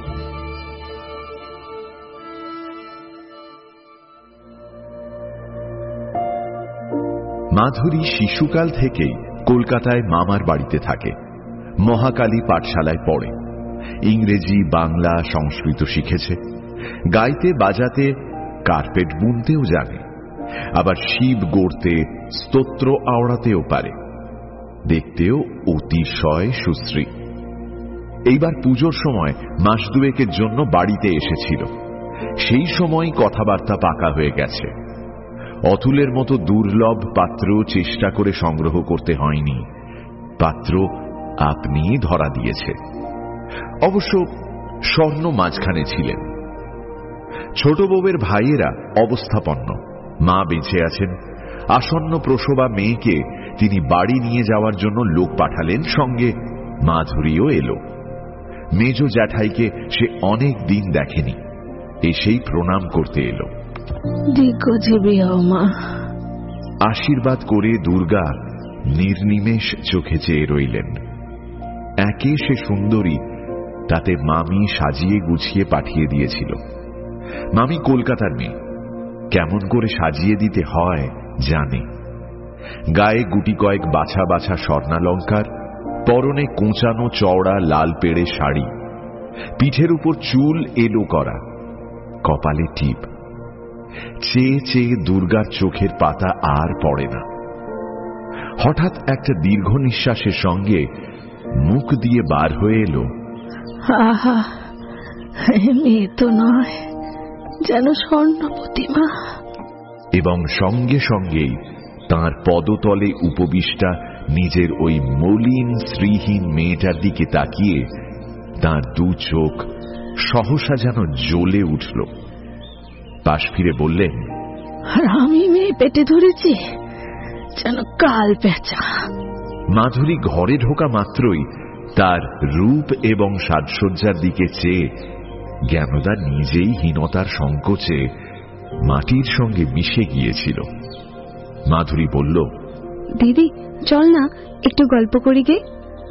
মাধুরী শিশুকাল থেকেই কলকাতায় মামার বাড়িতে থাকে। মহাকালী পাঠশালায় পড়ে। ইংরেজি, বাংলা, সংস্কৃত শিখেছে। গাইতে বাজাতে, কার্পেট বুনতেও জানে। আবার শিব গড়তে, স্তোত্র আওড়াতেও পারে। দেখতেও অতিশয় সুশ্রী। এইবার পুজোর সময় মাস দুয়েকের জন্য বাড়িতে এসেছিল। সেই সময় কথাবার্তা পাকা হয়ে গেছে। অতুলের মতো দুর্লভ পাত্র চেষ্টা করে সংগ্রহ করতে হয়নি, পাত্র আপনি ধরা দিয়েছে। অবশ্য স্বর্ণ মাঝখানে ছিলেন। ছোট বউয়ের ভাইয়েরা অবস্থাপন্ন, মা বেঁচে আছেন। আসন্ন প্রসবা মেয়েকে তিনি বাড়ি নিয়ে যাওয়ার জন্য লোক পাঠালেন, সঙ্গে মাধুরীও এলো। মেজ জ্যাঠাইকে সে অনেক দিন দেখেনি, এসেই প্রণাম করতে এলো। দীর্ঘজীবী হও মা। আশীর্বাদ করে দুর্গা নির্নিমেষ চোখে চেয়ে রইলেন। একে সে সুন্দরী, তাতে মামি সাজিয়ে গুছিয়ে পাঠিয়ে দিয়েছিল। মামি কলকাতার মেয়ে, কেমন করে সাজিয়ে দিতে হয় জানে। গায়ে গুটি কয়েক বাছা বাছা স্বর্ণালঙ্কার, পরনে কোঁচানো চওড়া লাল পেড়ে শাড়ি, পিঠের উপর চুল এলো করা, কপালে টিপ। চেয়ে চেয়ে দুর্গার চোখের পাতা আর পড়ে না। হঠাৎ একটা দীর্ঘ নিঃশ্বাসের সঙ্গে মুখ দিয়ে বার হয়ে এলো, আহা, মেয়ে তো নয়, যেন স্বর্ণ প্রতিমা। এবং সঙ্গে সঙ্গেই তাঁর পদতলে উপবিষ্টা নিজের ওই মলিন শ্রীহীন মেয়েটার দিকে তাকিয়ে তাঁর দু চোখ সহসা যেন জ্বলে উঠল। পাশ ফিরে বললেন, আর আমি মেয়ে পেটে ধরেছি যেন কাল পেঁচা। মাধুরী ঘরে ঢোকা মাত্রই তার রূপ এবং সাজসজ্জার দিকে চেয়ে জ্ঞানদা নিজেই হীনতার সংকোচে মাটির সঙ্গে মিশে গিয়েছিল। মাধুরী বলল, দিদি চল না একটু গল্প করি গে।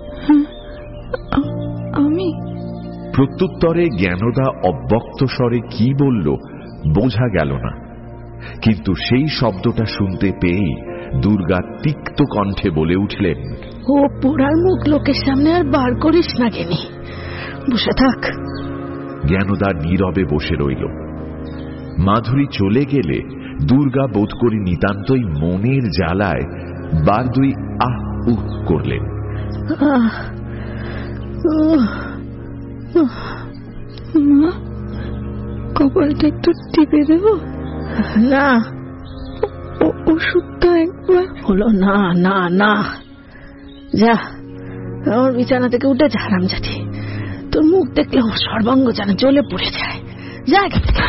আমি প্রত্যুত্তরে জ্ঞানদা অব্যক্ত স্বরে কি বলল বোঝা গেল না, কিন্তু সেই শব্দটা শুনতে পেয়েই দুর্গা তিক্ত কণ্ঠে বলে উঠলেন, ও পোড়ার মুখ লোকের সামনে আর বার করিস না কেনি, বসে থাক। জ্ঞানদা নীরবে বসে রইল। মাধুরী চলে গেলে দুর্গা বোধ করি নিতান্তই মনের জ্বালায় বার দুই আহ উহ করলেন। মা, কপালটা একটু টিপে দেব? না, ওষুধটা একবার। হলো না, না না, যা আমার বিছানা থেকে উঠে যা হারামজাদি। তোর মুখ দেখলে ওর সর্বাঙ্গ যেন জ্বলে পড়ে যায়। যা।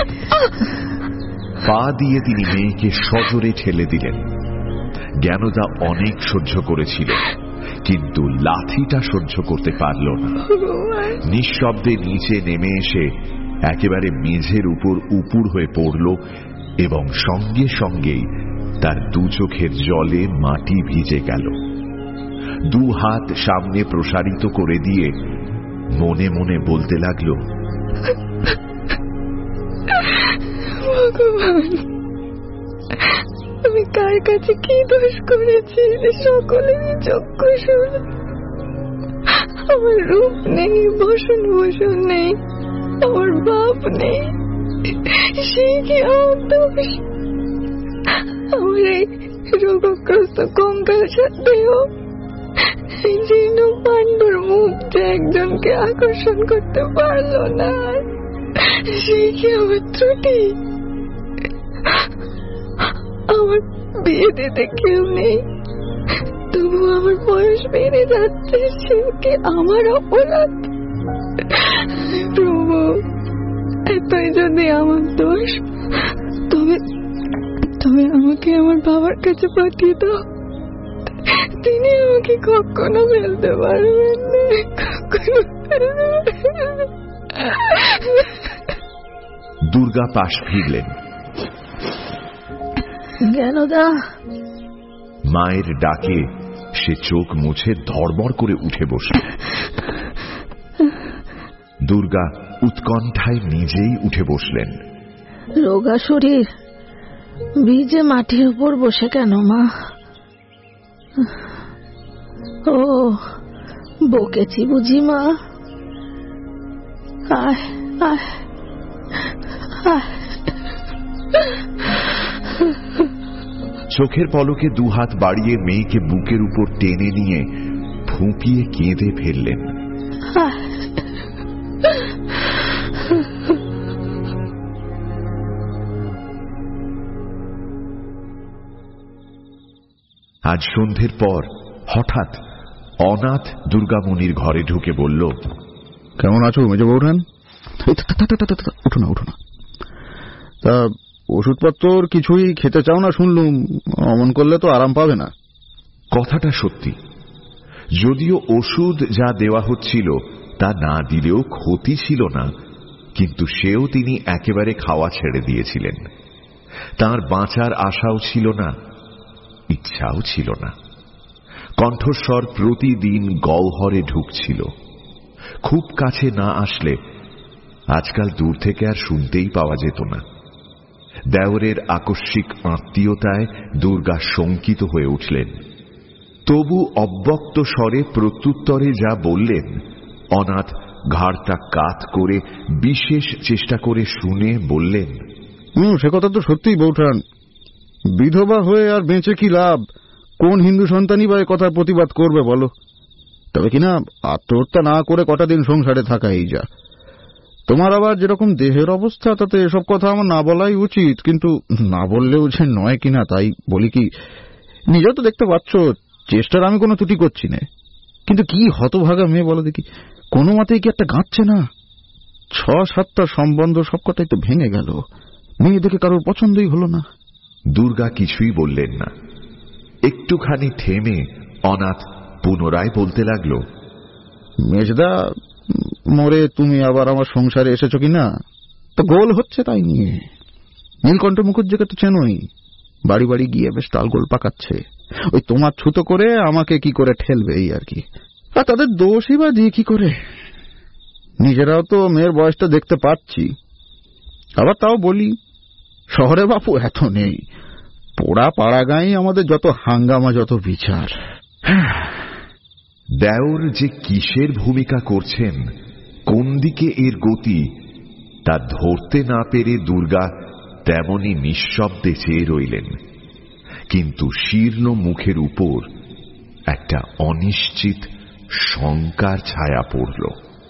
পা দিয়ে তিনি মেয়েকে সজোরে ঠেলে দিলেন। জ্ঞানদা অনেক সহ্য করেছিল, কিন্তু লাথিটা সহ্য করতে পারল না। নিঃশব্দে নিচে নেমে এসে একেবারে মেঝের উপর উপুড় হয়ে পড়ল এবং সঙ্গে সঙ্গেই তার দু চোখের জলে মাটি ভিজে গেল। দু হাত সামনে প্রসারিত করে দিয়ে মনে মনে বলতে লাগল, ভগবান, আমি কার কাছে কি দোষ করেছি সকলেরই চক্ষুষুর। আমার রূপ নেই, বসন ভূষণ নেই, আমার বাপ নেই, সেই কি আমার দোষ? আমার এই রোগগ্রস্ত কঙ্কাল দেহ, এই জীর্ণ পাণ্ডুর মুখ যে একজনকে আকর্ষণ করতে পারলো না, সেই কি আমার ত্রুটি? আমার বিয়ে দিতে কেউ নেই, তবু আমার বয়স বেড়ে যাচ্ছে, সে কি আমার অপরাধ? প্রভু, এতই যদি আমার দোষ, তবে আমাকে আমার বাবার কাছে পাঠিয়ে দাও। তিনি আমাকে কখনো ফেলতে পারবেন না, কখনো। দুর্গা পাশ ফিরলেন। জ্ঞানদা। মায়ের ডাকে সে চোখ মুছে ধড়বড় করে উঠে বসল। দুর্গা উৎকণ্ঠায় নিজেই উঠে বসলেন। রোগা শরীর, ভিজে মাটির উপর বসে কেন মা? ও বকেছি বুঝি মা? আয় আয় আয়। চোখের পলকে দুহাত বাড়িয়ে মেয়েকে বুকের উপর টেনে নিয়ে ফুঁপিয়ে কেঁদে ফেললেন। আজ সন্ধ্যের পর হঠাৎ অনাথ দুর্গামণির ঘরে ঢুকে বলল, কেমন আছো মেজো বৌঠান? উঠো না উঠো না। তা ওষুধপত্র কিছুই খেতে চাও না শুনলুম, অমন করলে তো আরাম পাবে না। কথাটা সত্যি, যদিও ওষুধ যা দেওয়া হচ্ছিল তা না দিলেও ক্ষতি ছিল না, কিন্তু সেও তিনি একেবারে খাওয়া ছেড়ে দিয়েছিলেন। তার বাঁচার আশাও ছিল না, ইচ্ছাও ছিল না। কণ্ঠস্বর প্রতিদিন গহ্বরে ঢুকছিল। খুব কাছে না আসলে আজকাল দূর থেকে আর শুনতেই পাওয়া যেত না। দেওরের আকস্মিক আত্মীয়তায় দুর্গা শঙ্কিত হয়ে উঠলেন। তবু অব্যক্ত স্বরে প্রত্যুত্তরে যা বললেন, অনাথ ঘাড়টা কাত করে বিশেষ চেষ্টা করে শুনে বললেন, সে কথা তো সত্যিই বৌঠান, বিধবা হয়ে আর বেঁচে কি লাভ? কোন হিন্দু সন্তানই বা কথার প্রতিবাদ করবে বলো? তবে কিনা আত্মহত্যা না করে কটা দিন সংসারে থাকা এই যা। তোমার আবার যেরকম দেহের অবস্থা, তাতে এসব কথা আমার না বলাই উচিত, কিন্তু না বললেও যে নয় কিনা তাই বলি কি। নিজেও তো দেখতে পাচ্ছ চেষ্টার আমি কোনো ত্রুটি করছি না, কিন্তু কি হতভাগা মেয়ে বলো দেখি, কোনো মতেই কি একটা গাঁচ্ছে না। 6-7টা সম্বন্ধ সব কথাই তো ভেঙে গেল, মেয়ে দেখে কারোর পছন্দই হলো না। দুর্গা কিছুই বললেন না। একটুখানি থেমে অনাথ পুনরায় বলতে লাগলো, মেজদা মরে তুমি আবার আমার সংসারে এসেছ কিনা তো গোল হচ্ছে তাই নিয়ে। নীলকণ্ঠ মুখুজ্জিকে তো চেনই, বাড়ি বাড়ি গিয়ে বেশ টালগোল পাকাচ্ছে, ওই তোমার ছুতো করে আমাকে কি করে ঠেলবে এই আর কি। আর তাদের দোষই বা দিয়ে কি করে? নিজেরাও তো মেয়ের বয়সটা দেখতে পাচ্ছি। আবার তাও বলি, শহরে বাপু এত নেই, পোড়া পাড়া গাঁই আমাদের যত হাঙ্গামা, যত বিচার। দেওর যে কিসের ভূমিকা করছেন, কোন দিকে এর গতি, তা ধরতে না পেরে দুর্গা তেমনি নিঃশব্দে চেয়ে রইলেন। কিন্তু শীর্ণ মুখের উপর একটা অনিশ্চিত শঙ্কার ছায়া পড়ল।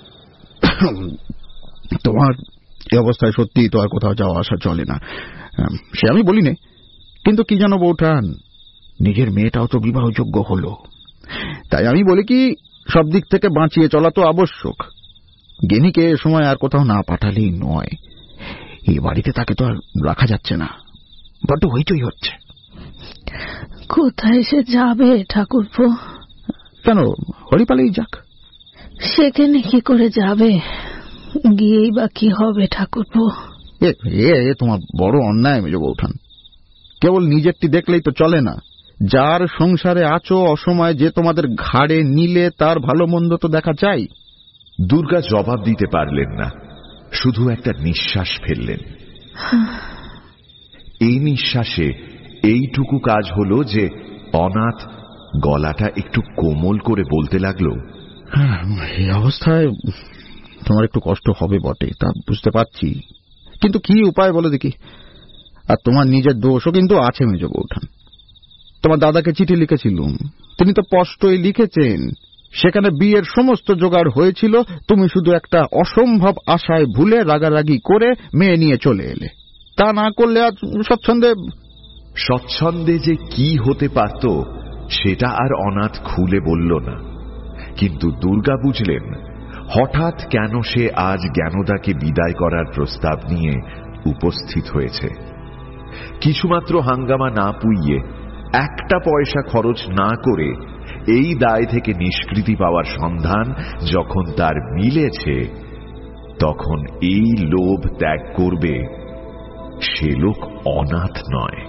তোমার এই অবস্থায় সত্যি তো আর কোথাও যাওয়া আসা চলে না, সে আমি বলি না, কিন্তু কি জানো বৌঠান, নিজের মেয়েটাও তো বিবাহযোগ্য হলো, তাই আমি বলি কি সব দিক থেকে বাঁচিয়ে চলা তো আবশ্যক। গেনিকে এ সময় আর কোথাও না পাঠালেই নয়। এই বাড়িতে তাকে তো আর রাখা যাচ্ছে না, বড্ড হইচই হচ্ছে। কোথায় সে যাবে ঠাকুরপো? কেন, হরিপালেই যাক। সেখানে কি করে যাবে? গিয়েই বা কি হবে ঠাকুরপো? এ তোমার বড় অন্যায় মেজ বৌঠান। কেবল নিজেরটি দেখলেই তো চলে না, যার সংসারে আছো অসময় যে তোমাদের ঘাড়ে নিলে তার ভালো মন্দ তো দেখা চাই। দুর্গা জবাব দিতে পারলেন না, শুধু একটা নিঃশ্বাস ফেললেন। এই নিঃশ্বাসে এইটুকু কাজ হলো যে অনাথ গলাটা একটু কোমল করে বলতে লাগলো, এই অবস্থায় তোমার একটু কষ্ট হবে বটে, তা বুঝতে পারছি, কিন্তু কি উপায় বলো দেখি। আর তোমার নিজের দোষও কিন্তু আছে মেজ বৌঠান। তোমার দাদাকে চিঠি লিখেছিলুম, তিনি তো স্পষ্টই লিখেছেন সেখানে বিয়ের সমস্ত জোগাড় হয়েছিল, তুমি শুধু একটা অসম্ভব আশায় ভুলে রাগারাগি করে মেয়ে নিয়ে চলে এলে। তা না করলে আর স্বচ্ছন্দে যে কি হতে পারত সেটা আর অনাথ খুলে বলল না। কিন্তু দুর্গা বুঝলেন হঠাৎ কেন সে আজ জ্ঞানদাকে বিদায় করার প্রস্তাব নিয়ে উপস্থিত হয়েছে। কিছুমাত্র হাঙ্গামা না পুইয়ে, একটা পয়সা খরচ না করে এই দায় থেকে নিষ্কৃতি পাওয়ার সন্ধান যখন তার মিলেছে, তখন এই লোভ ত্যাগ করবে সে লোক অনাথ নয়।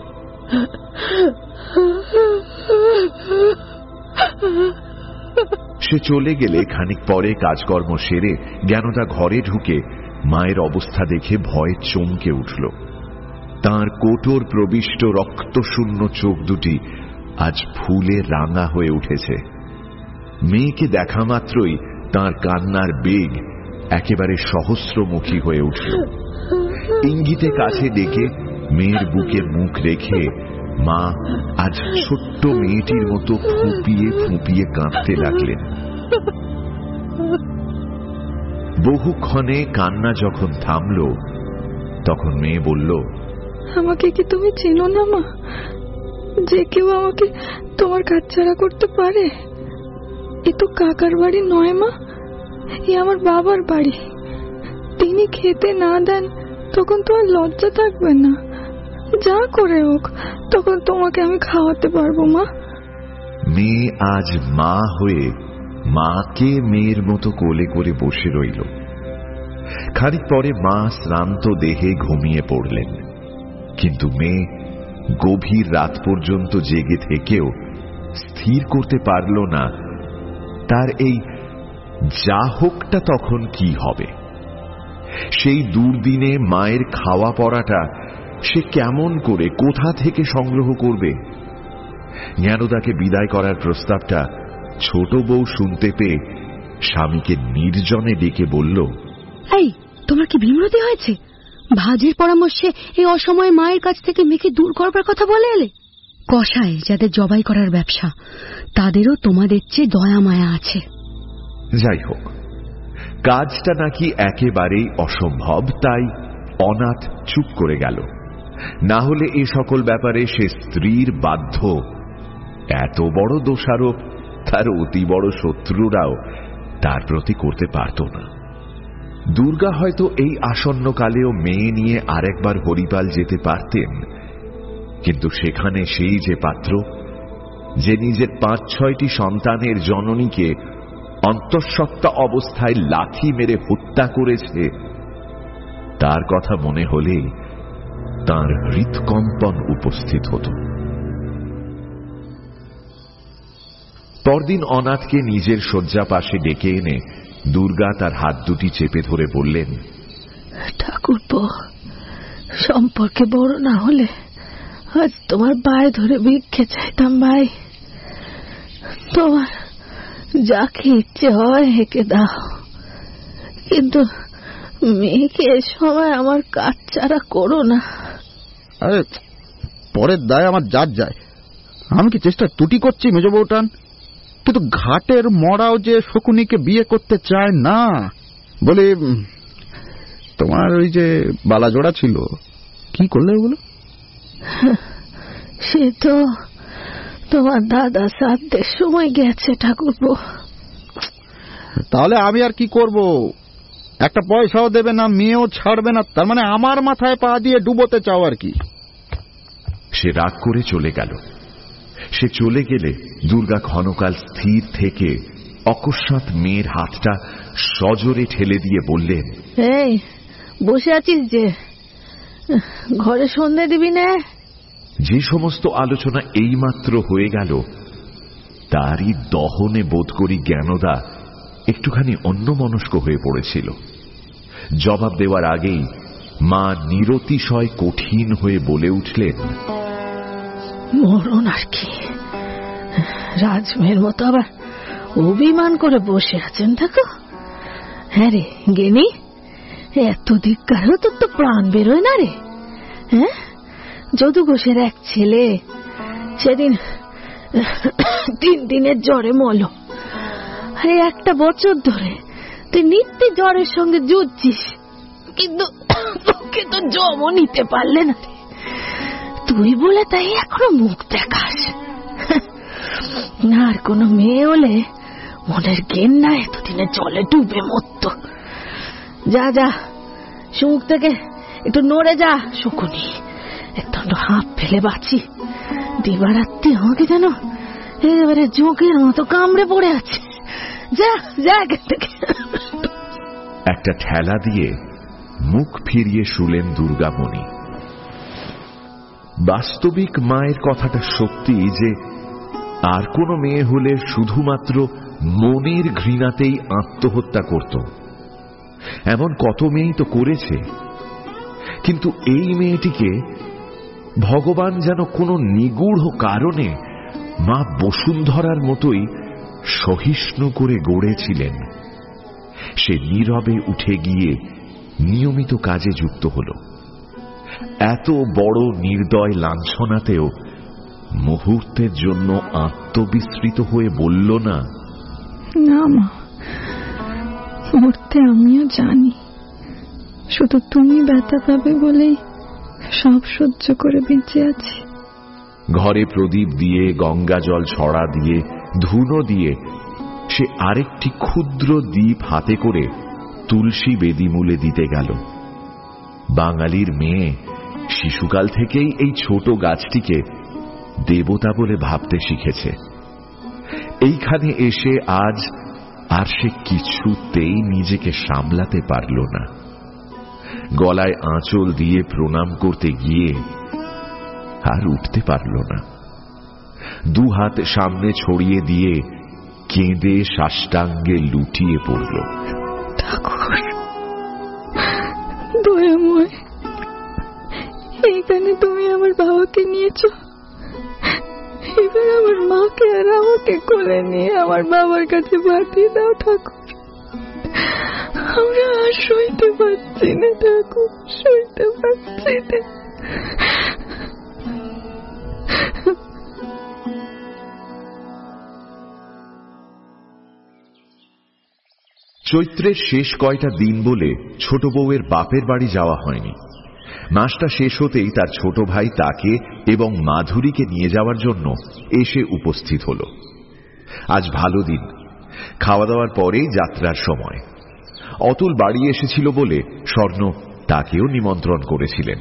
সে চলে গেলে খানিক পরে কাজকর্ম সেরে জ্ঞানদা ঘরে ঢুকে মায়ের অবস্থা দেখে ভয়ে চমকে উঠল। তাঁর কোটর প্রবিষ্ট রক্তশূন্য চোখ দুটি আজ ফুলে রাঙা হয়ে উঠেছে। মেয়েকে দেখা মাত্রই তাঁর কান্নার বেগ একেবারে সহস্রমুখী হয়ে উঠল। ইঙ্গিতে কাছে ডেকে মেয়ের বুকে মুখ রেখে মা আজ ছোট্ট মেয়েটির মতো ফুঁপিয়ে ফুঁপিয়ে কাঁদতে লাগলেন। বহুক্ষণে কান্না যখন থামল, তখন মেয়ে বলল, আমাকে কি তুমি চেনো না মা? যে কেউ আমাকে তোমার কাজ ছাড়া করতে পারে? এ তো কাকার বাড়ি নয় মা, এ আমার বাবার বাড়ি। তিনি খেতে না দেন তখন তো আর লজ্জা থাকবে না। যা করে হোক তখন তোমাকে আমি খাওয়াতে পারবো মা। মেয়ে আজ মা হয়ে মাকে মেয়ের মতো কোলে করে বসে রইল। খানিক পরে মা শ্রান্ত দেহে ঘুমিয়ে পড়লেন, কিন্তু মেয়ে গভীর রাত পর্যন্ত জেগে থেকেও স্থির করতে পারল না তার এই যা হোকটা তখন কি হবে। সেই দুর্দিনে মায়ের খাওয়া পড়াটা সে কেমন করে, কোথা থেকে সংগ্রহ করবে? জ্ঞানদাকে বিদায় করার প্রস্তাবটা ছোট বউ শুনতে পেয়ে স্বামীকে নির্জনে ডেকে বলল, এই তোমার কি বিমরতি হয়েছে? ভাজির পরামর্শে এই অসময়ে মায়ের কাছ থেকে মেয়েকে দূর করবার কথা বলে এলে। কসাই যাদের জবাই করার ব্যবসা, তাদেরও তোমাদের চেয়ে দয়া মায়া আছে। যাই হোক, কাজটা নাকি একেবারেই অসম্ভব, তাই অনাথ চুপ করে গেল। না হলে এ সকল ব্যাপারে সে স্ত্রীর বাধ্য। এত বড় দোষারোপ তার অতি বড় শত্রুরাও তার প্রতি করতে পারত না। দুর্গা হয়তো এই আসন্ন কালেও মেয়ে নিয়ে আরেকবার হরিপাল যেতে পারতেন, কিন্তু সেখানে সেই যে পাত্র, যে নিজের ৫-৬টি সন্তানের জননীকে অন্তঃসত্ত্বা অবস্থায় লাথি মেরে হত্যা করেছে, তার কথা মনে হলেই তার হৃৎকম্পন উপস্থিত হতো। পরদিন অনাথকে নিজের শয্যা পাশে ডেকে এনে দুর্গা তার হাত দুটি চেপে ধরে বললেন, ঠাকুরপো, সম্পর্কে বড় না হলে আজ তোমার পায়ে ধরে ভিক্ষে চাইতাম ভাই। তোমার যাকে ইচ্ছে হয় হেঁকে দাও, কিন্তু মেয়েকে এ সময় আমার কাজ ছাড়া করো না। আরে পরের দায় আমার যার যায়। আমি কি চেষ্টা ত্রুটি করছি মেজ বউটান? কিন্তু ঘাটের মরাও যে শকুনিকে বিয়ে করতে চায় না। বলে তোমার ওই যে বালা জোড়া ছিল, কি করলে ওগুলো? সে তো তোমার দাদা শ্রাদ্ধের সময় গেছে ঠাকুরপো। তাহলে আমি আর কি করব? একটা পয়সাও দেবে না, মেয়েও ছাড়বে না, তার মানে আমার মাথায় পা দিয়ে ডুবোতে চাও আর কি? সে রাগ করে চলে গেল। সে চলে গেলে দুর্গা ক্ষণকাল স্থির থেকে অকস্মাৎ মেয়ের হাতটা সজোরে ঠেলে দিয়ে বললেন, এই বসে আছিস যে, ঘরে সন্ধে দিবি না? যে সমস্ত আলোচনা এইমাত্র হয়ে গেল তারই দহনে বোধ করি জ্ঞানদা একটুখানি অন্যমনস্ক হয়ে পড়েছিল। জবাব দেওয়ার আগেই মা নিরতিশয় কঠিন হয়ে বলে উঠলেন, মরণ আর কি, রাজমের মতো আবার অভিমান করে বসে আছেন দেখো। হ্যাঁ রে গেনি, এত ধিক্কারও তোর তো প্রাণ বেরোয় না রে। হ্যাঁ, যদু ঘোষের এক ছেলে সেদিন 3 দিনের জ্বরে মলো। আরে 1 বছর ধরে তুই নিত্য জ্বরের সঙ্গে যুদ্ধছিস, কিন্তু তোকে তো জমও নিতে পারলে না রে। তুই বলে তাই এখনো মুখ দেখাস। আর কোনো মেয়ে হলে মনের জ্ঞান না এতদিনে জলে ডুবে মরত। যা যা, সুখ থেকে একটু নড়ে যা শকুনি, একটু হাঁপ ফেলে বাঁচি। দিবারাত্রি আমাকে যেন এবারে জোঁকের মতো কামড়ে পড়ে আছে। যা যা এখান থেকে। একটা ঠেলা দিয়ে মুখ ফিরিয়ে শুলেন দুর্গামণি। বাস্তবিক মায়ের কথাটা সত্যি যে আর কোনো মেয়ে হলে শুধুমাত্র মনের ঘৃণাতেই আত্মহত্যা করত। এমন কত মেয়েই তো করেছে, কিন্তু এই মেয়েটিকে ভগবান যেন কোনো নিগূঢ় কারণে মা বসুন্ধরার মতোই সহিষ্ণু করে গড়েছিলেন। সে নীরবে উঠে গিয়ে নিয়মিত কাজে যুক্ত হল। এত বড় নির্দয় লাঞ্ছনাতেও মুহূর্তের জন্য আত্মবিস্মৃত হয়ে বলল না, না মা, মরতে আমিও জানি, শুধু তুমি ব্যথা পাবে বলেই সব সহ্য করে বেঁচে আছি। ঘরে প্রদীপ দিয়ে, গঙ্গা জল ছড়া দিয়ে, ধুনো দিয়ে সে আরেকটি ক্ষুদ্র দ্বীপ হাতে করে তুলসী বেদিমূলে দিতে গেল। বাঙালির মেয়ে শিশুকাল থেকেই এই ছোট গাছটিকে দেবতা বলে ভাবতে শিখেছে। এইখানে এসে আজ আর সে কিছুতেই নিজেকে সামলাতে পারল না। গলায় আঁচল দিয়ে প্রণাম করতে গিয়ে আর উঠতে পারল না। দু হাত সামনে ছড়িয়ে দিয়ে কেঁদে সাষ্টাঙ্গে লুটিয়ে পড়ল। ঠাকুর দয়াময়, এইখানে তুমি আমার বাবাকে নিয়েছ, এবার আমার মাকে আর আমাকে কোলে নিয়ে আমার বাবার কাছে পাঠিয়ে দাও ঠাকুর। আমরা আর সইতে পারছি না ঠাকুর, সইতে পারছি না। চৈত্রের শেষ কয়টা দিন বলে ছোট বউয়ের বাপের বাড়ি যাওয়া হয়নি। মাসটা শেষ হতেই তার ছোট ভাই তাকে এবং মাধুরীকে নিয়ে যাওয়ার জন্য এসে উপস্থিত হল। আজ ভালো দিন, খাওয়া দাওয়ার পরেই যাত্রার সময়। অতুল বাড়ি এসেছিল বলে স্বর্ণ তাকেও নিমন্ত্রণ করেছিলেন।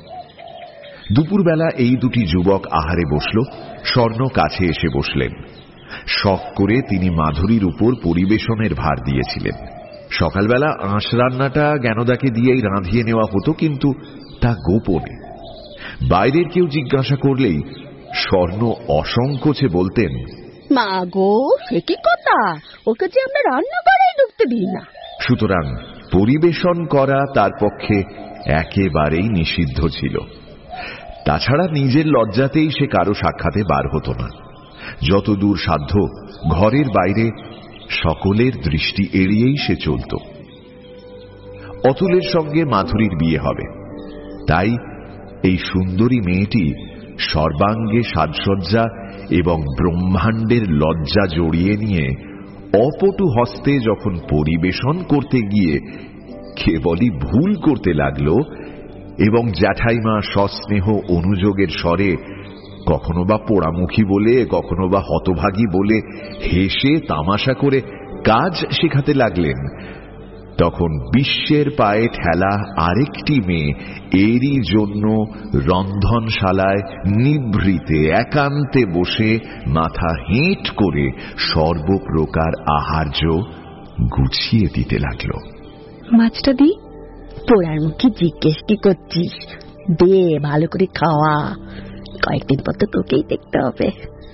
দুপুরবেলা এই দুটি যুবক আহারে বসল। স্বর্ণ কাছে এসে বসলেন। শখ করে তিনি মাধুরীর উপর পরিবেশনের ভার দিয়েছিলেন। সকালবেলা আঁশ রান্নাটা জ্ঞানদাকে দিয়েই রাঁধিয়ে নেওয়া হতো, কিন্তু তা গোপনে। বাইরের কেউ জিজ্ঞাসা করলেই স্বর্ণ অসংকোচে বলতেন, মা গো, সে কি কথা, ওকে যে আমরা রান্না করে ঢুকতে দিই না। সুতরাং পরিবেশন করা তার পক্ষে একেবারেই নিষিদ্ধ ছিল। তাছাড়া নিজের লজ্জাতেই সে কারো সাক্ষাতে বার হতো না। যতদূর সাধ্য ঘরের বাইরে সকলের দৃষ্টি এড়িয়েই সে চলত। অতুলের সঙ্গে মাধুরীর বিয়ে হবে, তাই এই সুন্দরী মেয়েটি সর্বাঙ্গে সাজসজ্জা এবং ব্রহ্মাণ্ডের লজ্জা জড়িয়ে নিয়ে অপটু হস্তে যখন পরিবেশন করতে গিয়ে কেবলই ভুল করতে লাগল এবং জ্যাঠাইমা সস্নেহ অনুযোগের স্বরে কখনো বা পোড়ামুখী বলে, কখনো বা হতভাগী বলে হেসে তামাশা করে কাজ শেখাতে লাগলেন, তখন বিশ্বের পায়ে ঠেলা আরেকটি মেয়ে এরই জন্য রন্ধনশালায় নিভৃতে একান্তে বসে মাথা হেঁট করে সর্বপ্রকার আহার্য গুছিয়ে দিতে লাগল। মাছটা দি। পোড়ার মুখে জিজ্ঞেস কি করছিস? দে, ভালো করে খাওয়া, কয়েকদিন পর তো তোকেই দেখতে হবে।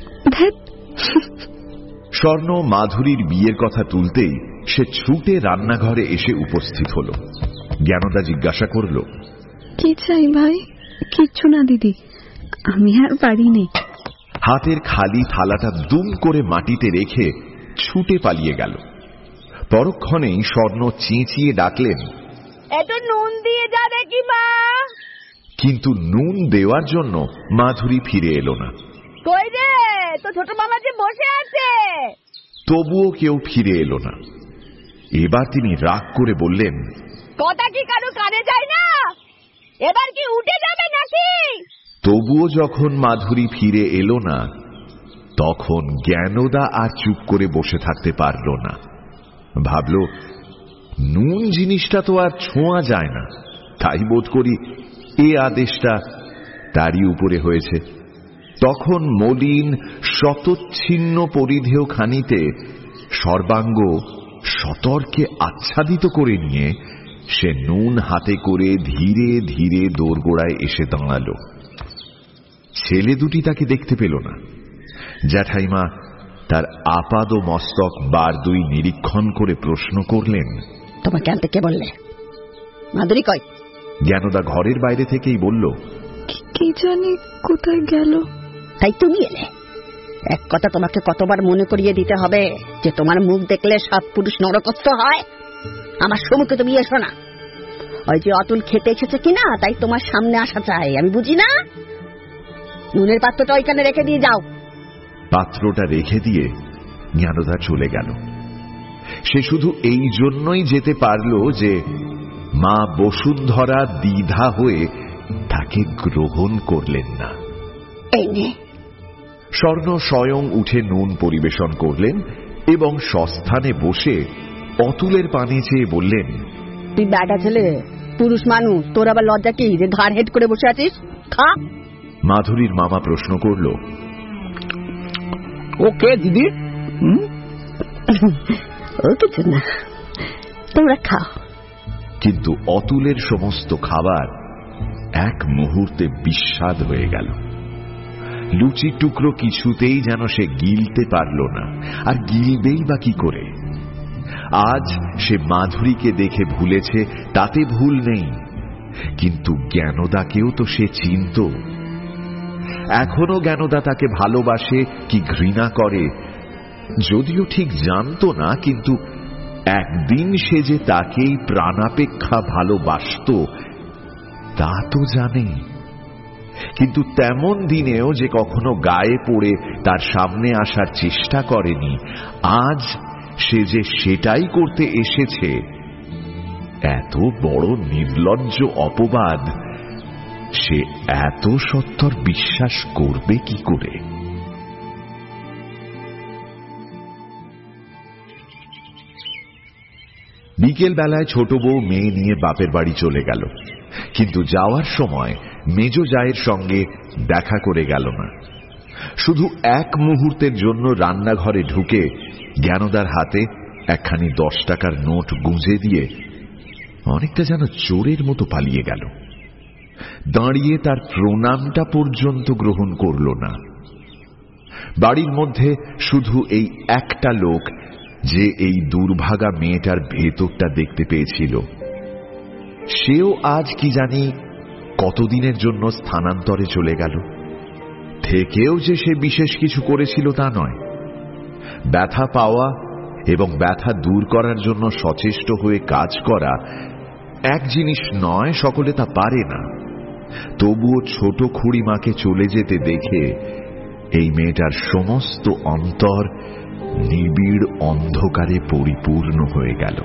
স্বর্ণ মাধুরীর বিয়ের কথা তুলতেই সে ছুটে রান্নাঘরে এসে উপস্থিত হল। জ্ঞানদা জিজ্ঞাসা করল, কি চাই ভাই? কিচ্ছু না দিদি, আমি আর পারিনি। হাতের খালি থালাটা দুম করে মাটিতে রেখে ছুটে পালিয়ে গেল। পরক্ষণেই স্বর্ণ চেঁচিয়ে ডাকলেন, একটু নুন দিয়ে যা দেখি মা। কিন্তু নুন দেওয়ার জন্য মাধুরী ফিরে এলো না। কই রে, তো ছোট মামা যে বসে আছে। তবুও কেউ ফিরে এলো না। এবার তিনি রাগ করে বললেন, কথা কি কারো কানে যায় না? এবার কি উঠে যাবে নাকি? তবুও যখন মাধুরী ফিরে এলো না, তখন জ্ঞানদা আর চুপ করে বসে থাকতে পারল না। ভাবল, নুন জিনিসটা তো আর ছোঁয়া যায় না, তাই বোধ করি এ আদেশটা তারই উপরে হয়েছে। তখন মলিন শতচ্ছিন্ন পরিধেয় খানিতে সর্বাঙ্গ সতর্কে আচ্ছাদিত করে নিয়ে সে নুন হাতে করে ধীরে ধীরে দোরগোড়ায় এসে দাঁড়াল। ছেলে দুটি তাকে দেখতে পেল না। জ্যাঠাইমা তার আপাদ মস্তক বার দুই নিরীক্ষণ করে প্রশ্ন করলেন, তোমাকে আনতে কে বললে? মাধুরী কই? জ্ঞানদা ঘরের বাইরে থেকেই বলল, কি জানি কোথায় গেল। তাই তুমি এলে? এক কথা তোমাকে কতবার মনে করিয়ে দিতে হবে যে তোমার মুখ দেখলে সাত পুরুষ নরকস্থ হয়? আমার সম্মুখে তুমি এসো না। ওই যে অতুল খেতে এসেছে কিনা, তাই তোমার সামনে আসা চাই, আমি বুঝি না? নুনের পাত্রটা ওইখানে রেখে দিয়ে যাও। পাত্রটা রেখে দিয়ে জ্ঞানদা চলে গেল। সে শুধু এই জন্যই যেতে পারল যে মা বসুন্ধরা দ্বিধা হয়ে তাকে গ্রহণ করলেন না। এই নে, স্বর্ণ স্বয়ং উঠে নুন পরিবেশন করলেন এবং সস্থানে বসে অতুলের পানে চেয়ে বললেন, তুই ব্যাটা ছেলে, পুরুষ মানুষ, তোর আবার লজ্জা কি যে ঘাড় হেট করে বসে আছিস? খা। মাধুরীর মামা প্রশ্ন করল, ওকে দিদি? ও কিছু না, তোমরা খাও। কিন্তু অতুলের সমস্ত খাবার এক মুহূর্তে বিস্বাদ হয়ে গেল। লুচি টুকরো কিছুতেই যেন সে গিলতে পারল না, আর গিলবেই বা কি করে? আজ সে মাধুরীকে দেখে ভুলেছে, তাতে ভুল নেই, কিন্তু জ্ঞানদাকেও তো সে চিনত। এখনো জ্ঞানদা তাকে ভালোবাসে কি ঘৃণা করে যদিও ঠিক জানত না, কিন্তু একদিন সে যে তাকেই প্রাণাপেক্ষা ভালোবাসত তা তো জানে। কিন্তু তেমন দিনেও যে কখনো গায়ে পড়ে তার সামনে আসার চেষ্টা করেনি, আজ সে যে সেটাই করতে এসেছে, এত বড় নির্লজ্জ অপবাদ সে এত সত্বর বিশ্বাস করবে কি করে? বিকেল বেলায় ছোট বউ মেয়ে নিয়ে বাপের বাড়ি চলে গেল, কিন্তু যাওয়ার সময় মেজ জায়ের সঙ্গে দেখা করে গেল না। শুধু এক মুহূর্তের জন্য রান্নাঘরে ঢুকে জ্ঞানদার হাতে একখানি 10 টাকার নোট গুঁজে দিয়ে অনেকটা যেন চোরের মতো পালিয়ে গেল। দাঁড়িয়ে তার প্রণামটা পর্যন্ত গ্রহণ করল না। বাড়ির মধ্যে শুধু এই একটা লোক যে এই দুর্ভাগা মেয়েটার ভেতরটা দেখতে পেয়েছিল, সেও আজ কি জানি কতদিনের জন্য স্থানান্তরে চলে গেল। থেকেও যে সে বিশেষ কিছু করেছিল তা নয়। ব্যথা পাওয়া এবং ব্যথা দূর করার জন্য সচেষ্ট হয়ে কাজ করা এক জিনিস নয়, সকলে তা পারে না। তবুও ছোট খুড়িমাকে চলে যেতে দেখে এই মেয়েটার সমস্ত অন্তর নিবিড় অন্ধকারে পরিপূর্ণ হয়ে গেল।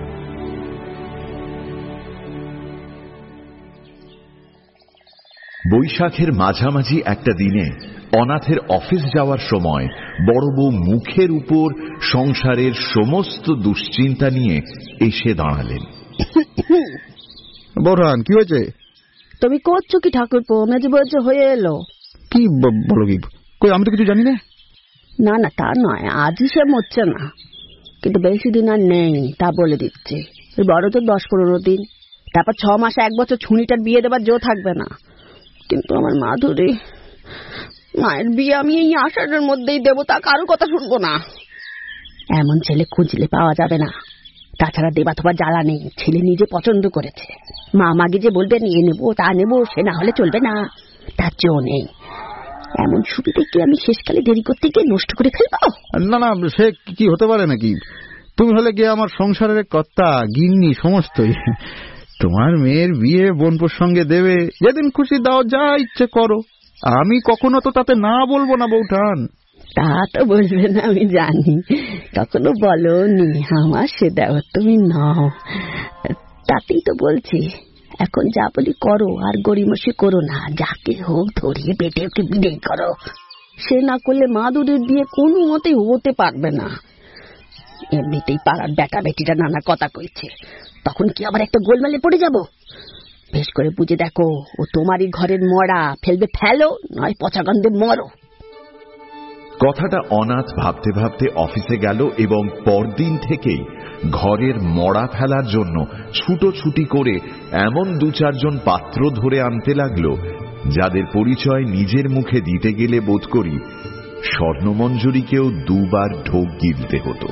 বৈশাখের মাঝামাঝি একটা দিনে অনাথের অফিস যাওয়ার সময় বড় বউ মুখের উপর সংসারের সমস্ত দুশ্চিন্তা নিয়ে এসে দাঁড়ালেন। বোরহান, কি হয়েছে? তুমি করছো কি ঠাকুরপো? মেজে বলছে হয়ে এলো। কি বলো কি? কই, আমি তো কিছু জানি না। না না, তা নয়, আজই সে মরছে না, কিন্তু বেশি দিন আর নেই, তা বলে দিচ্ছে। বড় তো 10-15 দিন, তারপর 6 মাসে 1 বছর ছুনিটার বিয়ে দেবার জো থাকবে না। কিন্তু আমার মাধুরী, মায়ের বিয়ে আমি এই আষাঢ়ের মধ্যেই দেবো, তা কারো কথা শুনবো না। এমন ছেলে খুঁজলে পাওয়া যাবে না। তাছাড়া দেবা তোমার জ্বালা নেই, ছেলে নিজে পছন্দ করেছে। মা মাগে যে বলবে নিয়ে নেবো তা নেবো, সে না হলে চলবে না, তার জো নেই। এমন সুবিধে কি আমি শেষকালে দেরি করতে গিয়ে নষ্ট করে ফেলবো? না না, সে কি হতে পারে নাকি? তুমি হলে গিয়ে আমার সংসারের কর্তা, গিন্নি, সমস্তই। তোমার মেয়ের বিয়ে বোনপোর সঙ্গে দেবে, যেদিন খুশি দাও, যা ইচ্ছে করো। আমি কখনো তো তাতে না বলবো না বৌঠান। তা তো বলবে না, আমি জানি, কখনো বলো নি। আমার সে দেও, তুমি নাও, তাতেই তো বলছি। এখন যা বলি করো, আর গড়িমসি করো না। যাকে হোক ধরিয়ে বেটে ওকে বিদায় করো। সে না করলে মাধুরীর বিয়ে কোনো মতেই হতে পারবে না। এমনিতেই পাড়ার বেটা বেটিরা নানা কথা কইছে, তখন কি আবার একটা গোলমালে পড়ে যাব? বেশ করে বুঝে দেখো, ও তোমারই ঘরের মরা, ফেলবে ফেলো, নয় পচা গন্ধে মরো। কথাটা অনাথ ভাবতে ভাবতে অফিসে গেল এবং পরদিন থেকেই ঘরের মরা ফেলার জন্য ছুটোছুটি করে এমন 2-4 জন পাত্র ধরে আনতে লাগলো, যাদের পরিচয় নিজের মুখে দিতে গেলে বোধ করি স্বর্ণমঞ্জুরিকেও 2 বার ঢোক গিলতে হতো।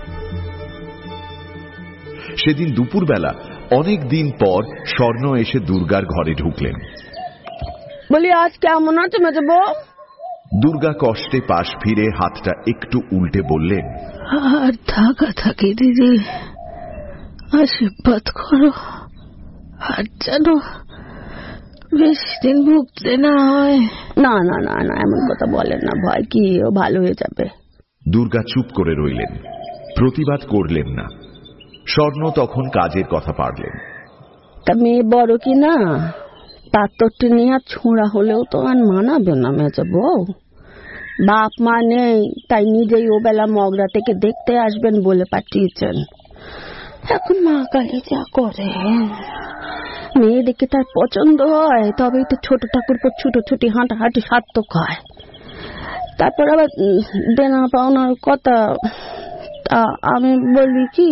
সেদিন দুপুরবেলা অনেক দিন পর স্বর্ণ এসে দুর্গার ঘরে ঢুকলেন। বলি, আজ কেমন আছে মেজে বউ? দুর্গা কষ্টে পাশ ফিরে হাতটা একটু উল্টে বললেন, আর থাকা থাকে দিদি, আশীর্বাদ করো, আর যেন বেশি দিন ভুগতে না হয়। না না না না, এমন কথা বলেন না, ভয় কি, ও ভালো হয়ে যাবে। দুর্গা চুপ করে রইলেন, প্রতিবাদ করলেন না। স্বর্ণ তখন কাজের কথা পারলেন। তা মেয়ে বড় কি না, পাত্রটি নিয়ে ছোঁড়া হলেও তো আর মানাবে না মেজে বউ। বাপ মা নেই, তাই নিজেই ওবেলা মগরা থেকে দেখতে আসবেন বলে পাঠিয়েছেন। এখন মা কালী যা করে, মেয়ে দেখে তার পছন্দ হয় তবেই তো ছোট ঠাকুরপো ছুটোছুটি হাঁটাহাঁটি সার্থক হয়। তারপর আবার দেনা পাওনার কথা, তা আমি বলি কি।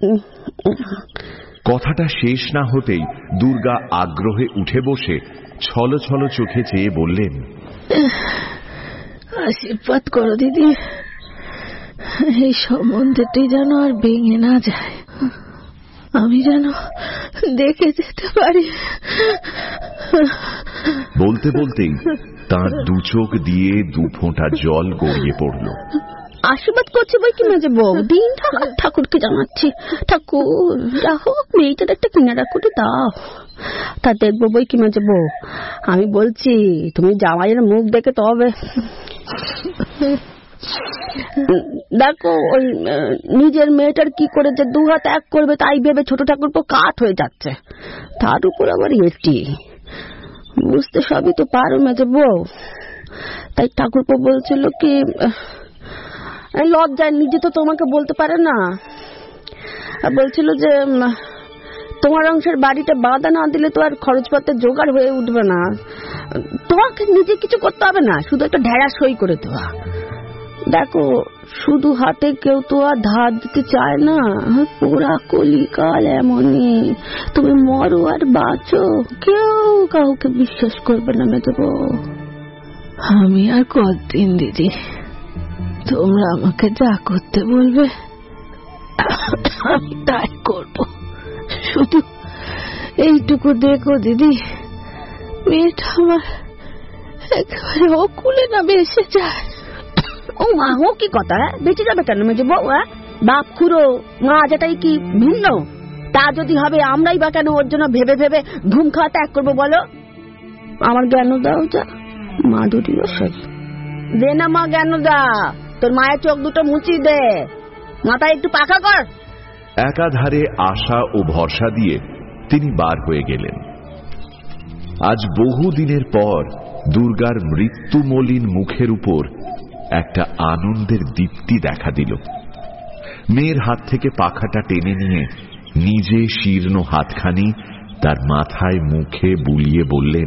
কথাটা শেষ না হতেই দুর্গা আগ্রহে উঠে বসে ছল ছল চোখে চেয়ে বললেন, আশীর্বাদ করো দিদি, এই সম্বন্ধটি যেন আর ভেঙে না যায়, আমি যেন দেখে যেতে পারি। বলতে বলতেই তার দু চোখ দিয়ে দু ফোঁটা জল গড়িয়ে পড়ল। আশীর্বাদ করছে বই কি মেজে বউ, দিন ঠাকুরকে জানাচ্ছি, ঠাকুর রাহো মেয়েটার একটা কিনারা করে দাও। তা দেখবো বই কি মেজে বউ, আমি বলছি তুমি জামাইয়ের মুখ দেখে তবে দেখো, ওই নিজের মেয়েটার কি করে যে দু হাত এক করবে তাই ভেবে ছোট ঠাকুরপো কাঠ হয়ে যাচ্ছে, তার উপর আবার এটি বুঝতে সবই তো পারো মেজে বউ। তাই ঠাকুরপো বলছিল কি, লজ্জায় নিজে তো তোমাকে বলতে পারে না, বলছিল যে তোমার অংশের বাড়িটা বাঁধা না দিলে তো আর খরচপত্রের জোগাড় হয়ে উঠবে না, তোমাকে নিজে কিছু করতে হবে না, শুধু একটা ঢেড়া সই করে দেওয়া। দেখো শুধু হাতে কেউ তো আর ধার দিতে চায় না, পুরা কলিকাল এমনই, তুমি মরো আর বাঁচো কেউ কাউকে বিশ্বাস করবে না মেজবো। আমি আর কতদিন দিদি, তোমরা আমাকে যা করতে বলবে আমি তাই করব, শুধু এইটুকু দেখো দিদি, মেয়েটা আমার একেবারে অকুলে না বেঁচে যায়। ও মা, ও কি কথা, বেঁচে যাবে কেন মেজে বউ? বাপ খুড়ো মা যেটাই কি ভিন্ন, তা যদি হবে আমরাই বা কেন ওর জন্য ভেবে ভেবে ঘুম খাওয়া ত্যাগ করবো বলো? আমার জ্ঞান দাও যা, মাধুরীও সেই দে না মা, জ্ঞান দা, তোর মায়ের চোখ দুটো মুচি দে, মাথায় একটু পাকা কর। একাধারে আশা ও ভরসা দিয়ে তিনি বার হয়ে গেলেন। আজ বহু দিনের পর দুর্গার মৃত্যুমলিন মুখের উপর একটা আনন্দের দীপ্তি দেখা দিল। মেয়ের হাত থেকে পাখাটা টেনে নিয়ে নিজে শীর্ণ হাতখানি তার মাথায় মুখে বুলিয়ে বললেন,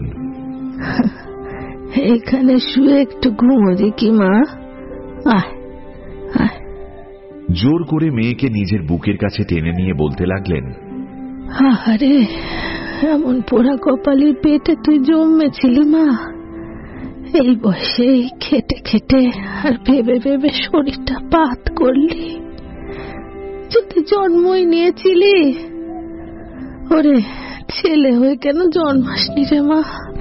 এখানে শুয়ে একটু ঘুমো দেখি মা, আয় আয়। জোর করে মেয়েকে নিজের বুকের কাছে টেনে নিয়ে বলতে লাগলেন, আরে এমন পোড়া কপালের পেটে তুই জন্মেছিলি মা, এই বয়সে খেটে খেটে আর ভেবে ভেবে শরীরটা পাত করলি, যদি জন্মই নিয়েছিলি ওরে ছেলে হয়ে কেন জন্মাসনি রে মা?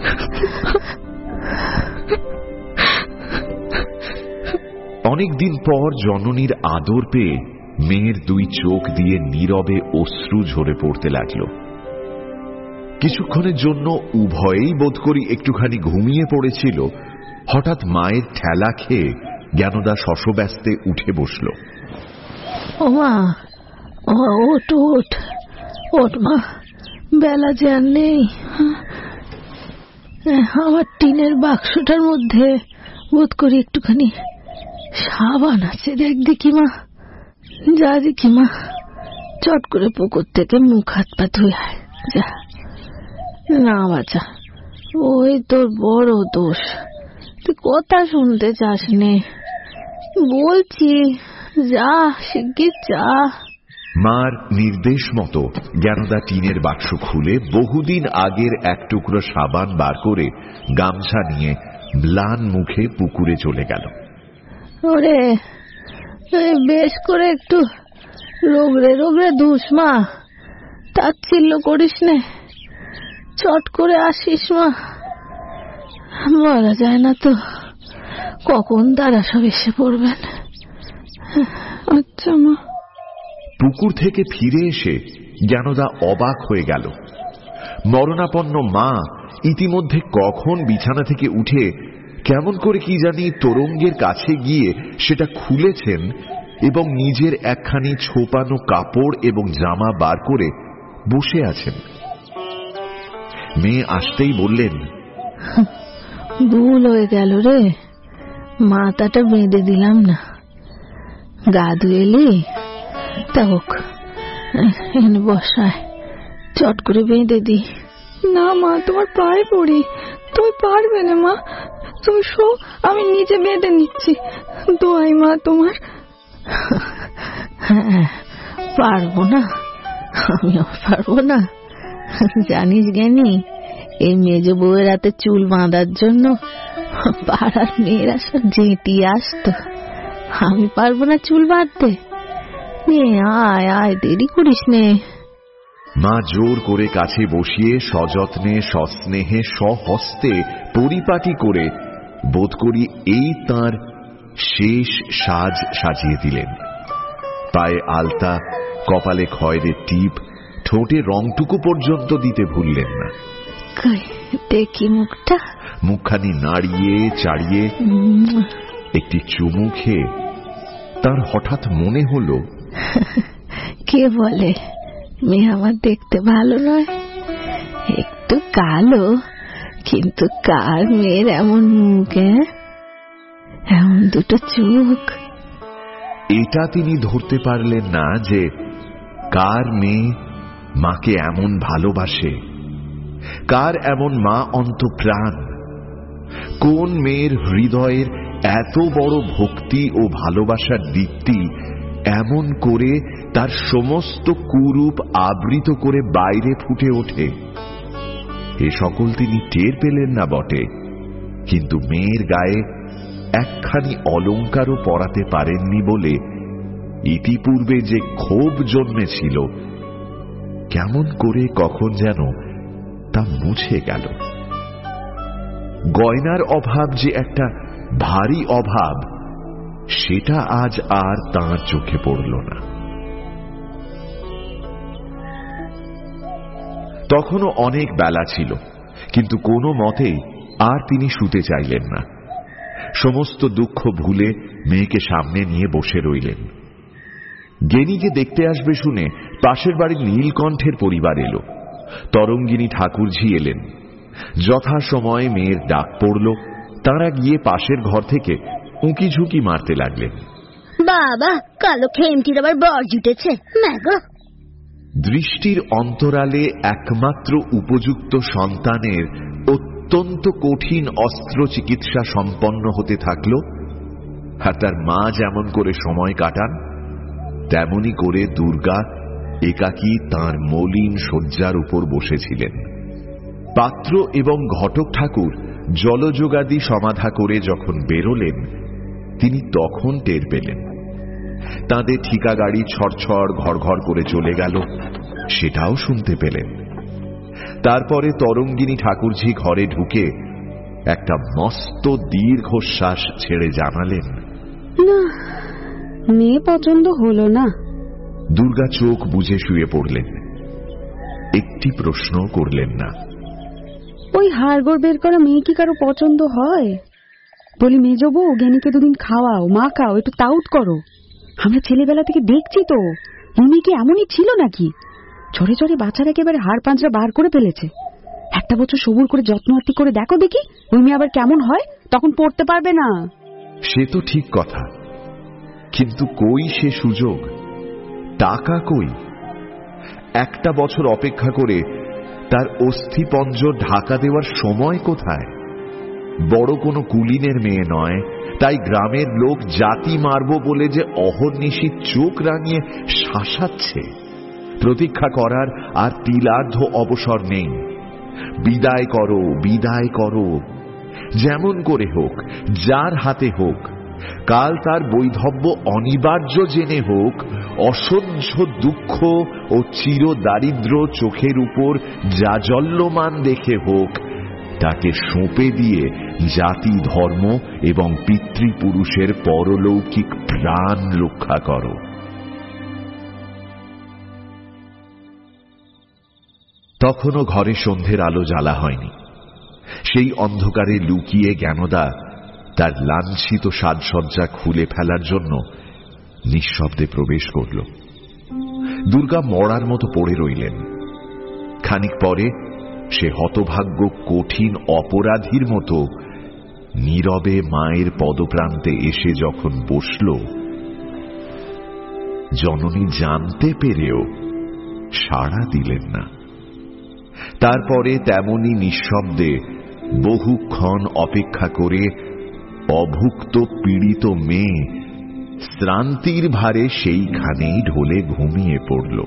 অনেকদিন পর জননীর আদর পেয়ে মেয়ের দুই চোখ দিয়ে নীরবে অশ্রু ঝরে পড়তে লাগল। কিছুক্ষণের জন্য উভয়েই বোধ করি একটুখানি ঘুমিয়ে পড়েছিল। হঠাৎ মায়ের ঠেলা খেয়ে জ্ঞানদা শশব্যস্তে উঠে বসল। ও মা, ওঠ ওঠ ওঠ মা, বেলা যে আর নেই। আমার টিনের বাক্সটার মধ্যে বোধ করি একটুখানি সাবান আছে, দেখ দেখি মা, যা দেখি মা, চট করে পুকুর থেকে মুখ হাত পা ধুয়ে আয় যা। না বাচ্চা, ওই তোর বড় দোষ, তুই কথা শুনতে চাস নে, বলছি যা শিগগির যা। মার নির্দেশ মতো জ্ঞানদা টিনের বাক্স খুলে বহুদিন আগের এক টুকরো সাবান বার করে গামছা নিয়ে ম্লান মুখে পুকুরে চলে গেল। ওরে বেশ করে একটু রোগড়ে রোগড়ে ধুস মা, তাচ্ছিল্য করিস নে, চট করে আসিস মা, বলা যায় না তো কখন তারা সব এসে পড়বেন। আচ্ছা মা। পুকুর থেকে ফিরে এসে জ্ঞানদা অবাক হয়ে গেল। মরণাপন্ন মা ইতিমধ্যে কখন বিছানা থেকে উঠে কেমন করে কি জানি তোরঙ্গের কাছে গিয়ে সেটা খুলেছেন এবং নিজের একখানি ছোপানো কাপড় এবং জামা বার করে বসে আছেন। মেয়ে আসতেই বললেন, ভুল হয়ে গেল রে, মাথাটা বেঁধে দিলাম না, গা ধুয়েলি তা হোক, এনে বসায় চট করে বেঁধে দি। না মা, তোমার পায়ে পড়ি, তুমি পারবে না মা, তুমি শো, আমি নিজে বেঁধে নিচ্ছি, দোয়াই মা তোমার। হ্যাঁ, পারবো না, আমিও পারবো না। জানিস জ্ঞানী, এই মেজ বউয়ের হাতে চুল বাঁধার জন্য পাড়ার মেয়েরা সব জেঁটিয়ে আসতো। আমি পারবো না চুল বাঁধতে? আয় আয়, দেরি করিস নে। মা জোর করে কাছে বসিয়ে সযত্নে সস্নেহে সহস্তে পরিপাটি করে বোধ করি এই তাঁর শেষ সাজ সাজিয়ে দিলেন। পায়ে আলতা, কপালে খয়েরের টিপ, ঠোঁটে রংটুকু পর্যন্ত দিতে ভুললেন না। দেখি মুখটা। মুখখানি নাড়িয়ে চাড়িয়ে একটি চুমু খেয়ে তার হঠাৎ মনে হল, কে বলে মেয়ে আমার দেখতে ভালো নয়? একটু কালো, কিন্তু কার মেয়ের এমন মুখে, এমন দুটো চোখ। এটা তিনি ধরতে পারলেন না যে কার মেয়ে মাকে এমন ভালোবাসে, কার এমন মা অন্তঃপ্রাণ, কোন মেয়ের হৃদয়ের এত বড় ভক্তি ও ভালোবাসার দীপ্তি এমন করে তার সমস্ত কুরূপ আবৃত করে বাইরে ফুটে ওঠে। এ সকল তিনি টের পেলেন না বটে, কিন্তু মেয়ের গায়ে একখানি অলঙ্কারও পরাতে পারেননি বলে ইতিপূর্বে যে ক্ষোভ জন্মেছিল, কেমন করে কখন যেন তা মুছে গেল। গয়নার অভাব যে একটা ভারী অভাব, সেটা আজ আর তাঁর চোখে পড়ল না। তখনও অনেক বেলা ছিল, কিন্তু কোনো মতেই আর তিনি শুতে চাইলেন না। সমস্ত দুঃখ ভুলে মেয়েকে সামনে নিয়ে বসে রইলেন। গেনিকে দেখতে আসবে শুনে পাশের বাড়ির নীলকণ্ঠের পরিবার এলো। তরঙ্গিনী ঠাকুরঝি এলেন। যথাসময়ে মেয়ের ডাক পড়ল। তাঁরা গিয়ে পাশের ঘর থেকে উঁকি ঝুঁকি মারতে লাগলেন। বাবা, কালো খেমটির আবার বর জুটেছে। দৃষ্টির অন্তরালে একমাত্র উপযুক্ত সন্তানের অত্যন্ত কঠিন অস্ত্র চিকিৎসা সম্পন্ন হতে থাকল। আর তার মা যেমন করে সময় কাটান, তেমনি করে দুর্গা একাকী তাঁর মলিন শয্যার উপর বসেছিলেন। পাত্র এবং ঘটক ঠাকুর জলযোগাদি সমাধা করে যখন বেরোলেন, তিনি তখন টের পেলেন। তাঁদের ঠিকা গাড়ি ছড়ছড় ঘর ঘর করে চলে গেল, সেটাও শুনতে পেলেন। তারপরে তরঙ্গিনী ঠাকুরঝি ঘরে ঢুকে একটা মস্ত দীর্ঘশ্বাস ছেড়ে জানালেন, না, মেয়ে পছন্দ হলো না। দুর্গা চোখ বুজে শুয়ে পড়লেন, একটি প্রশ্ন করলেন না। ওই হাড়গোড় বের করা মেয়ে কি কারো পছন্দ হয়? বলি মেজো বউ, জ্ঞানীকে দুদিন খাওয়াও, মাখাও, একটু তাউট করো। আমরা ছেলেবেলা থেকে দেখছি তো, মেয়ে কি এমনই ছিল নাকি? চরে চরে বাচ্চারা একেবারে হাড় পাঁচরা বার করে ফেলেছে। একটা বছর সবুর করে যত্ন আত্তি করে দেখো দেখি ওই মেয়ে আবার কেমন হয়, তখন পড়তে পারবে না। সে তো ঠিক কথা, কিন্তু কই সে সুযোগ? টাকা কই? একটা বছর অপেক্ষা করে তার অস্থিপঞ্জর ঢাকা দেওয়ার সময় কোথায়? বড় কোনো কুলিনের মেয়ে নয়, তাই গ্রামের লোক জাতি মারব বলে যে অহর্নিশি চোখ রাঙিয়ে শাসাচ্ছে। প্রতীক্ষা করার আর তিলার্ধ অবসর নেই। বিদায় করো, বিদায় করো, যেমন করে হোক, যার হাতে হোক। কাল তার বৈধব্য অনিবার্য জেনে হোক, অসহ্য দুঃখ ও চির দারিদ্র চোখের উপর জাজল্যমান দেখে হোক, তাকে সঁপে দিয়ে জাতি ধর্ম এবং পিতৃপুরুষের পরলৌকিক প্রাণ রক্ষা করো। তখনও ঘরে সন্ধ্যের আলো জ্বালা হয়নি। সেই অন্ধকারে লুকিয়ে জ্ঞানদা তার লাঞ্ছিত সাজসজ্জা খুলে ফেলার জন্য নিঃশব্দে প্রবেশ করল। দুর্গা মরার মতো পড়ে রইলেন। খানিক পরে সে হতভাগ্য কঠিন অপরাধীর মতো নীরবে মায়ের পদপ্রান্তে এসে যখন বসল, জননী জানতে পেরেও সাড়া দিলেন না। তারপরে তেমনি নিঃশব্দে বহুক্ষণ অপেক্ষা করে অভুক্ত পীড়িত মেয়ে শ্রান্তির ভারে সেইখানেই ঢলে ঘুমিয়ে পড়ল।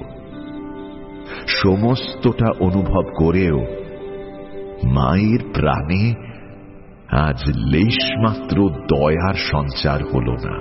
সমস্তটা অনুভব করেও মায়ের প্রাণে আজ লেশমাত্র দয়ার সঞ্চার হল না।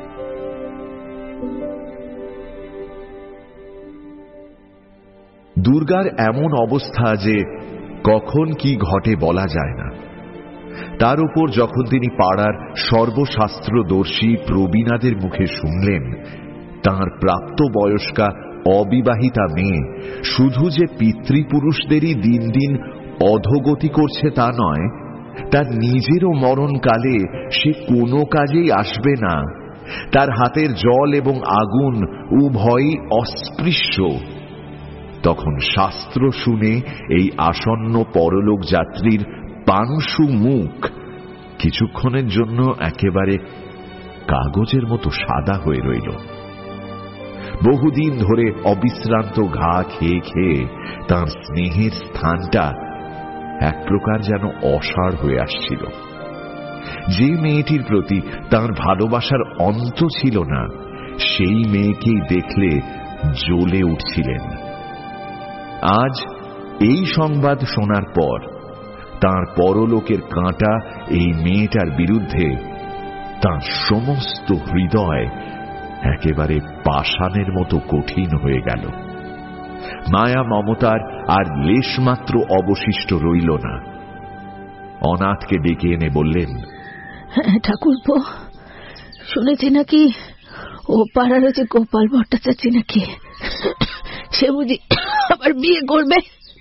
দুর্গার এমন অবস্থা যে কখন কি ঘটে বলা যায় না। তার উপর যখন তিনি পাড়ার সর্বশাস্ত্রদর্শী প্রবীণাদের মুখে শুনলেন তাঁর প্রাপ্তবয়স্কা অবিবাহিতা মেয়ে শুধু যে পিতৃপুরুষদেরই দিন দিন অধোগতি করছে তা নয়, তার নিজেরও মরণকালে সে কোনো কাজেই আসবে না, তার হাতের জল এবং আগুন উভয়ই অস্পৃশ্য, তখন শাস্ত্র শুনে এই আসন্ন পরলোক যাত্রীর পাংশু মুখ কিছুক্ষণের জন্য একেবারে কাগজের মতো সাদা হয়ে রইল। বহুদিন ধরে অবিশ্রান্ত ঘা খেয়ে খেয়ে তাঁর স্নেহের স্থানটা এক প্রকার যেন অসাড় হয়ে আসছিল। যে মেয়েটির প্রতি তাঁর ভালোবাসার অন্ত ছিল না, সেই মেয়েকেই দেখলে জ্বলে উঠছিলেন। আজ এই সংবাদ শোনার পর তাঁর পরলোকের কাঁটা এই মেয়েটার বিরুদ্ধে তাঁর সমস্ত হৃদয় একেবারে পাষাণের মতো কঠিন হয়ে গেল। মায়া মমতার আর লেশমাত্র অবশিষ্ট রইল না। অনাথকে ডেকে এনে বললেন, ঠাকুরপো, শুনেছি নাকি ও পাড়ার যে গোপাল ভট্টাচার্য নাকি সে বুঝি আবার বিয়ে করবে।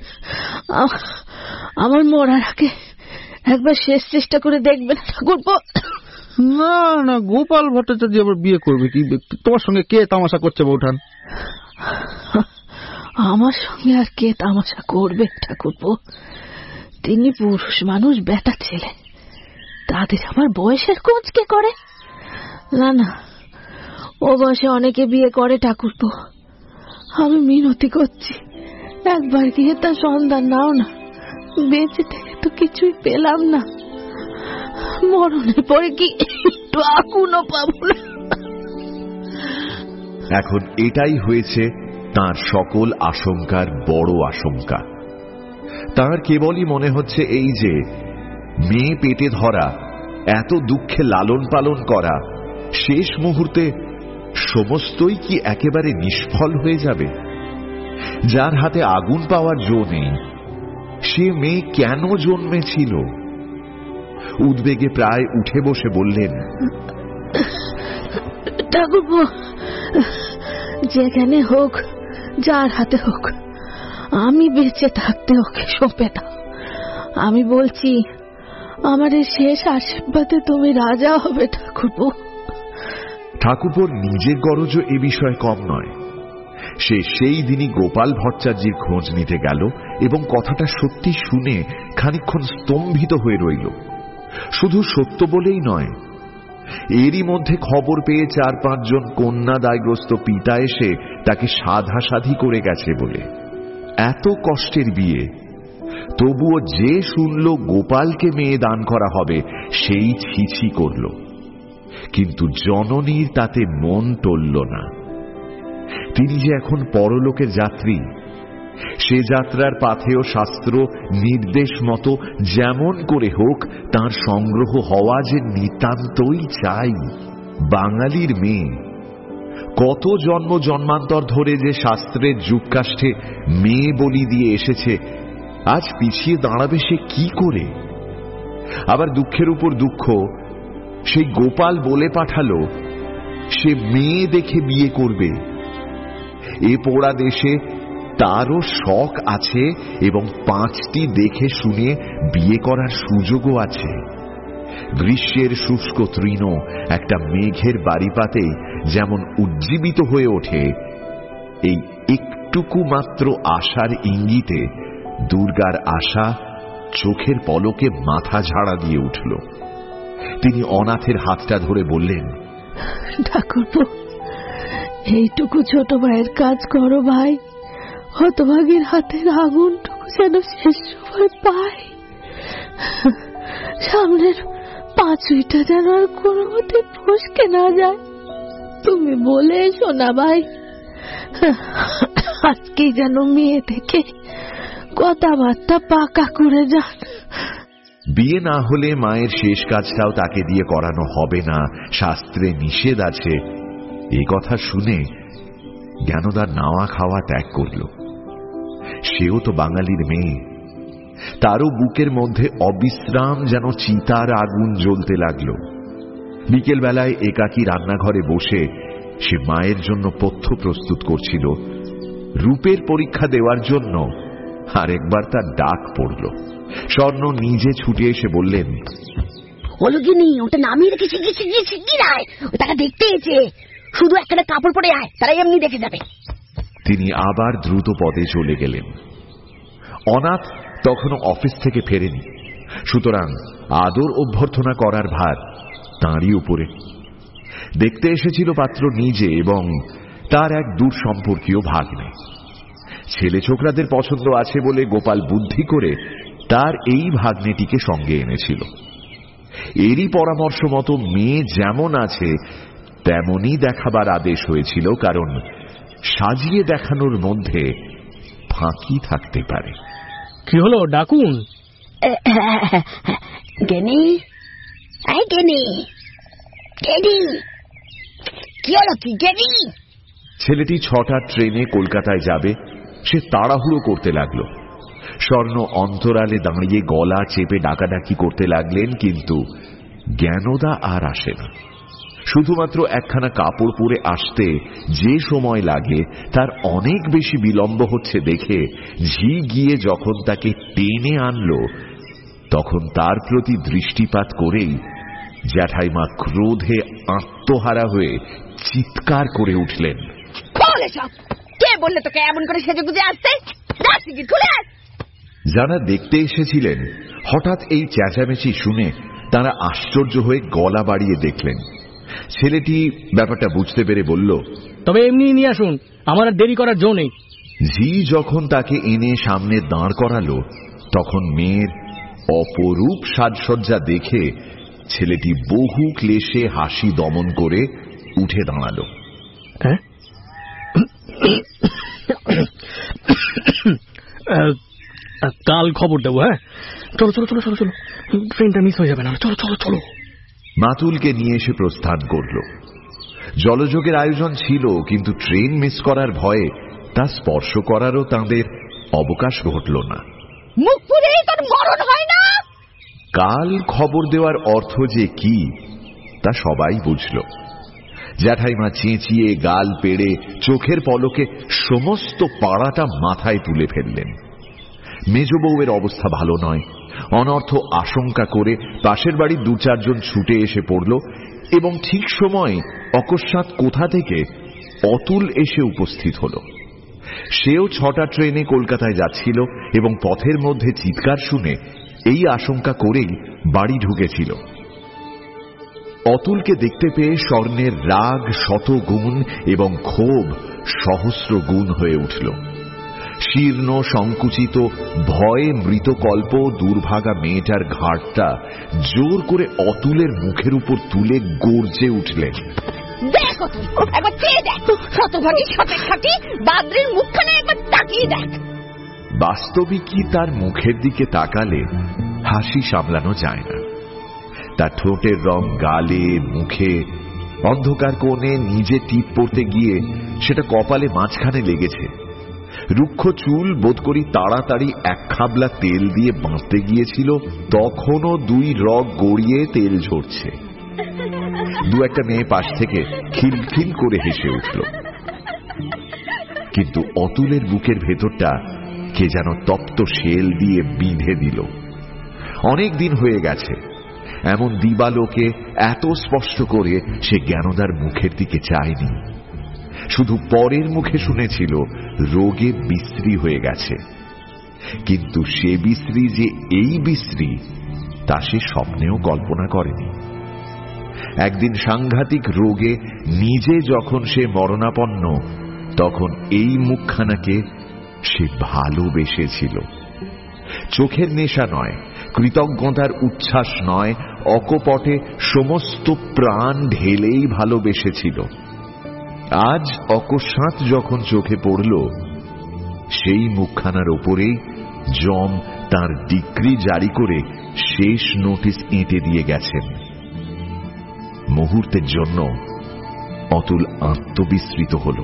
আমার মরার আগে একবার শেষ চেষ্টা করে দেখবেন ঠাকুরপো। না না, গোপাল ভট্টাচার্য আবার বিয়ে করবে কি? তোমার সঙ্গে কে তামাশা করছে বৌঠান? আমার সঙ্গে আর কে তামাশা করবে ঠাকুরপো? তিনি পুরুষ মানুষ, বেটা ছেলে, তাদের আমার বয়সের খোঁজ কে করে? না না, ও বয়সে অনেকে বিয়ে করে ঠাকুরপো। আমি মিনতি করছি, একবার গিয়ে তার সন্ধান নাও না। বেঁচে থেকে তো কিছুই পেলাম না, মরণের পরে কি একটু আগুনও পাবো না। এখন এটাই হয়েছে তার সকল আশঙ্কার বড় আশঙ্কা। তার কেবলই মনে হচ্ছে এই যে মেয়ে পেটে ধরা, এত দুঃখে লালন পালন করা, শেষ মুহূর্তে সমস্তই কি একেবারে নিষ্ফল হয়ে যাবে? যার হাতে আগুন পাওয়ার জো নেই, সে মেয়ে কেন জন্মেছিল? উদ্বেগে প্রায় উঠে বসে বললেন, ঠাকুরপো, যেখানে হোক, যার হাতে হোক, আমি বেঁচে থাকতে ওকে সঁপে দাও। আমি বলছি, আমার এই শেষ আশীর্বাদে তুমি রাজা হবে ঠাকুরপো। ঠাকুরপোর নিজের গরজও এ বিষয়ে কম নয়। সে সেই দিনই গোপাল ভট্টাচার্যের খোঁজ নিতে গেল এবং কথাটা সত্যি শুনে খানিকক্ষণ স্তম্ভিত হয়ে রইল। শুধু সত্য বলেই নয়, এরই মধ্যে খবর পেয়ে 4-5 জন কন্যাদায়গ্রস্ত পিতা এসে তাকে সাধাসাধি করে গেছে বলে। এত কষ্টের বিয়ে, তবুও যে শুনল গোপালকে মেয়ে দান করা হবে, সেই ছিছি করল। কিন্তু জননীর তাতে মন টলল না। তিনি যে এখন পরলোকের যাত্রী, সে যাত্রার পাথেয় শাস্ত্র নির্দেশ মতো যেমন করে হোক তার সংগ্রহ হওয়া যে নিতান্তই চাই। বাঙালির মেয়ে কত জন্ম জন্মান্তর ধরে যে শাস্ত্রের যুগকাষ্ঠে মেয়ে বলি দিয়ে এসেছে, আজ পিছিয়ে দাঁড়াবে সে কি করে? আবার দুঃখের উপর দুঃখ, সেই গোপাল বলে পাঠালো সে মেয়ে দেখে বিয়ে করবে। এ পোড়া দেশে তারও শখ আছে এবং 5টি দেখে শুনে বিয়ে করার সুযোগও আছে। গ্রীষ্মের শুষ্ক তৃণ একটা মেঘের বাড়িপাতে যেমন উজ্জীবিত হয়ে ওঠে, এই একটুকু মাত্র আশার ইঙ্গিতে দুর্গার আশা চোখের পলকে মাথা ঝাড়া দিয়ে উঠল। তিনি অনাথের হাতটা ধরে বললেন, ঠাকুরপো, এইটুকু ছোট ভাইয়ের কাজ করো ভাই। হতভাগীর হাতের আগুনটুকু যেন শেষ সময় পাই। সামনের পাঁচুইটা যেন আর কোনো মতে ফসকে না যায়। তুমি বলে এসো না ভাই, আজকে যেন মেয়ে থেকে কথাবার্তা পাকা করে যান। বিয়ে না হলে মায়ের শেষ কাজটাও তাকে দিয়ে করানো হবে না, শাস্ত্রে নিষেধ আছে। এই কথা শুনে জ্ঞানদার নাওয়া খাওয়া ত্যাগ করল। সেও তো বাঙালির মেয়ে, তারও বুকের মধ্যে অবিশ্রাম যেন চিতার আগুন জ্বলতে লাগল। বিকেল বেলায় একাকী রান্নাঘরে বসে সে মায়ের জন্য পথ্য প্রস্তুত করছিল। রূপের পরীক্ষা দেওয়ার জন্য আরেকবার তার ডাক পড়ল। স্বর্ণ নিজে ছুটে এসে বললেন, অলগিনি, ওটা নামিয়ে রেখে শিগগিরায় তাকে দেখতে এসে, শুধু একটা কাপড় পরে আয়, তারাই এমনি দেখে যাবে। তিনি আবার দ্রুত পদে চলে গেলেন। অনাথ তখনও অফিস থেকে ফেরেনি, সুতরাং আদর অভ্যর্থনা করার ভার তাঁরই উপরে। দেখতে এসেছিল পাত্র নিজে এবং তার এক দূর সম্পর্কীয় ভাগ্নে। ছেলে ছোকরাদের পছন্দ আছে বলে গোপাল বুদ্ধি করে তার এই ভাগ্নেটিকে সঙ্গে এনেছিল। এরই পরামর্শ মতো মেয়ে যেমন আছে তেমনই দেখাবার আদেশ হয়েছিল, কারণ সাজিয়ে দেখানোর মধ্যে ফাঁকি থাকতে পারে। কি হলো, ডাকুন? গেনি, আই গেনি, গেনি, কি হলো কি গেনি? ছেলেটি 6টার ট্রেনে কলকাতায় যাবে, সে তাড়াহুড়ো করতে লাগলো। স্বর্ণ অন্তরালে দাঁড়িয়ে গলা চেপে ডাকাডাকি করতে লাগলেন, কিন্তু জ্ঞানদা আর আসে না। শুধুমাত্র একখানা কাপড় পরে আসতে যে সময় লাগে তার অনেক বেশি বিলম্ব হচ্ছে দেখে ঝি গিয়ে যখন তাকে টেনে আনলো, তখন তার প্রতি দৃষ্টিপাত করেই জ্যাঠাইমা ক্রোধে আত্মহারা হয়ে চিৎকার করে উঠলেন, কে বললে তোকে এমন করে সেজেগুজে আসতে? যারা দেখতে এসেছিলেন হঠাৎ এই চেঁচামেচি শুনে তারা আশ্চর্য হয়ে গলা বাড়িয়ে দেখলেন। ছেলেটি ব্যাপারটা বুঝতে পেরে বলল, তবে এমনি নিয়ে আসুন, আমার আর দেরি করার জো নেই। ঝি যখন তাকে এনে সামনে দাঁড় করালো, তখন মেয়ের অপরূপ সাজসজ্জা দেখে ছেলেটি বহু ক্লেশে হাসি দমন করে উঠে দাঁড়ালো। কাল খবর দেবো। হ্যাঁ, চলো চলো চলো চলো চলো, ট্রেনটা মিস হয়ে যাবে না। চলো চলো চলো। মাতুলকে নিয়ে এসে প্রস্থান করল। জলযোগের আয়োজন ছিল, কিন্তু ট্রেন মিস করার ভয়ে তা স্পর্শ করারও তাঁদের অবকাশ ঘটল না। মুখ পুড়েই তোর মরণ হয় না? কাল খবর দেওয়ার অর্থ যে কি তা সবাই বুঝল। জ্যাঠাইমা চেঁচিয়ে গাল পেড়ে চোখের পলকে সমস্ত পাড়াটা মাথায় তুলে ফেললেন। মেজ বউয়ের অবস্থা ভালো নয়। অনর্থ আশঙ্কা করে পাশের বাড়ির 2-4 জন ছুটে এসে পড়ল এবং ঠিক সময় অকস্মাৎ কোথা থেকে অতুল এসে উপস্থিত হল। সেও 6টা ট্রেনে কলকাতায় যাচ্ছিল এবং পথের মধ্যে চিৎকার শুনে এই আশঙ্কা করেই বাড়ি ঢুকেছিল। অতুলকে দেখতে পেয়ে স্বর্ণের রাগ 100 গুণ এবং ক্ষোভ সহস্র গুণ হয়ে উঠল। শীর্ণ সংকুচিত ভয়ে মৃতকল্প দুর্ভাগা মেয়েটার ঘাড়টা জোর করে অতুলের মুখের উপর তুলে গর্জে উঠলেন, দেখ একবার চেয়ে দেখ, শতভাগী সতের খাটি বাদ্রির মুখখানে একবার তাকিয়ে দেখ। বাস্তবিকই তার মুখের দিকে তাকালে হাসি সামলানো যায় না। তার ঠোঁটের রং গালে মুখে, অন্ধকার কোণে নিজে টিপ পড়তে গিয়ে সেটা কপালে মাঝখানে লেগেছে। রুক্ষ চুল বোধ করি তাড়াতাড়ি 1 খাবলা তেল দিয়ে বাঁধতে গিয়েছিল, তখনও 2 রগ গড়িয়ে তেল ঝরছে। 2-1টা মেয়ে পাশ থেকে খিলখিল করে হেসে উঠল। কিন্তু অতুলের বুকের ভেতরটা কে যেন তপ্ত শেল দিয়ে বিঁধে দিল। অনেক দিন হয়ে গেছে এমন দিবালোকে এত স্পষ্ট করে সে জ্ঞানদার মুখের দিকে চায়নি। শুধু পরের মুখে শুনেছিল রোগে বিশ্রী হয়ে গেছে, কিন্তু সে বিশ্রী যে এই বিশ্রী তা সে স্বপ্নেও কল্পনা করেনি। একদিন সাংঘাতিক রোগে নিজে যখন সে মরণাপন্ন, তখন এই মুখখানাকে সে ভালোবেসেছিল। চোখের নেশা নয়, কৃতজ্ঞতার উচ্ছ্বাস নয়, অকপটে সমস্ত প্রাণ ঢেলেই ভালোবেসেছিল। আজ অকস্মাৎ যখন চোখে পড়ল, সেই মুখখানার ওপরেই যম তার ডিক্রি জারি করে শেষ নোটিশ এঁটে দিয়ে গেছেন। মুহূর্তের জন্য অতুল আত্মবিস্মৃত হল।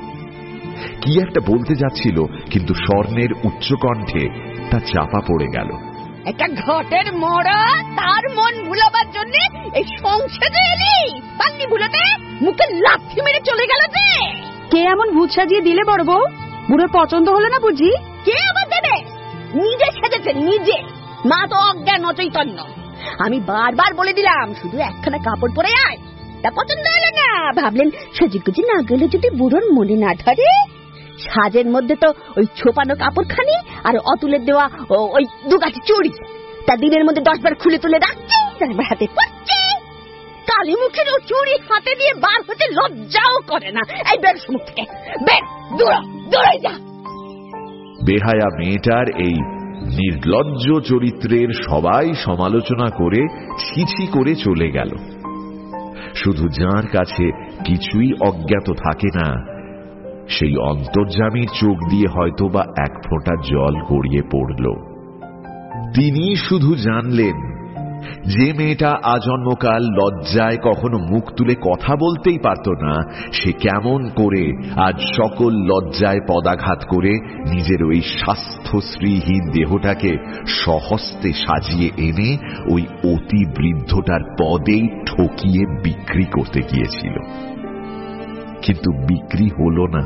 কি একটা বলতে যাচ্ছিল, কিন্তু স্বর্ণের উচ্চকণ্ঠে তা চাপা পড়ে গেল। একটা ঘটের মরা তার মন ভুলাবার জন্য এই সংসারে এলি, পান্নি ভুলাতে মুখে লাথি মেরে চলে গেল যে। কে এমন ভূত সাজিয়ে দিলে বড় বউ? বুড়োর পছন্দ হলো না বুঝি? কে আবার দেবে? নিজে সেজেছে নিজে। মা তো অজ্ঞান অচৈতন্য। আমি বারবার বলে দিলাম শুধু একখানা কাপড় পরে আয়, তা পছন্দ হলো না। ভাবলেন সাজুগুজি না গেলে যদি বুড়োর মনে না ধরে। সাজের মধ্যে তো ওই ছোপানো কাপড়খানি আর অতুলের দেওয়া ওই দুগাছি চুড়ি, তা দিনের মধ্যে 10 বার খুলে তুলে রাখছে, হাতে পড়ছে। কালী মুখের ও চুড়ি হাতে দিয়ে বার হতে লজ্জাও করে না। এই বের মুখ থেকে, বের, দূরে যা। বেহায়া মেয়েটার এই নির্লজ্জ চরিত্রের সবাই সমালোচনা করে ছিছি করে চলে গেল। শুধু যার কাছে কিছুই অজ্ঞাত থাকে না, সেই অন্তর্যামীর চোখ দিয়ে হয়তো বা এক ফোঁটা জল গড়িয়ে পড়ল। তিনি শুধু জানলেন যে মেয়েটা আজন্মকাল লজ্জায় কখনো মুখ তুলে কথা বলতেই পারত না, সে কেমন করে আজ সকল লজ্জায় পদাঘাত করে নিজের ওই স্বাস্থ্যশ্রীহীন দেহটাকে স্বহস্তে সাজিয়ে এনে ওই অতি বৃদ্ধটার পদেই ঠকিয়ে বিক্রি করতে গিয়েছিল। কিন্তু বিক্রি হল না,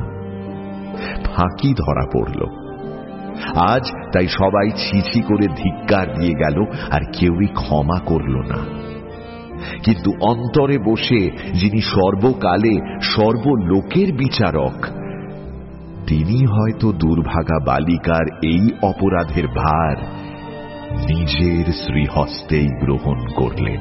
ফাঁকি ধরা পড়ল। আজ তাই সবাই ছিছি করে ধিক্কার দিয়ে গেল, আর কেউই ক্ষমা করল না। কিন্তু অন্তরে বসে যিনি সর্বকালে সর্বলোকের বিচারক, তিনি হয়তো দুর্ভাগা বালিকার এই অপরাধের ভার নিজের শ্রীহস্তেই গ্রহণ করলেন।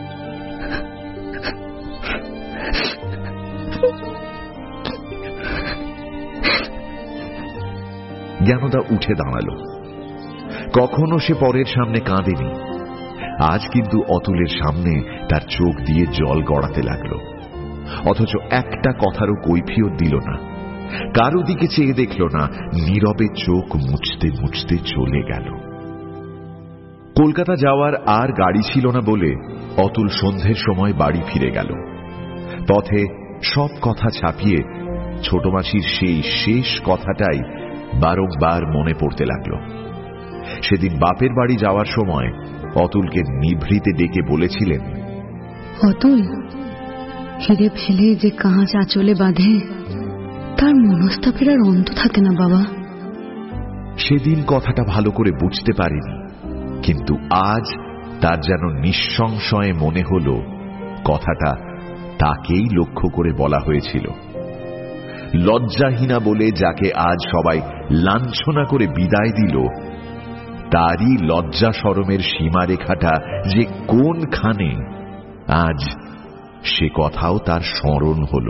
জ্ঞানদা উঠে দাঁড়ালো। কখনো সে পরের সামনে কাঁদেনি, আজ কিন্তু অতুলের সামনে তার চোখ দিয়ে জল গড়াতে লাগলো। অথচ একটা কথারও কৈফিয়ত দিল না, কারো দিকে চেয়ে দেখল না, নীরবে চোখ মুছতে মুছতে চলে গেল। কলকাতা যাওয়ার আর গাড়ি ছিল না বলে অতুল সন্ধ্যের সময় বাড়ি ফিরে গেল। পথে সব কথা ছাপিয়ে ছোট মাসির সেই শেষ কথাটাই বারংবার মনে পড়তে লাগলো। সেদিন বাপের বাড়ি যাওয়ার সময় অতুলকে নিভৃতে ডেকে বলেছিলেন, অতুল, হিরে ফেলে যে কাঁচ আঁচলে বাঁধে তার মনস্তাপের আর অন্ত থাকে না বাবা। সেদিন কথাটা ভালো করে বুঝতে পারেনি, কিন্তু আজ তার যেন নিঃসংশয়ে মনে হল কথাটা তাকেই লক্ষ্য করে বলা হয়েছিল। লজ্জাহীনা বলে যাকে আজ সবাই লাঞ্ছনা করে বিদায় দিল, তারই লজ্জা শরমের সীমারেখাটা যে কোনখানে, আজ সে কথাও তার স্মরণ হল।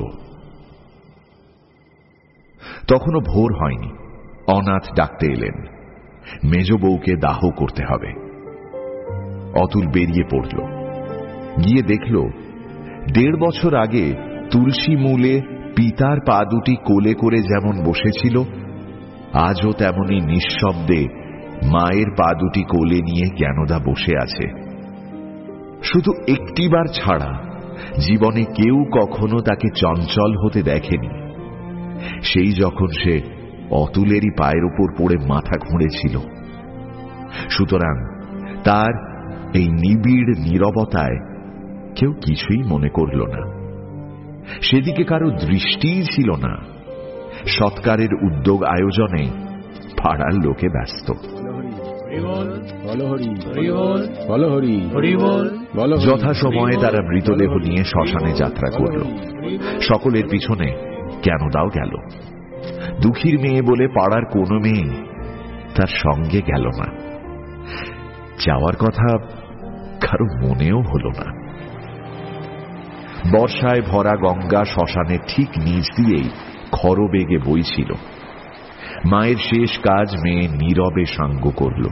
তখনও ভোর হয়নি, অনাথ ডাকতে এলেন, মেজ বউকে দাহ করতে হবে। অতুল বেরিয়ে পড়ল। গিয়ে দেখল 1.5 বছর আগে তুলসী মূলে পিতার পা দুটি কোলে করে যেমন বসেছিল, আজও তেমনি নিঃশব্দে মায়ের পা দুটি কোলে নিয়ে জ্ঞানদা বসে আছে। শুধু একটিবার ছাড়া জীবনে কেউ কখনো তাকে চঞ্চল হতে দেখেনি, সেই যখন সে অতুলেরই পায়ের উপর পড়ে মাথা ঘুরেছিল। সুতরাং তার এই নিবিড় নীরবতায় কেউ কিছুই মনে করল না। সেদিকে কারো দৃষ্টিই ছিল না। সৎকারের উদ্যোগ আয়োজনে পাড়ার লোকে ব্যস্ত। যথাসময়ে তারা মৃতদেহ নিয়ে শ্মশানে যাত্রা করল। সকলের পিছনে জ্ঞানদাও গেল। দুঃখীর মেয়ে বলে পাড়ার কোনো মেয়ে তার সঙ্গে গেল না। যাওয়ার কথা কারো মনেও হল না। বর্ষায় ভরা গঙ্গা শ্মশানের ঠিক নিচ দিয়েই খরবেগে বইছিল। মায়ের শেষ কাজ মেয়ে নীরবে সাঙ্গ করল।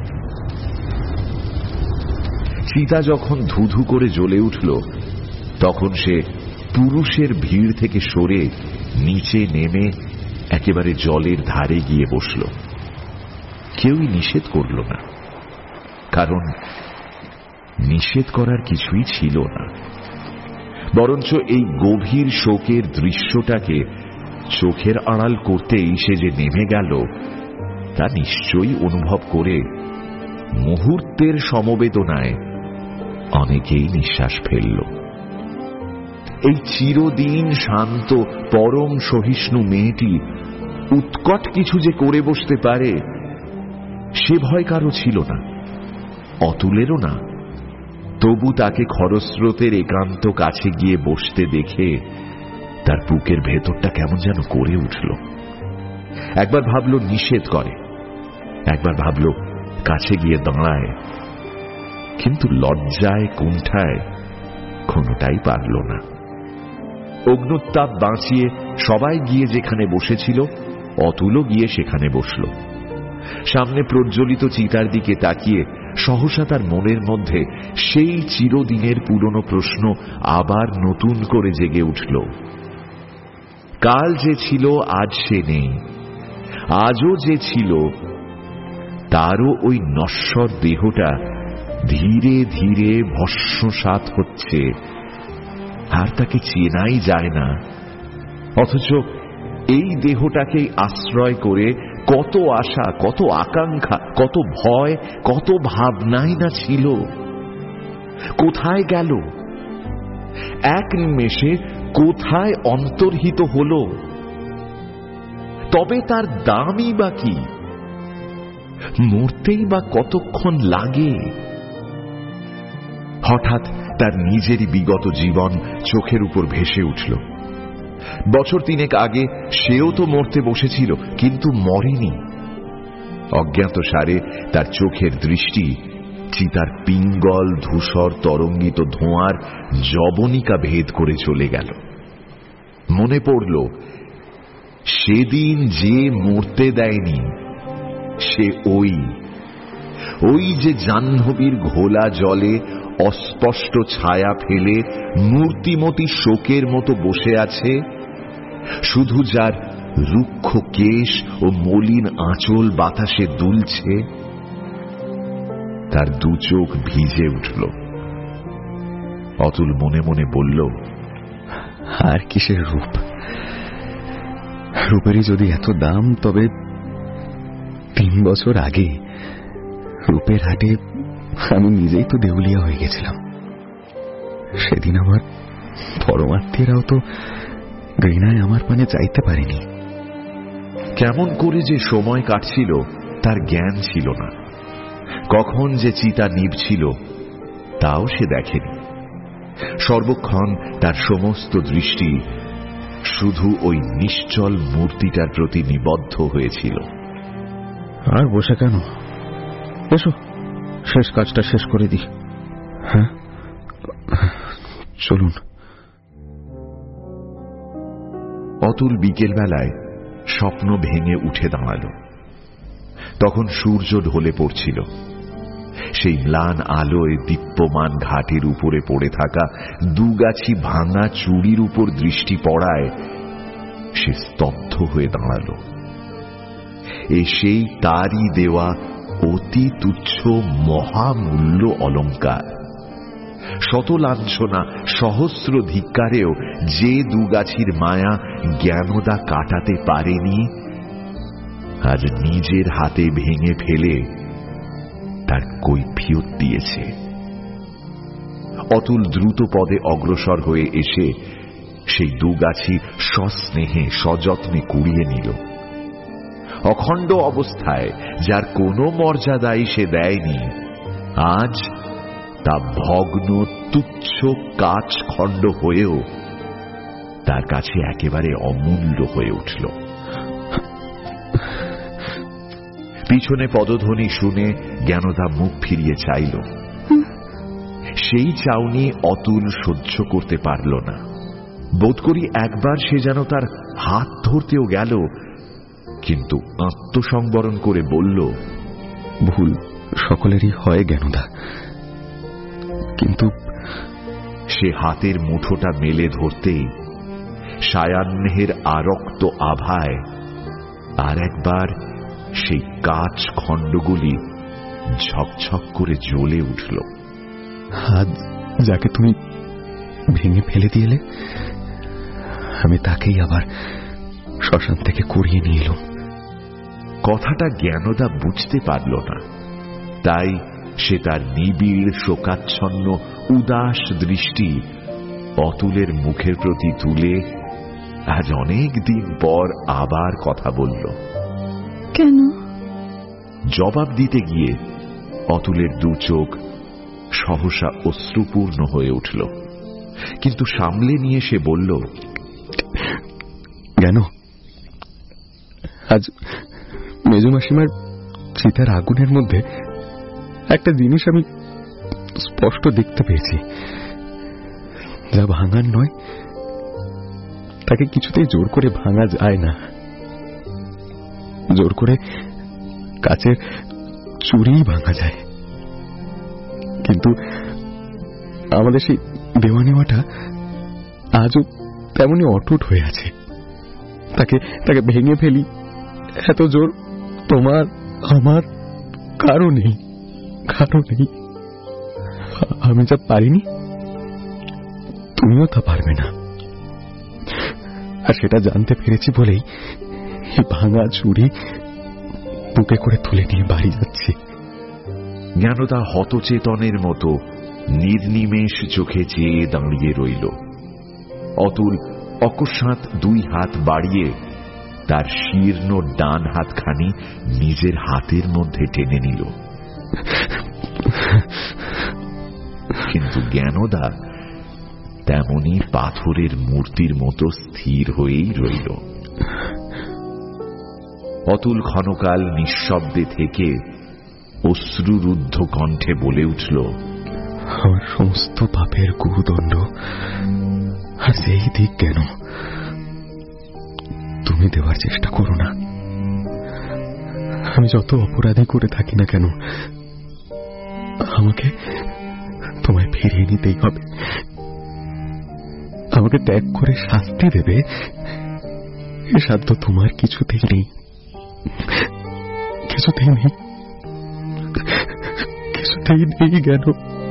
চিতা যখন ধুধু করে জ্বলে উঠল তখন সে পুরুষের ভিড় থেকে সরে নিচে নেমে একেবারে জলের ধারে গিয়ে বসল। কেউই নিষেধ করল না, কারণ নিষেধ করার কিছুই ছিল না। বরঞ্চ এই গভীর শোকের দৃশ্যটাকে চোখের আড়াল করতেই সে যে নেমে গেল তা নিশ্চয়ই অনুভব করে মুহূর্তের সমবেদনায় অনেকেই নিঃশ্বাস ফেলল। এই চিরদিন শান্ত পরম সহিষ্ণু মেয়েটি উৎকট কিছু যে করে বসতে পারে সে ভয় কারো ছিল না, অতুলেরও না। তবু তাকে খরস্রোতের একান্ত কাছে গিয়ে বসতে দেখে তার বুকের ভেতরটা কেমন যেন করে উঠল। একবার ভাবল নিষেধ করে, একবার ভাবল কাছে গিয়ে দাঁড়ায়, কিন্তু লজ্জায় কুণ্ঠায় কোনোটাই পারল না। অগ্নুত্তাপ বাঁচিয়ে সবাই গিয়ে যেখানে বসেছিল অতুলও গিয়ে সেখানে বসল। সামনে প্রজ্বলিত চিতার দিকে তাকিয়ে সহসা তার মনের মধ্যে সেই চিরদিনের পুরনো প্রশ্ন আবার নতুন করে জেগে উঠল। কাল যে ছিল আজ সে নেই, আজও যে ছিল তারও ওই নশ্বর দেহটা ধীরে ধীরে ভস্মসাৎ হচ্ছে, আর তাকে চেনাই যায় না। অথচ এই দেহটাকেই আশ্রয় করে কত আশা, কত আকাঙ্ক্ষা, কত ভয়, কত ভাবনাই না ছিল। কোথায় গেল? এক নিমেষে কোথায় অন্তর্হিত হল? তবে তার দামই বা কি? মরতেই বা কতক্ষণ লাগে? হঠাৎ তার নিজেরই বিগত জীবন চোখের উপর ভেসে উঠল। বছর 3 আগে সেও তো মরতে বসেছিল, কিন্তু মরেনি। অজ্ঞাত সারে তার চোখের দৃষ্টি চিতার পিঙ্গল ধূসর তরঙ্গিত ধোঁয়ার জবনিকা ভেদ করে চলে গেল। মনে পড়ল সেদিন যে মরতে দেয়নি সে ওই যে জাহ্নবীর ঘোলা জলে অস্পষ্ট ছায়া ফেলে মূর্তিমতী শোকের মতো বসে আছে, শুধু যার রুক্ষ কেশ ও মলিন আঁচল বাতাসে দুলছে। তার দু চোখ ভিজে উঠল। অতুল মনে মনে বলল, আর কিসের রূপ? রূপেরই যদি এত দাম, তবে 3 বছর আগে রূপের হাটে আমি নিজেই তো দেউলিয়া হয়ে গেছিলাম। সেদিন আমার পরমাত্মীয়রাও তো ঘৃণায় আমার পানে চাইতে পারেনি। কেমন করে যে সময় কাটছিল তার জ্ঞান ছিল না। কখন যে চিতা নিভছিল তাও সে দেখেনি। সর্বক্ষণ তার সমস্ত দৃষ্টি শুধু ওই নিশ্চল মূর্তিটার প্রতি নিবদ্ধ হয়েছিল। আর বসে কেন? এসো, শেষ কাজটা শেষ করে দিই। হ্যাঁ, চলুন। অতুল বিকেল বেলায় স্বপ্ন ভেঙে উঠে দাঁড়াল। তখন সূর্য ঢলে পড়ছিল। সেই ম্লান আলোয় দীপ্যমান ঘাটের উপরে পড়ে থাকা দুগাছি ভাঙা চুড়ির উপর দৃষ্টি পড়ায় সে স্তব্ধ হয়ে দাঁড়াল। এ সেই তারই দেওয়া অতি তুচ্ছ মহামূল্য অলঙ্কার। শত লাঞ্ছনা, সহস্র ধিক্কারেও যে দুগাছির মায়া জ্ঞানদা কাটাতে পারেনি, আজ নিজের হাতে ভেঙে ফেলে তার কৈফিয়ত দিয়েছে। অতুল দ্রুত পদে অগ্রসর হয়ে এসে সেই দুগাছি সস্নেহে সযত্নে কুড়িয়ে নিল। অখণ্ড অবস্থায় যার কোনো মর্যাদাই সে দেয়নি, আজ তা ভগ্ন তুচ্ছ কাচ খণ্ড হয়েও তার কাছে একেবারে অমূল্য হয়ে উঠল। পিছনে পদধ্বনি শুনে জ্ঞানদা মুখ ফিরিয়ে চাইল। সেই চাউনি অতুল সহ্য করতে পারল না। বোধ করি একবার সে যেন তার হাত ধরতেও গেল, কিন্তু আত্মসংবরণ করে বলল, ভুল সকলেরই হয় জ্ঞানদা, কিন্তু সে হাতের মুঠোটা মেলে ধরতেই সায়াহ্নের আরক্ত আভায় আর একবার সেই কাঁচ খণ্ডগুলি ঝকঝক করে জ্বলে উঠল। হাত যাকে তুমি ভেঙে ফেলে দিয়েলে, আমি তাকেই আবার শ্মশান থেকে কুড়িয়ে নিয়ে এলাম। কথাটা জ্ঞানদা বুঝতে পারল না, তাই সে তার নিবিড় শোকাচ্ছন্ন উদাস দৃষ্টি অতুলের মুখের প্রতি তুলে আজ অনেক দিন পর আবার কথা বলল। কেন? জবাব দিতে গিয়ে অতুলের দু চোখ সহসা অশ্রুপূর্ণ হয়ে উঠল, কিন্তু সামলে নিয়ে সে বলল, কেন? আজ মেজমাসিমার চিতার আগুনের মধ্যে একটা জিনিস আমি স্পষ্ট দেখতে পেয়েছি, যা ভাঙার নয় তাকে কিছুতেই জোর করে ভাঙা যায় না। জোর করে কাচের চুরি ভাঙা যায়, কিন্তু আমাদের সেই দেওয়া নেওয়াটা আজও তেমনি অটুট হয়ে আছে। তাকে ভেঙে ফেলি এত জোর তোমার আমার কারো নেই। আমি যা পারিনি তুমিও তা পারবে না, আর সেটা জানতে পেরেছি বলেই এই ভাঙা চুরি বুকে করে তুলে নিয়ে বাড়ি যাচ্ছি। জ্ঞানদা হতচেতনের মতো নির্নিমেষ চোখে চেয়ে দাঁড়িয়ে রইল। অতুল অকস্মাৎ দুই হাত বাড়িয়ে তার শীর্ণ ডান হাতখানি নিজের হাতের মধ্যে টেনে নিল, কিন্তু জ্ঞানদা তেমনি পাথরের মূর্তির মতো স্থির হয়েই রইল। অতুল ক্ষণকাল নিঃশব্দে থেকে অশ্রুরুদ্ধ কণ্ঠে বলে উঠল, আমার সমস্ত পাপের গুরুদণ্ড আর যেই দিক কেন তুমি দেওয়ার চেষ্টা করো না। আমি যত অপরাধী করে থাকি না কেন, আমাকে তোমায় ফিরিয়ে নিতেই হবে। আমাকে ত্যাগ করে শাস্তি দেবে এ সাধ্য তোমার কিছুতেই নেই, কিছুতেই নেই জ্ঞান।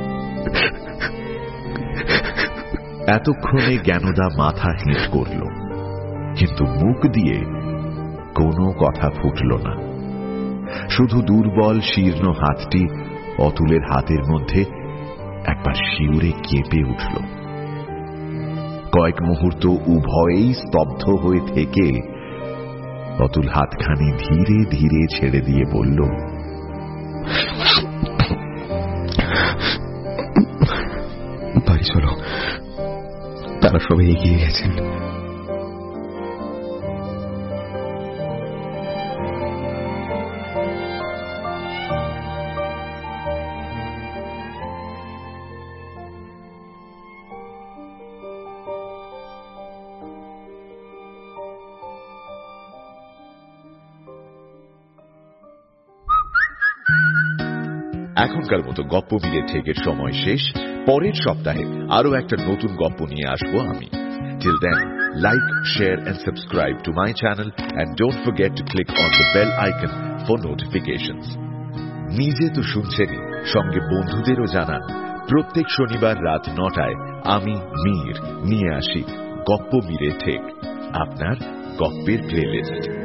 এতক্ষণে জ্ঞানদা মাথা হেঁট করল, কিন্তু মুখ দিয়ে কোনো কথা ফুটল না। শুধু দুর্বল শীর্ণ হাতটি অতুলের হাতের মধ্যে একবার শিউরে কেঁপে উঠল। কয়েক মুহূর্ত উভয়েই স্তব্ধ হয়ে থেকে অতুল হাতখানি ধীরে ধীরে ছেড়ে দিয়ে বলল, বাড়ি চলো, তারা সবাই এগিয়ে গেছেন। এখনকার মতো গপ্প মিলে ঠেকের সময় শেষ। পরের সপ্তাহে আরো একটা নতুন গপ্প নিয়ে আসবো আমি। Till then, like, share and subscribe to my channel and don't forget to click on the bell icon for notifications. নিজে তো শুনছেনই, সঙ্গে বন্ধুদেরও জানান। প্রত্যেক শনিবার রাত 9টায় আমি মীর নিয়ে আসি গপ্প মিলে ঠেক, আপনার গপ্পের প্লেলিস্ট।